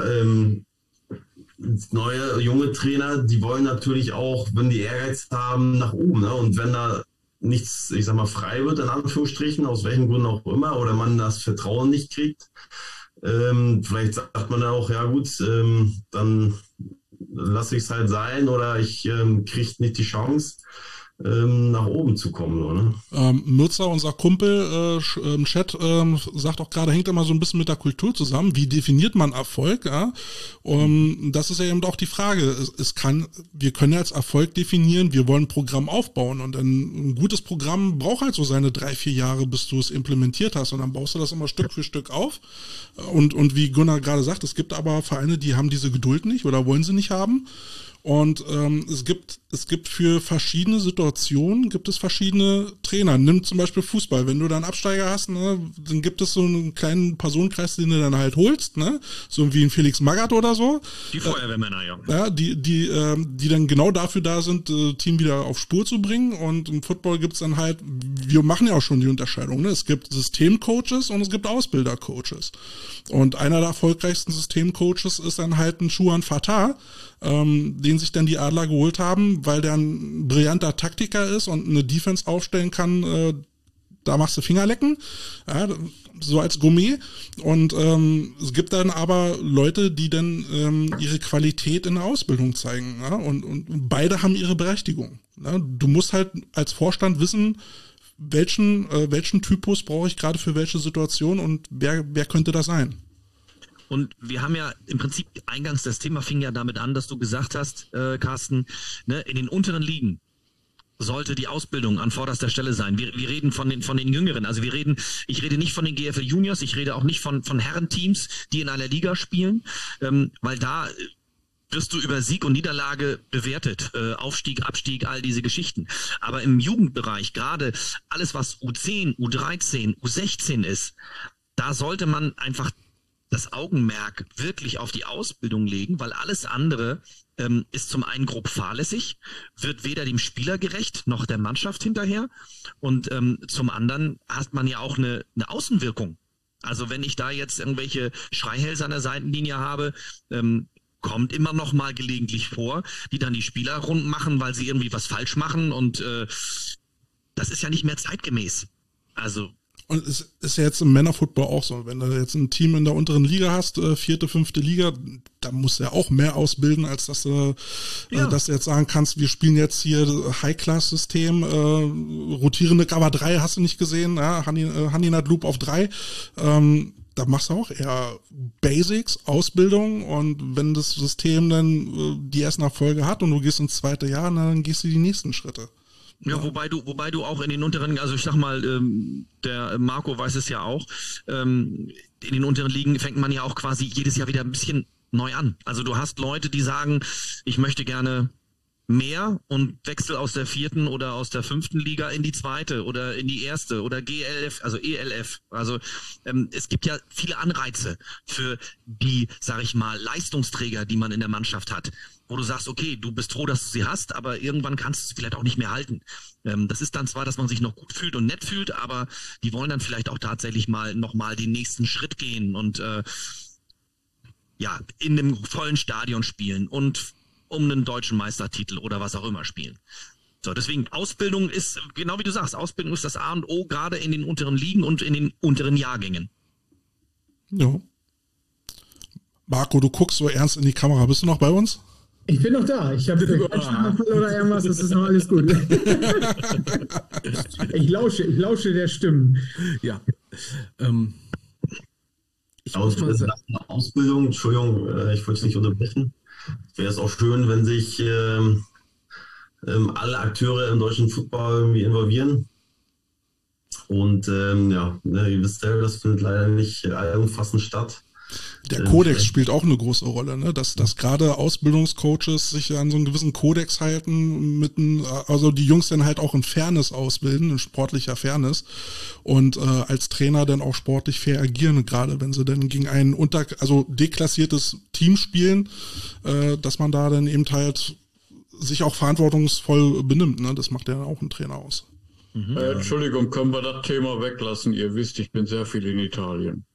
neue, junge Trainer, die wollen natürlich auch, wenn die Ehrgeiz haben, nach oben. Ne? Und wenn da nichts, ich sag mal, frei wird, in Anführungsstrichen, aus welchen Gründen auch immer, oder man das Vertrauen nicht kriegt, vielleicht sagt man dann auch, ja gut, dann lasse ich es halt sein oder ich kriege nicht die Chance, nach oben zu kommen. Oder? Mürzer, unser Kumpel im Chat, sagt auch gerade, hängt immer so ein bisschen mit der Kultur zusammen. Wie definiert man Erfolg? Ja? Das ist ja eben auch die Frage. Wir können ja als Erfolg definieren, wir wollen ein Programm aufbauen und ein gutes Programm braucht halt so seine 3-4 Jahre, bis du es implementiert hast und dann baust du das immer Stück für Stück auf. Und wie Gunnar gerade sagt, es gibt aber Vereine, die haben diese Geduld nicht oder wollen sie nicht haben. Und es gibt für verschiedene Situationen gibt es verschiedene Trainer. Nimm zum Beispiel Fußball. Wenn du da einen Absteiger hast, ne, dann gibt es so einen kleinen Personenkreis, den du dann halt holst, ne, so wie ein Felix Magath oder so. Die Feuerwehrmänner, ja. Ja, die dann genau dafür da sind, Team wieder auf Spur zu bringen. Und im Football gibt's dann halt, wir machen ja auch schon die Unterscheidung, ne? Es gibt Systemcoaches und es gibt Ausbildercoaches. Und einer der erfolgreichsten Systemcoaches ist dann halt ein Shuan Fatah, den sich dann die Adler geholt haben, weil der ein brillanter Taktiker ist und eine Defense aufstellen kann, da machst du Fingerlecken, ja, so als Gourmet. Und es gibt dann aber Leute, die dann ihre Qualität in der Ausbildung zeigen. Ja? Und beide haben ihre Berechtigung. Ja? Du musst halt als Vorstand wissen, welchen Typus brauche ich gerade für welche Situation und wer könnte das sein. Und wir haben ja im Prinzip eingangs, das Thema fing ja damit an, dass du gesagt hast, Carsten, ne, in den unteren Ligen sollte die Ausbildung an vorderster Stelle sein. Wir reden von den Jüngeren. Also ich rede nicht von den GFL Juniors, ich rede auch nicht von Herrenteams, die in einer Liga spielen, weil da wirst du über Sieg und Niederlage bewertet, Aufstieg, Abstieg, all diese Geschichten. Aber im Jugendbereich, gerade alles, was U10, U13, U16 ist, da sollte man einfach das Augenmerk wirklich auf die Ausbildung legen, weil alles andere ist zum einen grob fahrlässig, wird weder dem Spieler gerecht, noch der Mannschaft hinterher und zum anderen hat man ja auch eine Außenwirkung. Also wenn ich da jetzt irgendwelche Schreihälse an der Seitenlinie habe, kommt immer noch mal gelegentlich vor, die dann die Spieler rund machen, weil sie irgendwie was falsch machen und das ist ja nicht mehr zeitgemäß. Also Und es ist ja jetzt im Männerfootball auch so. Wenn du jetzt ein Team in der unteren Liga hast, 4., 5. Liga, da musst du ja auch mehr ausbilden, als dass du jetzt sagen kannst, wir spielen jetzt hier High-Class-System, rotierende Cover 3 hast du nicht gesehen, ja, Honey Nut Loop auf 3. Da machst du auch eher Basics, Ausbildung, und wenn das System dann die ersten Erfolge hat und du gehst ins 2. Jahr, dann gehst du die nächsten Schritte. Ja, wobei du auch in den unteren, also ich sag mal, der Marco weiß es ja auch, in den unteren Ligen fängt man ja auch quasi jedes Jahr wieder ein bisschen neu an. Also du hast Leute, die sagen, ich möchte gerne mehr und wechsel aus der 4. oder aus der 5. Liga in die 2. oder in die 1. oder GLF, also ELF. Also es gibt ja viele Anreize für die, sag ich mal, Leistungsträger, die man in der Mannschaft hat, wo du sagst, okay, du bist froh, dass du sie hast, aber irgendwann kannst du es vielleicht auch nicht mehr halten. Das ist dann zwar, dass man sich noch gut fühlt und nett fühlt, aber die wollen dann vielleicht auch tatsächlich nochmal den nächsten Schritt gehen und in einem vollen Stadion spielen und um einen deutschen Meistertitel oder was auch immer spielen. So, deswegen Ausbildung ist, genau wie du sagst, Ausbildung ist das A und O, gerade in den unteren Ligen und in den unteren Jahrgängen. Ja. Marco, du guckst so ernst in die Kamera. Bist du noch bei uns? Ich bin noch da. Ich habe keinen Schlaganfall oder irgendwas. Das ist noch alles gut. Ich lausche der Stimmen. Ja. Nach einer Ausbildung, Entschuldigung, ich wollte es nicht unterbrechen. Wäre es auch schön, wenn sich alle Akteure im deutschen Football irgendwie involvieren. Und ihr wisst selber, das findet leider nicht allumfassend statt. Der Kodex spielt auch eine große Rolle, ne? Dass gerade Ausbildungscoaches sich an so einen gewissen Kodex halten, also die Jungs dann halt auch in Fairness ausbilden, in sportlicher Fairness, und als Trainer dann auch sportlich fair agieren, gerade wenn sie dann gegen ein deklassiertes Team spielen, dass man da dann eben halt sich auch verantwortungsvoll benimmt, ne? Das macht ja auch ein Trainer aus. Entschuldigung, können wir das Thema weglassen? Ihr wisst, ich bin sehr viel in Italien.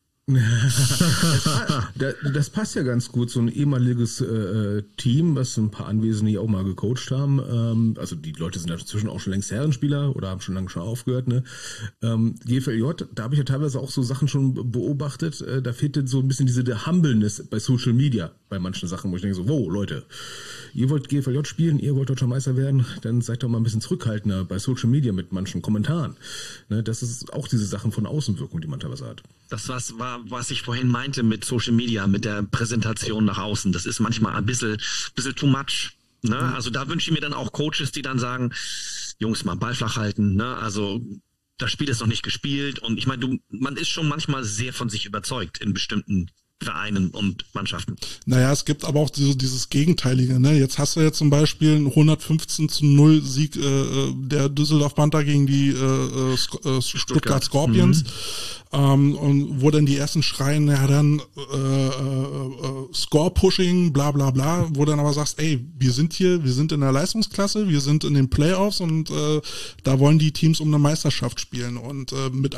Das passt ja ganz gut, so ein ehemaliges Team, was ein paar Anwesende auch mal gecoacht haben. Also die Leute sind ja inzwischen auch schon längst Herrenspieler oder haben schon lange aufgehört. Ne? GFLJ, da habe ich ja teilweise auch so Sachen schon beobachtet. Da fehlt so ein bisschen diese Humbleness bei Social Media, bei manchen Sachen, wo ich denke so, wow, Leute, ihr wollt GFLJ spielen, ihr wollt Deutscher Meister werden, dann seid doch mal ein bisschen zurückhaltender bei Social Media mit manchen Kommentaren. Ne? Das ist auch diese Sachen von Außenwirkung, die man teilweise hat. Das war, was ich vorhin meinte mit Social Media, mit der Präsentation nach außen. Das ist manchmal ein bisschen too much. Ne? Also da wünsche ich mir dann auch Coaches, die dann sagen, Jungs, mal Ball flach halten. Ne? Also das Spiel ist noch nicht gespielt. Und ich meine, man ist schon manchmal sehr von sich überzeugt in bestimmten Vereinen und Mannschaften. Naja, es gibt aber auch dieses Gegenteilige. Ne? Jetzt hast du ja zum Beispiel einen 115-0 Sieg der Düsseldorf Panther gegen die Stuttgart Scorpions. Und wo dann die ersten schreien, ja dann Score-Pushing, bla bla bla, wo dann aber sagst, ey, wir sind in der Leistungsklasse, wir sind in den Playoffs und da wollen die Teams um eine Meisterschaft spielen und mit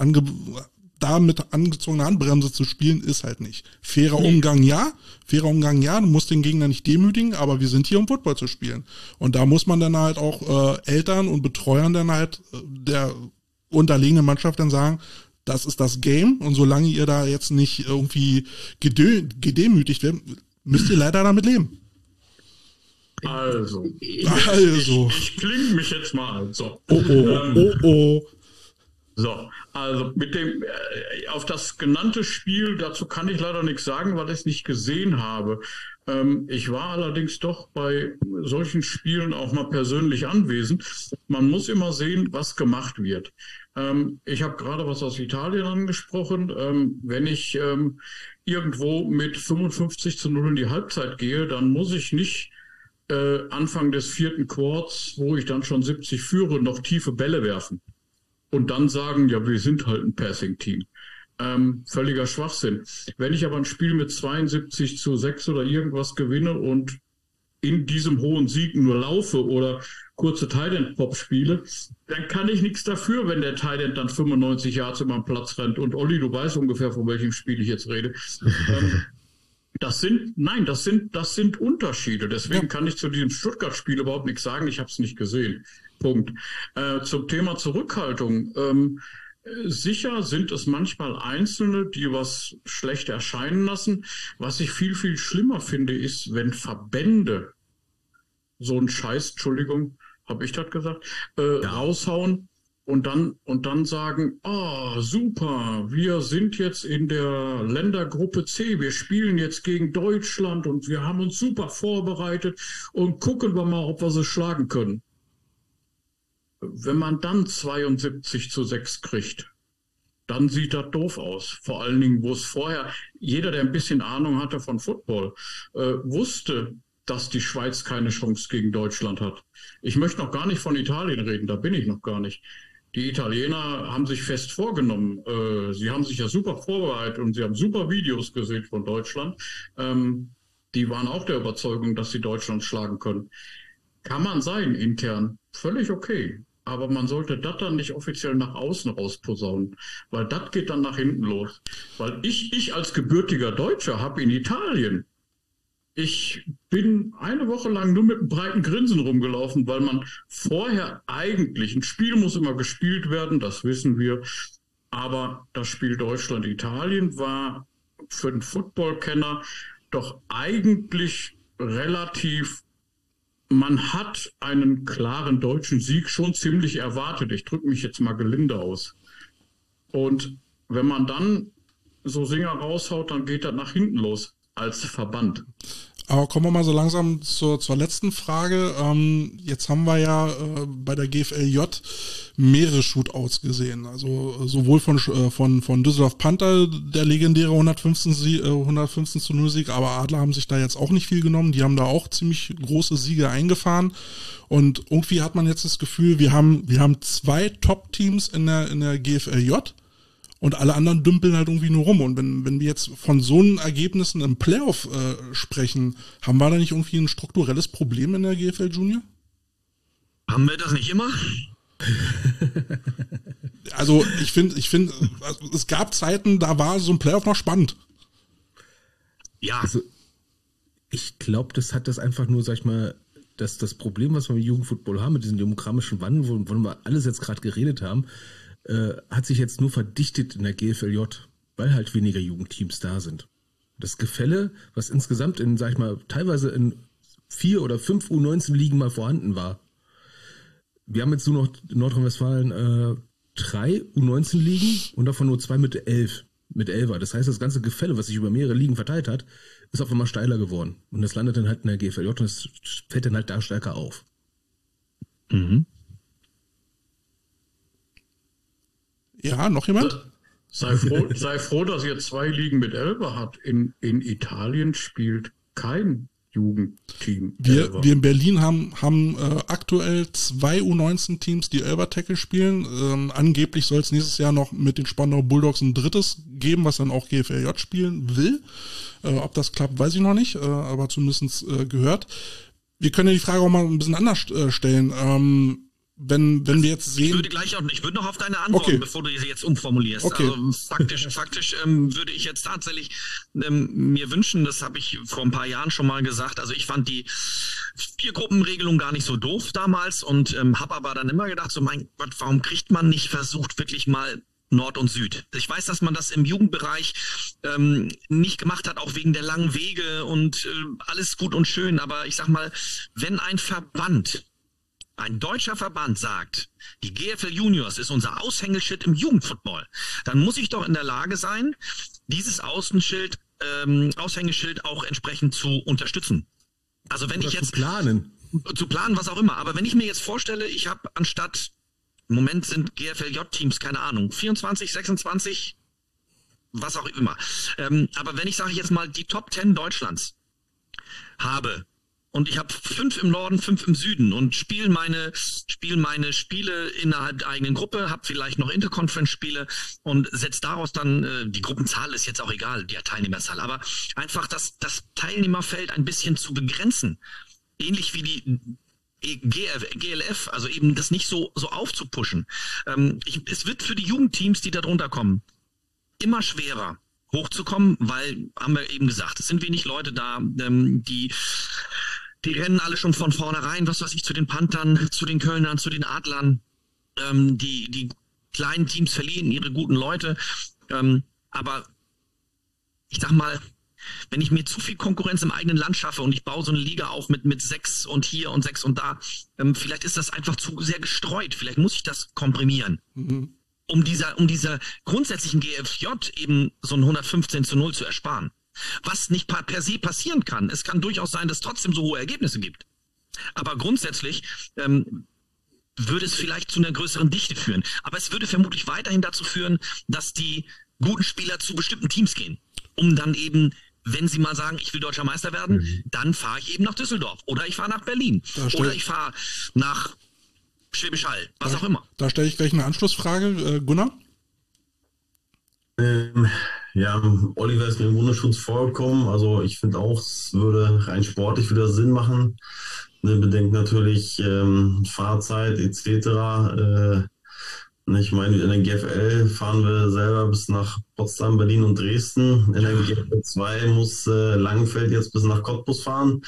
angezogener Handbremse zu spielen, ist halt nicht. Fairer Umgang, ja, du musst den Gegner nicht demütigen, aber wir sind hier, um Football zu spielen. Und da muss man dann halt auch Eltern und Betreuern dann halt der unterlegenen Mannschaft dann sagen, das ist das Game, und solange ihr da jetzt nicht irgendwie gedemütigt werdet, müsst ihr leider damit leben. Also. Ich klinge mich jetzt mal an. So. Oh. So, also mit dem auf das genannte Spiel, dazu kann ich leider nichts sagen, weil ich es nicht gesehen habe. Ich war allerdings doch bei solchen Spielen auch mal persönlich anwesend. Man muss immer sehen, was gemacht wird. Ich habe gerade was aus Italien angesprochen. Wenn ich irgendwo mit 55-0 in die Halbzeit gehe, dann muss ich nicht Anfang des 4. Quarts, wo ich dann schon 70 führe, noch tiefe Bälle werfen. Und dann sagen, ja, wir sind halt ein Passing-Team. Völliger Schwachsinn. Wenn ich aber ein Spiel mit 72-6 oder irgendwas gewinne und in diesem hohen Sieg nur laufe oder kurze Tight-End-Pop spiele, dann kann ich nichts dafür, wenn der Tight-End dann 95 Yards über den Platz rennt. Und Olli, du weißt ungefähr, von welchem Spiel ich jetzt rede. Das sind Unterschiede. Deswegen kann ich zu diesem Stuttgart-Spiel überhaupt nichts sagen. Ich habe es nicht gesehen. Punkt. Zum Thema Zurückhaltung. Sicher sind es manchmal Einzelne, die was schlecht erscheinen lassen. Was ich viel, viel schlimmer finde, ist, wenn Verbände so einen Scheiß, Entschuldigung, habe ich das gesagt, raushauen und dann sagen, super, wir sind jetzt in der Ländergruppe C, wir spielen jetzt gegen Deutschland und wir haben uns super vorbereitet und gucken wir mal, ob wir sie schlagen können. Wenn man dann 72-6 kriegt, dann sieht das doof aus. Vor allen Dingen, wo es vorher, jeder, der ein bisschen Ahnung hatte von Football, wusste, dass die Schweiz keine Chance gegen Deutschland hat. Ich möchte noch gar nicht von Italien reden, da bin ich noch gar nicht. Die Italiener haben sich fest vorgenommen, sie haben sich ja super vorbereitet und sie haben super Videos gesehen von Deutschland. Die waren auch der Überzeugung, dass sie Deutschland schlagen können. Kann man sein, intern, völlig okay. Aber man sollte das dann nicht offiziell nach außen rausposaunen, weil das geht dann nach hinten los. Weil ich als gebürtiger Deutscher habe in Italien, ich bin eine Woche lang nur mit einem breiten Grinsen rumgelaufen, weil man vorher eigentlich, ein Spiel muss immer gespielt werden, das wissen wir, aber das Spiel Deutschland-Italien war für den Football-Kenner doch eigentlich relativ. Man hat einen klaren deutschen Sieg schon ziemlich erwartet. Ich drücke mich jetzt mal gelinde aus. Und wenn man dann so Singer raushaut, dann geht das nach hinten los als Verband. Aber kommen wir mal so langsam zur letzten Frage. Jetzt haben wir ja bei der GFLJ mehrere Shootouts gesehen. Also sowohl von Düsseldorf Panther, der legendäre 115-0 Sieg, aber Adler haben sich da jetzt auch nicht viel genommen. Die haben da auch ziemlich große Siege eingefahren. Und irgendwie hat man jetzt das Gefühl, wir haben 2 Top-Teams in der GFLJ. Und alle anderen dümpeln halt irgendwie nur rum. Und wenn wir jetzt von so einen Ergebnissen im Playoff sprechen, haben wir da nicht irgendwie ein strukturelles Problem in der GFL Junior? Haben wir das nicht immer? Also ich finde, es gab Zeiten, da war so ein Playoff noch spannend. Ja. Also ich glaube, das hat das einfach nur, sag ich mal, das Problem, was wir mit Jugendfootball haben, mit diesem demografischen Wandel, wovon wir alles jetzt gerade geredet haben, hat sich jetzt nur verdichtet in der GFLJ, weil halt weniger Jugendteams da sind. Das Gefälle, was insgesamt in, sag ich mal, teilweise in 4 oder 5 U19-Ligen mal vorhanden war. Wir haben jetzt nur noch in Nordrhein-Westfalen 3 U19-Ligen und davon nur 2 mit 11. Mit 11er. Das heißt, das ganze Gefälle, was sich über mehrere Ligen verteilt hat, ist auf einmal steiler geworden. Und das landet dann halt in der GFLJ und es fällt dann halt da stärker auf. Mhm. Ja, noch jemand? Sei froh, dass ihr 2 Ligen mit Elber habt. In Italien spielt kein Jugendteam. Wir in Berlin haben aktuell 2 U19-Teams, die Elber-Tackle spielen. Angeblich soll es nächstes Jahr noch mit den Spandauer Bulldogs ein drittes geben, was dann auch GFLJ spielen will. Ob das klappt, weiß ich noch nicht, aber zumindest gehört. Wir können ja die Frage auch mal ein bisschen anders stellen. Wenn wir jetzt sehen... Ich würde noch auf deine Antworten, bevor du sie jetzt umformulierst. Okay. Also faktisch würde ich jetzt tatsächlich mir wünschen, das habe ich vor ein paar Jahren schon mal gesagt, also ich fand die 4-Gruppenregelung gar nicht so doof damals und habe aber dann immer gedacht, so mein Gott, warum kriegt man nicht versucht, wirklich mal Nord und Süd? Ich weiß, dass man das im Jugendbereich nicht gemacht hat, auch wegen der langen Wege und alles gut und schön, aber ich sag mal, wenn ein deutscher Verband sagt, die GFL Juniors ist unser Aushängeschild im Jugendfootball, dann muss ich doch in der Lage sein, dieses Aushängeschild auch entsprechend zu unterstützen. Also wenn ich jetzt zu planen, was auch immer. Aber wenn ich mir jetzt vorstelle, ich habe anstatt, im Moment sind GFLJ-Teams, keine Ahnung, 24, 26, was auch immer. Aber wenn ich, sage ich jetzt mal, die Top 10 Deutschlands habe, und ich habe 5 im Norden, 5 im Süden und spiele meine Spiele innerhalb der eigenen Gruppe, habe vielleicht noch Interconference-Spiele und setze daraus dann, die Gruppenzahl ist jetzt auch egal, die Teilnehmerzahl, aber einfach das Teilnehmerfeld ein bisschen zu begrenzen. Ähnlich wie die GLF, also eben das nicht so aufzupushen. Es wird für die Jugendteams, die da drunter kommen, immer schwerer hochzukommen, weil, haben wir eben gesagt, es sind wenig Leute da, die rennen alle schon von vornherein, was weiß ich, zu den Panthern, zu den Kölnern, zu den Adlern. Die kleinen Teams verlieren ihre guten Leute. Aber ich sag mal, wenn ich mir zu viel Konkurrenz im eigenen Land schaffe und ich baue so eine Liga auf mit 6 und hier und 6 und da, vielleicht ist das einfach zu sehr gestreut. Vielleicht muss ich das komprimieren. Um dieser grundsätzlichen GFJ eben so ein 115:0 zu ersparen. Was nicht per se passieren kann. Es kann durchaus sein, dass es trotzdem so hohe Ergebnisse gibt. Aber grundsätzlich würde es vielleicht zu einer größeren Dichte führen. Aber es würde vermutlich weiterhin dazu führen, dass die guten Spieler zu bestimmten Teams gehen. Um dann eben, wenn sie mal sagen, ich will Deutscher Meister werden, dann fahre ich eben nach Düsseldorf. Oder ich fahre nach Berlin. Oder ich fahre nach Schwäbisch Hall. Was auch immer. Da stelle ich gleich eine Anschlussfrage. Gunnar? Ja, Oliver ist mir im Wunderschutz vorgekommen. Also ich finde auch, es würde rein sportlich wieder Sinn machen. Bedenkt natürlich Fahrzeit etc. Ich meine, in der GFL fahren wir selber bis nach Potsdam, Berlin und Dresden. In der GFL 2 muss Langenfeld jetzt bis nach Cottbus fahren.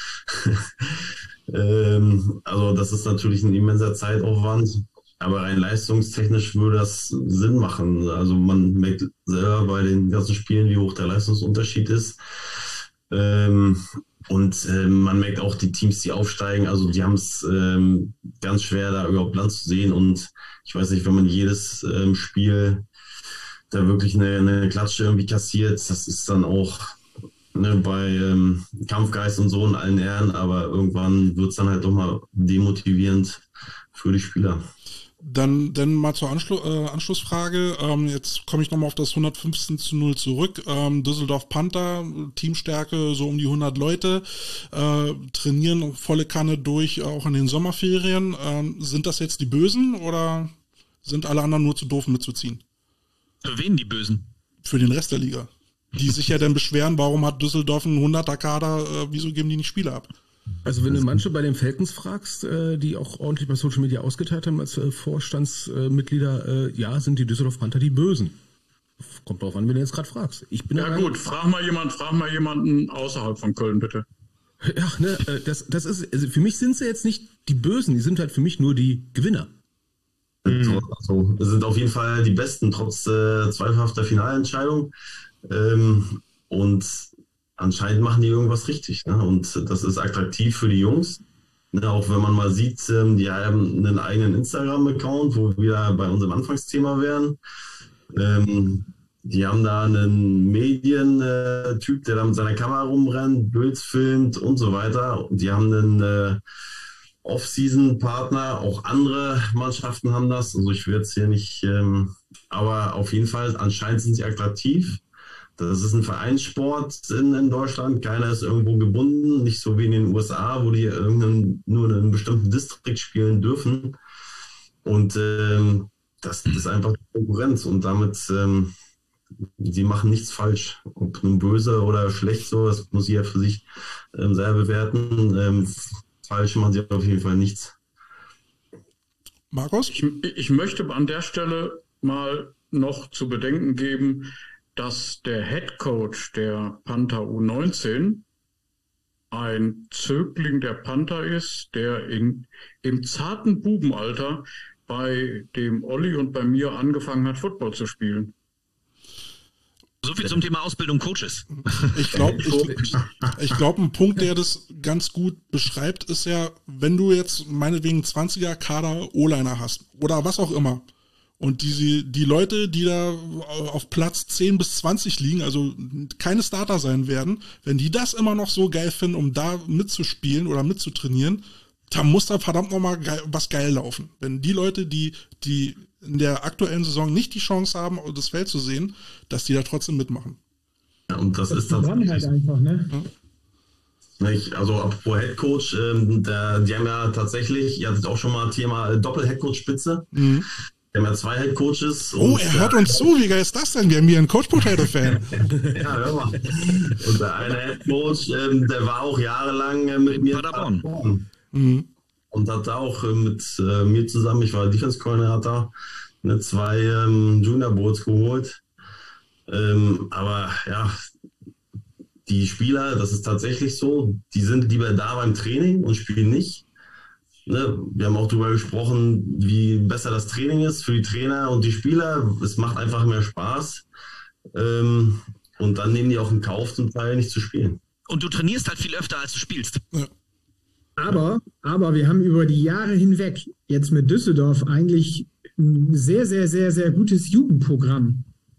Also das ist natürlich ein immenser Zeitaufwand. Aber rein leistungstechnisch würde das Sinn machen. Also man merkt selber bei den ganzen Spielen, wie hoch der Leistungsunterschied ist. Und man merkt auch die Teams, die aufsteigen, also die haben es ganz schwer, da überhaupt Land zu sehen. Und ich weiß nicht, wenn man jedes Spiel da wirklich eine Klatsche irgendwie kassiert, das ist dann auch bei Kampfgeist und so in allen Ehren, aber irgendwann wird es dann halt doch mal demotivierend für die Spieler. Dann mal zur Anschlussfrage. Jetzt komme ich nochmal auf das 115:0 zurück. Düsseldorf Panther, Teamstärke so um die 100 Leute, trainieren volle Kanne durch, auch in den Sommerferien. Sind das jetzt die Bösen oder sind alle anderen nur zu doof mitzuziehen? Für wen die Bösen? Für den Rest der Liga. Die sich ja dann beschweren, warum hat Düsseldorf einen 100er-Kader, wieso geben die nicht Spiele ab? Also wenn du manche bei den Falcons fragst, die auch ordentlich bei Social Media ausgeteilt haben als Vorstandsmitglieder, ja, sind die Düsseldorf Panther die Bösen. Kommt drauf an, wenn du jetzt gerade fragst. Ich bin ja gut, frag mal jemanden außerhalb von Köln, bitte. Ja, ne, das ist, also für mich sind sie jetzt nicht die Bösen, die sind halt für mich nur die Gewinner. Also, es sind auf jeden Fall die Besten, trotz zweifelhafter Finalentscheidung. Und anscheinend machen die irgendwas richtig. Ne? Und das ist attraktiv für die Jungs. Ne? Auch wenn man mal sieht, die haben einen eigenen Instagram-Account, wo wir bei unserem Anfangsthema wären. Die haben da einen Medientyp, der da mit seiner Kamera rumrennt, Bilds filmt und so weiter. Und die haben einen Off-Season-Partner, auch andere Mannschaften haben das. Also ich will jetzt hier nicht, aber auf jeden Fall, anscheinend sind sie attraktiv. Das ist ein Vereinssport in Deutschland. Keiner ist irgendwo gebunden, nicht so wie in den USA, wo die nur in einem bestimmten Distrikt spielen dürfen. Und das ist einfach Konkurrenz und damit, die machen nichts falsch. Ob nun böse oder schlecht so, das muss jeder für sich selber bewerten. Falsch machen sie auf jeden Fall nichts. Markus? Ich möchte an der Stelle mal noch zu bedenken geben, dass der Head Coach der Panther U19 ein Zögling der Panther ist, der im zarten Bubenalter bei dem Olli und bei mir angefangen hat, Football zu spielen. So viel zum Thema Ausbildung Coaches. Ich glaube, ein Punkt, der das ganz gut beschreibt, ist ja, wenn du jetzt meinetwegen 20er Kader O-Liner hast oder was auch immer, und die Leute, die da auf Platz 10 bis 20 liegen, also keine Starter sein werden, wenn die das immer noch so geil finden, um da mitzuspielen oder mitzutrainieren, dann muss da verdammt nochmal was geil laufen. Wenn die Leute, die in der aktuellen Saison nicht die Chance haben, das Feld zu sehen, dass die da trotzdem mitmachen. Ja, und das ist tatsächlich halt einfach, ne? Also apropos Headcoach, die haben ja tatsächlich, ihr hattet auch schon mal Thema Doppel-Headcoach-Spitze. Wir haben ja 2 Headcoaches. Oh, er hört uns zu, wie geil ist das denn? Wir haben hier einen Coach-Potato-Fan. Ja, hör mal. Und der eine Headcoach, der war auch jahrelang mit mir Paderborn. Und hat da auch mit mir zusammen, ich war Defense-Koordinator, 2 Junior Bowls geholt. Aber ja, die Spieler, das ist tatsächlich so, die sind lieber da beim Training und spielen nicht. wir haben auch darüber gesprochen, wie besser das Training ist für die Trainer und die Spieler. Es macht einfach mehr Spaß. Und dann nehmen die auch in Kauf, zum Teil nicht zu spielen. Und du trainierst halt viel öfter, als du spielst. Ja. Aber wir haben über die Jahre hinweg jetzt mit Düsseldorf eigentlich ein sehr, sehr, sehr, sehr gutes Jugendprogramm.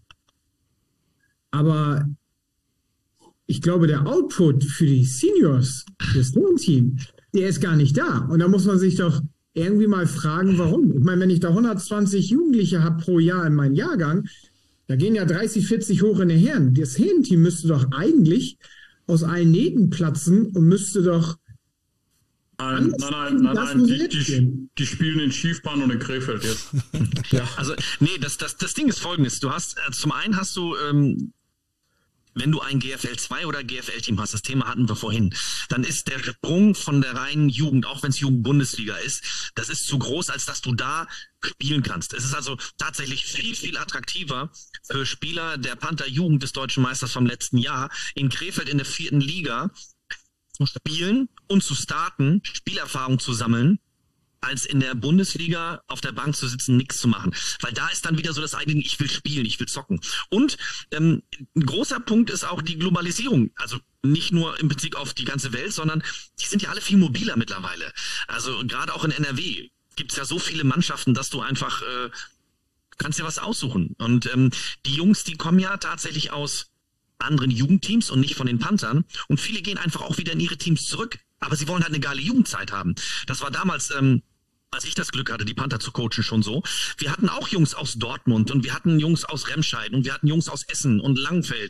Aber ich glaube, der Output für die Seniors, das Team, der ist gar nicht da. Und da muss man sich doch irgendwie mal fragen, warum. Ich meine, wenn ich da 120 Jugendliche habe pro Jahr in meinem Jahrgang, da gehen ja 30, 40 hoch in die Herren. Das Herrenteam müsste doch eigentlich aus allen Nähten platzen und müsste doch Nein, die spielen in Schiefbahn und in Krefeld jetzt. Ja. Also, nee, das Ding ist folgendes. Du hast, zum einen hast du, wenn du ein GFL 2 oder GFL-Team hast, das Thema hatten wir vorhin, dann ist der Sprung von der reinen Jugend, auch wenn es Jugend-Bundesliga ist, das ist zu groß, als dass du da spielen kannst. Es ist also tatsächlich viel, viel attraktiver für Spieler der Panther-Jugend des deutschen Meisters vom letzten Jahr in Krefeld in der 4. Liga zu spielen und zu starten, Spielerfahrung zu sammeln, als in der Bundesliga auf der Bank zu sitzen, nichts zu machen. Weil da ist dann wieder so das eigene, ich will spielen, ich will zocken. Und ein großer Punkt ist auch die Globalisierung. Also nicht nur im Prinzip auf die ganze Welt, sondern die sind ja alle viel mobiler mittlerweile. Also gerade auch in NRW gibt es ja so viele Mannschaften, dass du einfach kannst dir was aussuchen. Und die Jungs, die kommen ja tatsächlich aus anderen Jugendteams und nicht von den Panthern. Und viele gehen einfach auch wieder in ihre Teams zurück. Aber sie wollen halt eine geile Jugendzeit haben. Das war damals, als ich das Glück hatte, die Panther zu coachen, schon so. Wir hatten auch Jungs aus Dortmund und wir hatten Jungs aus Remscheid und wir hatten Jungs aus Essen und Langenfeld.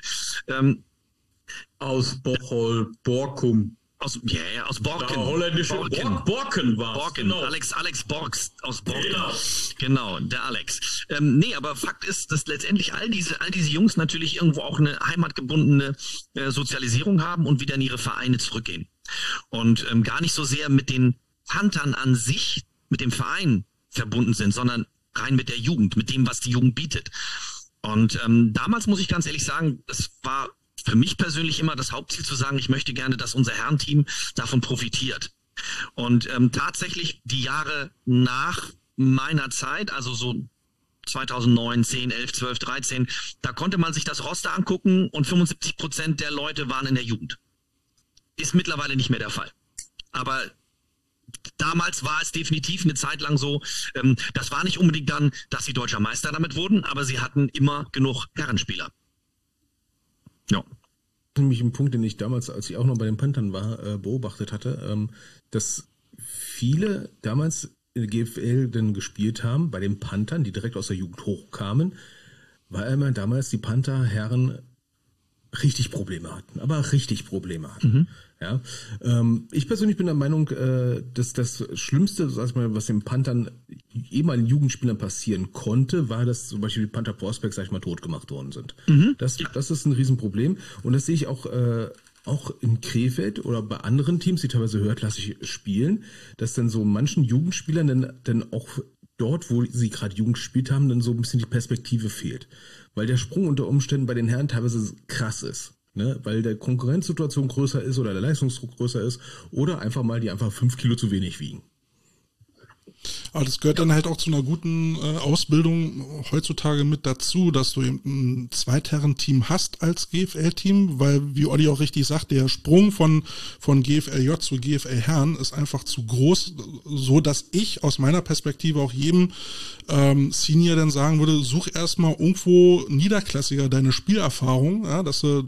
Aus Bocholt, Borkum. Aus Borken. Der holländische Borken war Borken, genau. Alex Borks aus Borken. Genau, der Alex. Nee, aber Fakt ist, dass letztendlich all diese Jungs natürlich irgendwo auch eine heimatgebundene Sozialisierung haben und wieder in ihre Vereine zurückgehen. Und gar nicht so sehr mit den Panthern an sich, mit dem Verein verbunden sind, sondern rein mit der Jugend, mit dem, was die Jugend bietet. Und damals muss ich ganz ehrlich sagen, es war für mich persönlich immer das Hauptziel zu sagen, ich möchte gerne, dass unser Herrenteam davon profitiert. Und tatsächlich die Jahre nach meiner Zeit, also so 2009, 10, 11, 12, 13, da konnte man sich das Roster angucken und 75% der Leute waren in der Jugend. Ist mittlerweile nicht mehr der Fall. Aber damals war es definitiv eine Zeit lang so, das war nicht unbedingt dann, dass sie deutscher Meister damit wurden, aber sie hatten immer genug Herrenspieler. Ja. Nämlich ein Punkt, den ich damals, als ich auch noch bei den Panthern war, beobachtet hatte, dass viele damals in der GFL dann gespielt haben, bei den Panthern, die direkt aus der Jugend hochkamen, weil immer damals die Panther-Herren richtig Probleme hatten, aber richtig Probleme hatten. Mhm. Ja, ich persönlich bin der Meinung, dass das Schlimmste, sag ich mal, was den Panthern ehemaligen Jugendspielern passieren konnte, war, dass zum Beispiel die Panther Prospects, sag ich mal, tot gemacht worden sind. Mhm. Das ist ein Riesenproblem und das sehe ich auch in Krefeld oder bei anderen Teams, die teilweise höherklassig spielen, dass dann so manchen Jugendspielern dann auch dort, wo sie gerade Jugend gespielt haben, dann so ein bisschen die Perspektive fehlt. Weil der Sprung unter Umständen bei den Herren teilweise krass ist. Ne? Weil der Konkurrenzsituation größer ist oder der Leistungsdruck größer ist oder einfach mal die 5 Kilo zu wenig wiegen. Aber das gehört dann halt auch zu einer guten Ausbildung heutzutage mit dazu, dass du eben ein Zweitherren-Team hast als GFL-Team, weil, wie Olli auch richtig sagt, der Sprung von GFLJ zu GFL-Herren ist einfach zu groß, so dass ich aus meiner Perspektive auch jedem Senior dann sagen würde, such erstmal irgendwo niederklassiger deine Spielerfahrung, ja, dass du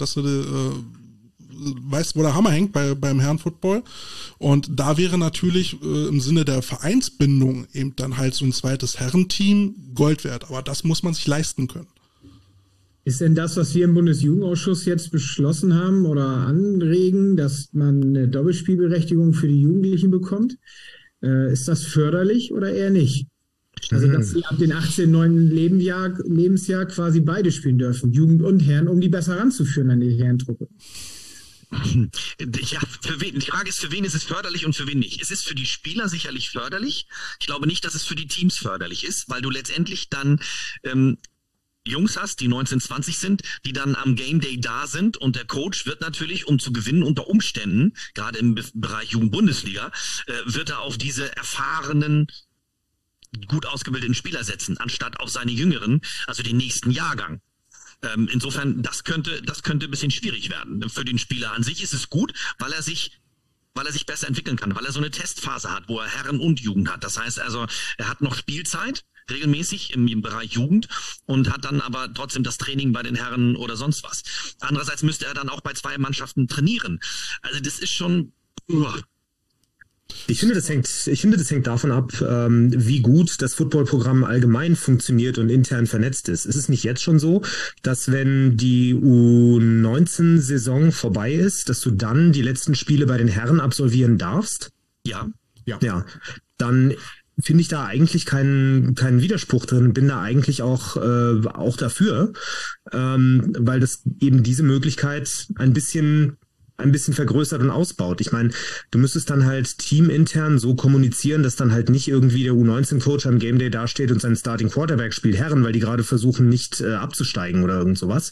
weißt, wo der Hammer hängt beim Herrenfootball. Und da wäre natürlich im Sinne der Vereinsbindung eben dann halt so ein zweites Herrenteam Gold wert. Aber das muss man sich leisten können. Ist denn das, was wir im Bundesjugendausschuss jetzt beschlossen haben oder anregen, dass man eine Doppelspielberechtigung für die Jugendlichen bekommt? Ist das förderlich oder eher nicht? Also, dass sie ab dem 18., 9. Lebensjahr quasi beide spielen dürfen, Jugend und Herren, um die besser ranzuführen an die Herrentruppe. Ja, für wen? Die Frage ist, für wen ist es förderlich und für wen nicht? Es ist für die Spieler sicherlich förderlich. Ich glaube nicht, dass es für die Teams förderlich ist, weil du letztendlich dann Jungs hast, die 19, 20 sind, die dann am Game Day da sind und der Coach wird natürlich, um zu gewinnen unter Umständen, gerade im Bereich Jugendbundesliga, wird er auf diese erfahrenen, gut ausgebildeten Spieler setzen, anstatt auf seine jüngeren, also den nächsten Jahrgang. Insofern, das könnte ein bisschen schwierig werden. Für den Spieler an sich ist es gut, weil er sich besser entwickeln kann, weil er so eine Testphase hat, wo er Herren und Jugend hat. Das heißt also, er hat noch Spielzeit, regelmäßig im Bereich Jugend und hat dann aber trotzdem das Training bei den Herren oder sonst was. Andererseits müsste er dann auch bei 2 Mannschaften trainieren. Also das ist schon... Ich finde, das hängt davon ab, wie gut das Footballprogramm allgemein funktioniert und intern vernetzt ist. Ist es nicht jetzt schon so, dass wenn die U19-Saison vorbei ist, dass du dann die letzten Spiele bei den Herren absolvieren darfst? Ja. Ja, dann finde ich da eigentlich keinen Widerspruch drin, bin da eigentlich auch dafür, weil das eben diese Möglichkeit ein bisschen vergrößert und ausbaut. Ich meine, du müsstest dann halt teamintern so kommunizieren, dass dann halt nicht irgendwie der U19-Coach am Game Day dasteht und seinen Starting Quarterback spielt Herren, weil die gerade versuchen, nicht abzusteigen oder irgend sowas.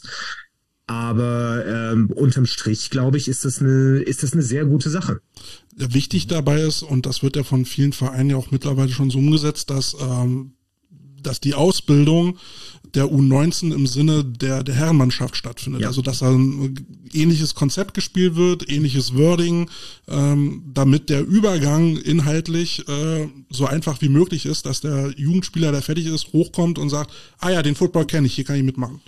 Aber unterm Strich, glaube ich, ist das eine sehr gute Sache. Wichtig dabei ist, und das wird ja von vielen Vereinen ja auch mittlerweile schon so umgesetzt, dass die Ausbildung der U19 im Sinne der Herrenmannschaft stattfindet. Ja. Also dass da ein ähnliches Konzept gespielt wird, ähnliches Wording, damit der Übergang inhaltlich so einfach wie möglich ist, dass der Jugendspieler, der fertig ist, hochkommt und sagt, ah ja, den Football kenne ich, hier kann ich mitmachen.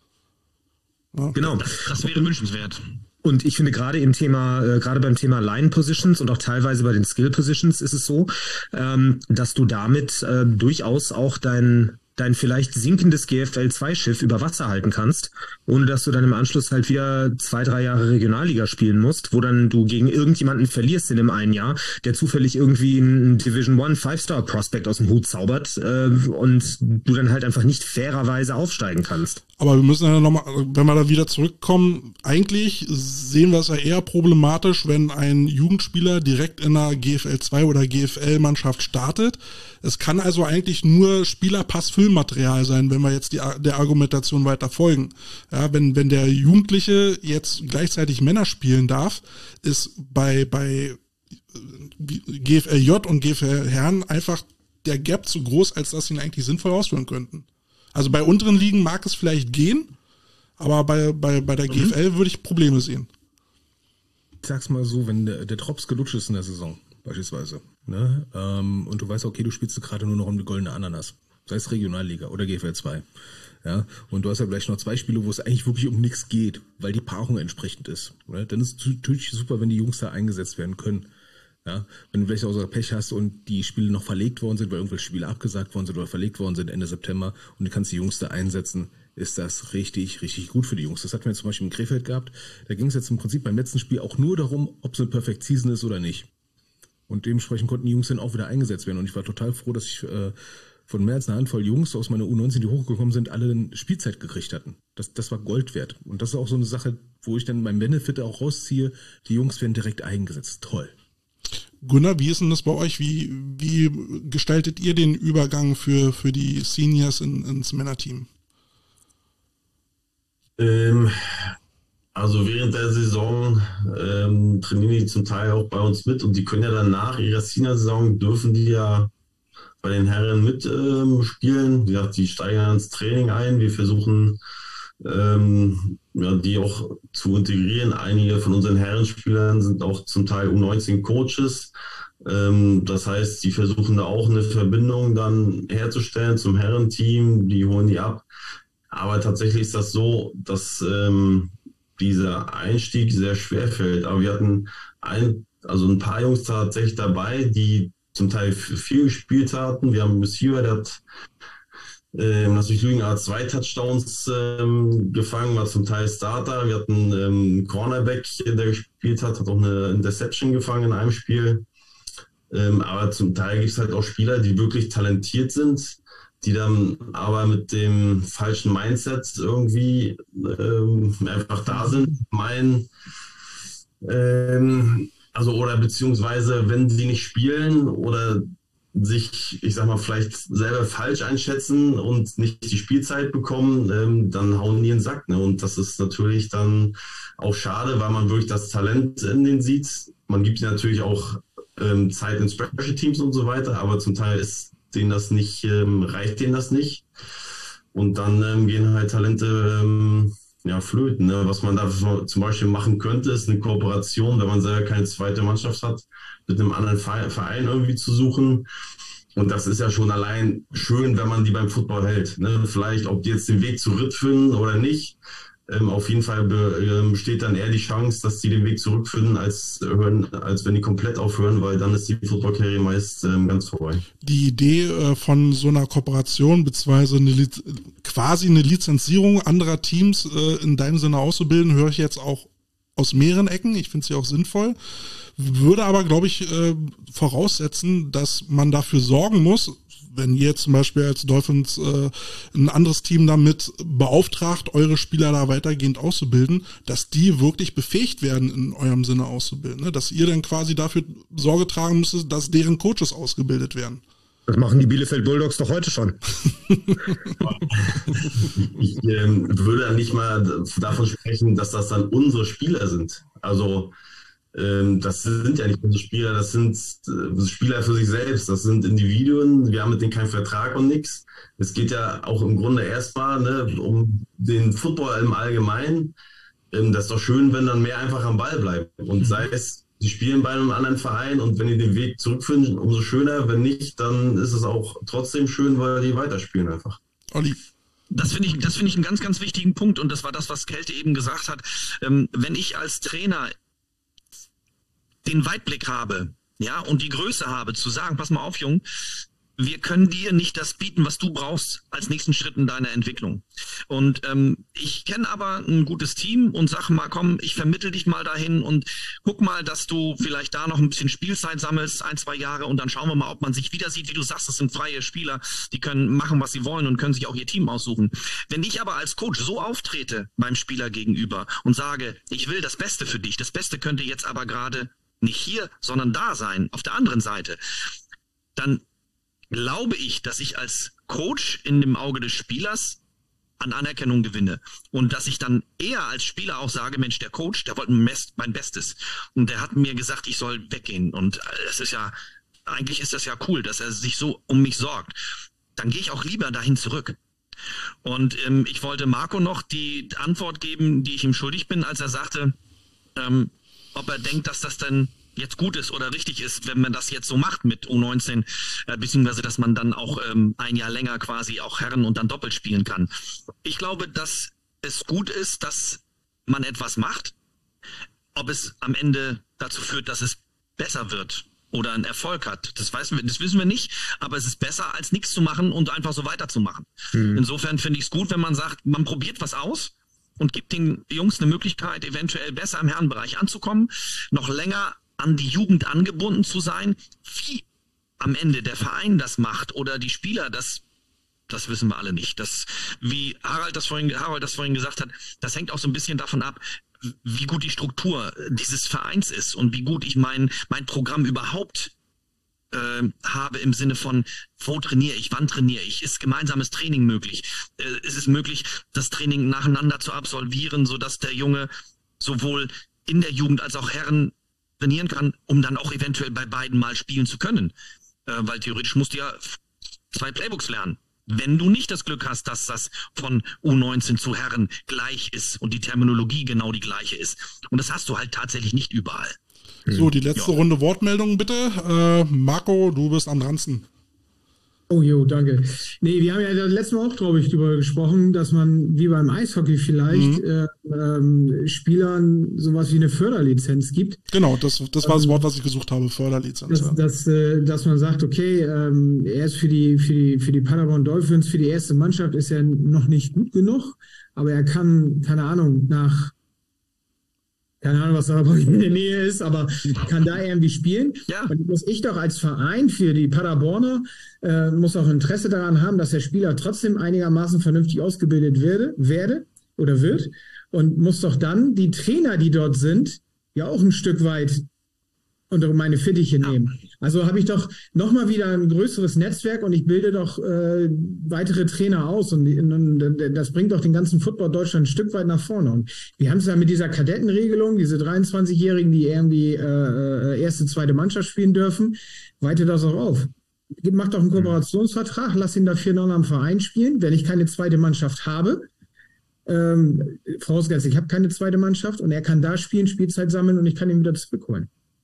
Ja. Genau. Das wäre wünschenswert. Und ich finde gerade beim Thema Line Positions und auch teilweise bei den Skill Positions ist es so, dass du damit durchaus auch dein vielleicht sinkendes GFL-2-Schiff über Wasser halten kannst, ohne dass du dann im Anschluss halt wieder 2-3 Jahre Regionalliga spielen musst, wo dann du gegen irgendjemanden verlierst in dem einen Jahr, der zufällig irgendwie einen Division 1 5-Star-Prospect aus dem Hut zaubert und du dann halt einfach nicht fairerweise aufsteigen kannst. Aber wir müssen ja nochmal, wenn wir da wieder zurückkommen, eigentlich sehen wir es ja eher problematisch, wenn ein Jugendspieler direkt in einer GFL 2 oder GFL-Mannschaft startet. Es kann also eigentlich nur Spielerpass-Füllmaterial sein, wenn wir jetzt der Argumentation weiter folgen. Ja, wenn der Jugendliche jetzt gleichzeitig Männer spielen darf, ist bei GFLJ und GFL Herren einfach der Gap zu groß, als dass sie ihn eigentlich sinnvoll ausführen könnten. Also bei unteren Ligen mag es vielleicht gehen, aber bei der GFL würde ich Probleme sehen. Ich sag's mal so, wenn der Drops gelutscht ist in der Saison, beispielsweise, ne, und du weißt, okay, du spielst gerade nur noch um die goldene Ananas, sei es Regionalliga oder GFL 2, ja, und du hast ja gleich noch 2 Spiele, wo es eigentlich wirklich um nichts geht, weil die Paarung entsprechend ist, ne? Dann ist es natürlich super, wenn die Jungs da eingesetzt werden können. Ja, wenn du vielleicht auch so Pech hast und die Spiele noch verlegt worden sind, weil irgendwelche Spiele abgesagt worden sind oder verlegt worden sind Ende September und du kannst die Jungs da einsetzen, ist das richtig, richtig gut für die Jungs. Das hatten wir jetzt zum Beispiel in Krefeld gehabt. Da ging es jetzt im Prinzip beim letzten Spiel auch nur darum, ob es eine Perfect Season ist oder nicht. Und dementsprechend konnten die Jungs dann auch wieder eingesetzt werden. Und ich war total froh, dass ich von mehr als einer Handvoll Jungs aus meiner U19, die hochgekommen sind, alle dann Spielzeit gekriegt hatten. Das war Gold wert. Und das ist auch so eine Sache, wo ich dann meinen Benefit auch rausziehe. Die Jungs werden direkt eingesetzt. Toll. Gunnar, wie ist denn das bei euch? Wie gestaltet ihr den Übergang für die Seniors ins Männerteam? Also während der Saison trainieren die zum Teil auch bei uns mit und die können ja dann nach ihrer Senior-Saison, dürfen die ja bei den Herren mitspielen. Wie gesagt, die steigern ins Training ein. Wir versuchen die auch zu integrieren. Einige von unseren Herrenspielern sind auch zum Teil U19-Coaches. Das heißt, die versuchen da auch eine Verbindung dann herzustellen zum Herrenteam. Die holen die ab. Aber tatsächlich ist das so, dass dieser Einstieg sehr schwer fällt. Aber wir hatten ein paar Jungs tatsächlich dabei, die zum Teil viel gespielt hatten. Wir haben einen Receiver, der hat lass mich lügen, hat 2 Touchdowns gefangen, war zum Teil Starter. Wir hatten einen Cornerback, der gespielt hat auch eine Interception gefangen in einem Spiel. Aber zum Teil gibt es halt auch Spieler, die wirklich talentiert sind, die dann aber mit dem falschen Mindset irgendwie einfach da sind. Oder beziehungsweise, wenn sie nicht spielen oder sich, ich sag mal, vielleicht selber falsch einschätzen und nicht die Spielzeit bekommen, dann hauen die in den Sack. Ne? Und das ist natürlich dann auch schade, weil man wirklich das Talent in denen sieht. Man gibt ihnen natürlich auch Zeit in Special Teams und so weiter, aber zum Teil ist denen das nicht, reicht denen das nicht. Und dann gehen halt Talente flöten. Ne? Was man da zum Beispiel machen könnte, ist eine Kooperation, wenn man selber keine zweite Mannschaft hat, mit einem anderen Verein irgendwie zu suchen. Und das ist ja schon allein schön, wenn man die beim Football hält. Ne? Vielleicht, ob die jetzt den Weg zurück finden oder nicht. Auf jeden Fall besteht dann eher die Chance, dass die den Weg zurückfinden, als wenn die komplett aufhören, weil dann ist die Football-Karriere meist ganz vorbei. Die Idee von so einer Kooperation beziehungsweise quasi eine Lizenzierung anderer Teams in deinem Sinne auszubilden, höre ich jetzt auch aus mehreren Ecken. Ich finde sie auch sinnvoll. Würde aber, glaube ich, voraussetzen, dass man dafür sorgen muss, wenn ihr jetzt zum Beispiel als Dolphins ein anderes Team damit beauftragt, eure Spieler da weitergehend auszubilden, dass die wirklich befähigt werden, in eurem Sinne auszubilden. Ne? Dass ihr dann quasi dafür Sorge tragen müsstet, dass deren Coaches ausgebildet werden. Das machen die Bielefeld Bulldogs doch heute schon. Ich würde ja nicht mal davon sprechen, dass das dann unsere Spieler sind. Also das sind ja nicht unsere Spieler, das sind Spieler für sich selbst, das sind Individuen, wir haben mit denen keinen Vertrag und nichts. Es geht ja auch im Grunde erstmal um den Football im Allgemeinen. Das ist doch schön, wenn dann mehr einfach am Ball bleiben. Und sei es, sie spielen bei einem anderen Verein und wenn die den Weg zurückfinden, umso schöner. Wenn nicht, dann ist es auch trotzdem schön, weil die weiterspielen einfach. Olli. Das finde ich einen ganz, ganz wichtigen Punkt und das war das, was Kälte eben gesagt hat. Wenn ich als Trainer den Weitblick habe, ja, und die Größe habe, zu sagen, pass mal auf, Jung, wir können dir nicht das bieten, was du brauchst als nächsten Schritt in deiner Entwicklung. Und ich kenne aber ein gutes Team und sage mal, komm, ich vermittel dich mal dahin und guck mal, dass du vielleicht da noch ein bisschen Spielzeit sammelst, 1-2 Jahre und dann schauen wir mal, ob man sich wieder sieht. Wie du sagst, das sind freie Spieler, die können machen, was sie wollen und können sich auch ihr Team aussuchen. Wenn ich aber als Coach so auftrete beim Spieler gegenüber und sage, ich will das Beste für dich, das Beste könnte jetzt aber gerade nicht hier, sondern da sein, auf der anderen Seite, dann glaube ich, dass ich als Coach in dem Auge des Spielers an Anerkennung gewinne. Und dass ich dann eher als Spieler auch sage, Mensch, der Coach, der wollte mein Bestes. Und der hat mir gesagt, ich soll weggehen. Und es ist ja, eigentlich ist das ja cool, dass er sich so um mich sorgt. Dann gehe ich auch lieber dahin zurück. Und ich wollte Marco noch die Antwort geben, die ich ihm schuldig bin, als er sagte, ob er denkt, dass das dann jetzt gut ist oder richtig ist, wenn man das jetzt so macht mit U19, beziehungsweise dass man dann auch ein Jahr länger quasi auch Herren und dann doppelt spielen kann. Ich glaube, dass es gut ist, dass man etwas macht. Ob es am Ende dazu führt, dass es besser wird oder einen Erfolg hat, das wissen wir nicht, aber es ist besser, als nichts zu machen und einfach so weiterzumachen. Insofern finde ich es gut, wenn man sagt, man probiert was aus und gibt den Jungs eine Möglichkeit, eventuell besser im Herrenbereich anzukommen, noch länger an die Jugend angebunden zu sein. Wie am Ende der Verein das macht oder die Spieler, das wissen wir alle nicht. Wie Harald das vorhin gesagt hat, das hängt auch so ein bisschen davon ab, wie gut die Struktur dieses Vereins ist und wie gut ich mein Programm überhaupt habe im Sinne von, wo trainiere ich, wann trainiere ich, ist gemeinsames Training möglich, ist es möglich, das Training nacheinander zu absolvieren, sodass der Junge sowohl in der Jugend als auch Herren trainieren kann, um dann auch eventuell bei beiden mal spielen zu können, weil theoretisch musst du ja 2 Playbooks lernen. Wenn du nicht das Glück hast, dass das von U19 zu Herren gleich ist und die Terminologie genau die gleiche ist. Und das hast du halt tatsächlich nicht überall. So, die letzte Runde Wortmeldungen bitte. Marco, du bist am dransten. Oh jo, danke. Nee, wir haben ja das letzte Mal auch, glaube ich, darüber gesprochen, dass man wie beim Eishockey vielleicht Spielern sowas wie eine Förderlizenz gibt. Genau, das war das Wort, was ich gesucht habe, Förderlizenz. Dass man sagt, okay, er ist für die Paderborn Dolphins, für die erste Mannschaft ist er noch nicht gut genug, aber er kann, keine Ahnung, was da in der Nähe ist, aber kann da irgendwie spielen. Ja. Und muss ich doch als Verein für die Paderborner muss auch Interesse daran haben, dass der Spieler trotzdem einigermaßen vernünftig ausgebildet wird und muss doch dann die Trainer, die dort sind, ja auch ein Stück weit unter meine Fittiche nehmen. Also habe ich doch nochmal wieder ein größeres Netzwerk und ich bilde doch weitere Trainer aus und das bringt doch den ganzen Football Deutschland ein Stück weit nach vorne. Und wir haben es ja mit dieser Kadettenregelung, diese 23-Jährigen, die irgendwie erste, zweite Mannschaft spielen dürfen, weite das auch auf. Mach doch einen Kooperationsvertrag, lass ihn dafür noch am Verein spielen. Wenn ich keine zweite Mannschaft habe, vorausgesetzt, ich habe keine zweite Mannschaft und er kann da spielen, Spielzeit sammeln und ich kann ihn wieder zurückholen.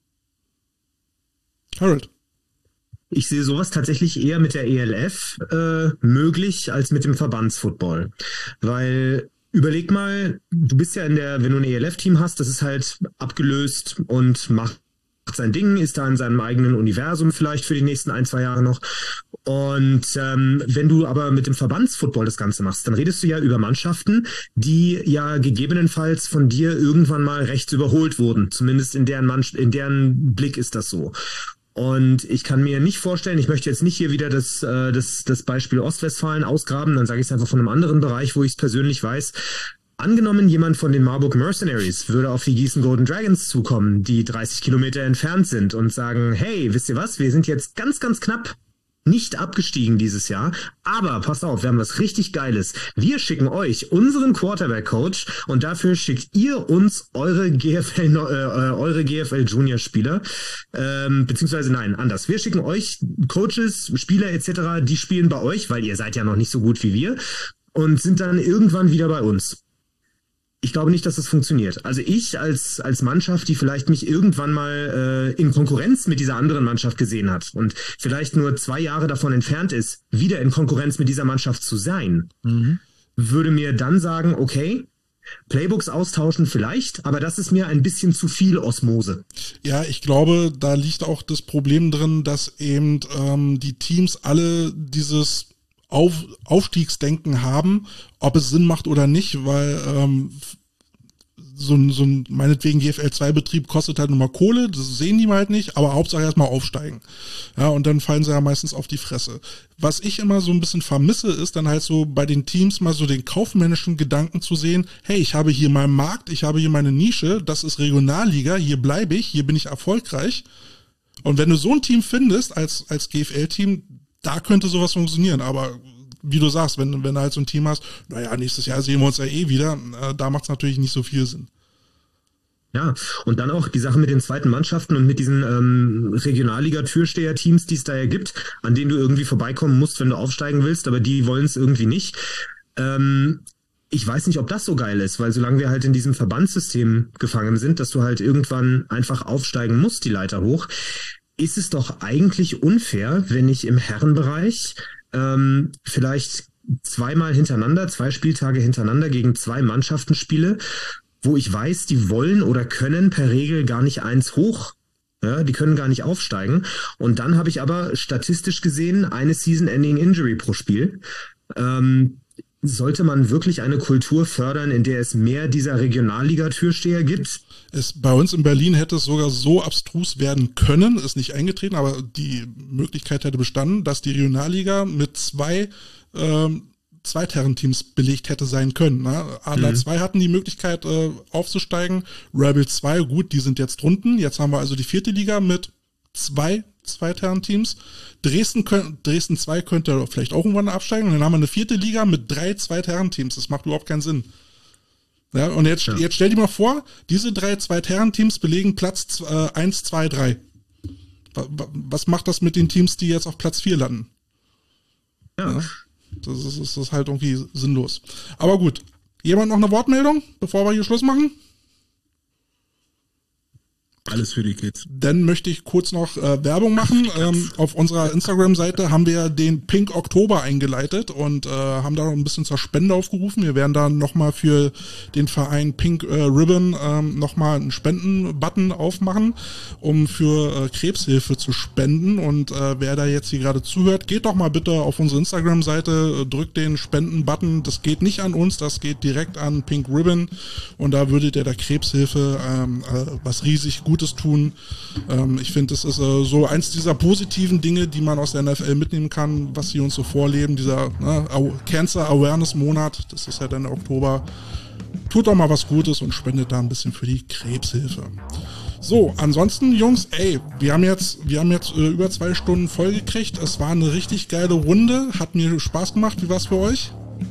Harold. Ich sehe sowas tatsächlich eher mit der ELF möglich als mit dem Verbandsfootball. Weil, überleg mal, du bist ja wenn du ein ELF-Team hast, das ist halt abgelöst und macht sein Ding, ist da in seinem eigenen Universum vielleicht für die nächsten 1-2 Jahre noch. Und wenn du aber mit dem Verbandsfootball das Ganze machst, dann redest du ja über Mannschaften, die ja gegebenenfalls von dir irgendwann mal rechts überholt wurden. Zumindest in deren Blick ist das so. Und ich kann mir nicht vorstellen, ich möchte jetzt nicht hier wieder das Beispiel Ostwestfalen ausgraben, dann sage ich es einfach von einem anderen Bereich, wo ich es persönlich weiß. Angenommen, jemand von den Marburg Mercenaries würde auf die Gießen Golden Dragons zukommen, die 30 Kilometer entfernt sind und sagen, hey, wisst ihr was, wir sind jetzt ganz, ganz knapp nicht abgestiegen dieses Jahr, aber passt auf, wir haben was richtig Geiles. Wir schicken euch unseren Quarterback-Coach und dafür schickt ihr uns eure GFL Junior-Spieler, beziehungsweise nein, anders. Wir schicken euch Coaches, Spieler etc., die spielen bei euch, weil ihr seid ja noch nicht so gut wie wir und sind dann irgendwann wieder bei uns. Ich glaube nicht, dass das funktioniert. Also ich als Mannschaft, die vielleicht mich irgendwann mal in Konkurrenz mit dieser anderen Mannschaft gesehen hat und vielleicht nur 2 Jahre davon entfernt ist, wieder in Konkurrenz mit dieser Mannschaft zu sein, würde mir dann sagen, okay, Playbooks austauschen vielleicht, aber das ist mir ein bisschen zu viel Osmose. Ja, ich glaube, da liegt auch das Problem drin, dass eben die Teams alle dieses Aufstiegsdenken haben, ob es Sinn macht oder nicht, weil so ein meinetwegen GFL-2-Betrieb kostet halt nur mal Kohle, das sehen die halt nicht, aber Hauptsache erstmal aufsteigen. Ja, und dann fallen sie ja meistens auf die Fresse. Was ich immer so ein bisschen vermisse, ist dann halt so bei den Teams mal so den kaufmännischen Gedanken zu sehen, hey, ich habe hier meinen Markt, ich habe hier meine Nische, das ist Regionalliga, hier bleibe ich, hier bin ich erfolgreich. Und wenn du so ein Team findest als GFL-Team, da könnte sowas funktionieren, aber wie du sagst, wenn du halt so ein Team hast, naja, nächstes Jahr sehen wir uns ja eh wieder, da macht es natürlich nicht so viel Sinn. Ja, und dann auch die Sache mit den zweiten Mannschaften und mit diesen Regionalliga-Türsteher-Teams, die es da ja gibt, an denen du irgendwie vorbeikommen musst, wenn du aufsteigen willst, aber die wollen es irgendwie nicht. Ich weiß nicht, ob das so geil ist, weil solange wir halt in diesem Verbandssystem gefangen sind, dass du halt irgendwann einfach aufsteigen musst, die Leiter hoch, ist es doch eigentlich unfair, wenn ich im Herrenbereich vielleicht 2 Spieltage hintereinander gegen 2 Mannschaften spiele, wo ich weiß, die wollen oder können per Regel gar nicht 1 hoch. Ja, die können gar nicht aufsteigen. Und dann habe ich aber statistisch gesehen eine Season-Ending Injury pro Spiel. Sollte man wirklich eine Kultur fördern, in der es mehr dieser Regionalliga-Türsteher gibt? Bei uns in Berlin hätte es sogar so abstrus werden können, ist nicht eingetreten, aber die Möglichkeit hätte bestanden, dass die Regionalliga mit 2 Zweitherrenteams belegt hätte sein können. Ne? Adler 2 hatten die Möglichkeit aufzusteigen, Rebel 2, gut, die sind jetzt drunten. Jetzt haben wir also die 4. Liga mit 2 Zweitherrenteams. Dresden 2 könnte vielleicht auch irgendwann absteigen. Und dann haben wir eine 4. Liga mit 3 Zweitherrenteams. Das macht überhaupt keinen Sinn. Ja, und jetzt stell dir mal vor, diese 3 Zweitherrenteams belegen Platz 1, 2, 3. Was macht das mit den Teams, die jetzt auf Platz 4 landen? Ja. Das ist halt irgendwie sinnlos. Aber gut. Jemand noch eine Wortmeldung, bevor wir hier Schluss machen? Alles für die Kids. Dann möchte ich kurz noch Werbung machen. Auf unserer Instagram-Seite haben wir den Pink Oktober eingeleitet und haben da noch ein bisschen zur Spende aufgerufen. Wir werden da nochmal für den Verein Pink Ribbon nochmal einen Spenden-Button aufmachen, um für Krebshilfe zu spenden. Und wer da jetzt hier gerade zuhört, geht doch mal bitte auf unsere Instagram-Seite, drückt den Spenden-Button. Das geht nicht an uns, das geht direkt an Pink Ribbon. Und da würdet ihr der Krebshilfe was riesig Gutes tun. Ich finde, das ist so eins dieser positiven Dinge, die man aus der NFL mitnehmen kann, was sie uns so vorleben. Dieser Cancer Awareness Monat, das ist ja dann der Oktober. Tut doch mal was Gutes und spendet da ein bisschen für die Krebshilfe. So, ansonsten, Jungs, wir haben jetzt über 2 Stunden voll gekriegt. Es war eine richtig geile Runde. Hat mir Spaß gemacht. Wie war's für euch?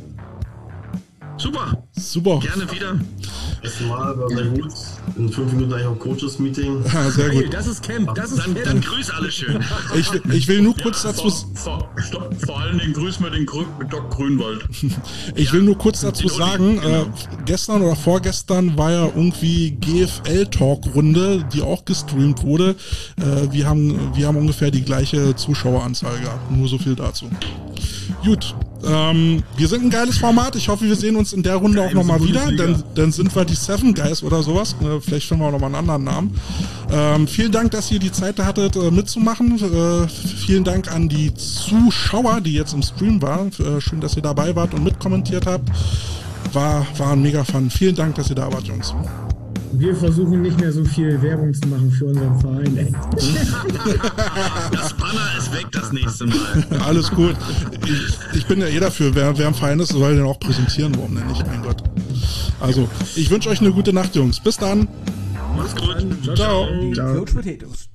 Super. Gerne wieder. Das Mal war sehr gut. In 5 Minuten eigentlich auch Coaches-Meeting. Ja, sehr gut. Das ist Camp. Dann grüß alle schön. Ich will nur kurz dazu... Vor allen Dingen grüß mir den Doc Grünwald. Ich will nur kurz dazu sagen, gestern oder vorgestern war ja irgendwie GFL-Talk-Runde, die auch gestreamt wurde. Wir haben ungefähr die gleiche Zuschaueranzahl gehabt. Nur so viel dazu. Gut. Wir sind ein geiles Format. Ich hoffe, wir sehen uns in der Runde auch nochmal wieder. Dann sind wir die Seven Guys oder sowas. Vielleicht finden wir auch nochmal einen anderen Namen. Vielen Dank, dass ihr die Zeit hattet, mitzumachen. Vielen Dank an die Zuschauer, die jetzt im Stream waren. Schön, dass ihr dabei wart und mitkommentiert habt. War ein mega Fun. Vielen Dank, dass ihr da wart, Jungs. Wir versuchen nicht mehr so viel Werbung zu machen für unseren Verein. Das Banner ist weg das nächste Mal. Alles gut. Ich bin ja dafür. Wer im Verein ist, soll den auch präsentieren. Warum denn nicht? Mein Gott. Also, ich wünsche euch eine gute Nacht, Jungs. Bis dann. Macht's gut. Ciao. Die Coach Potatoes.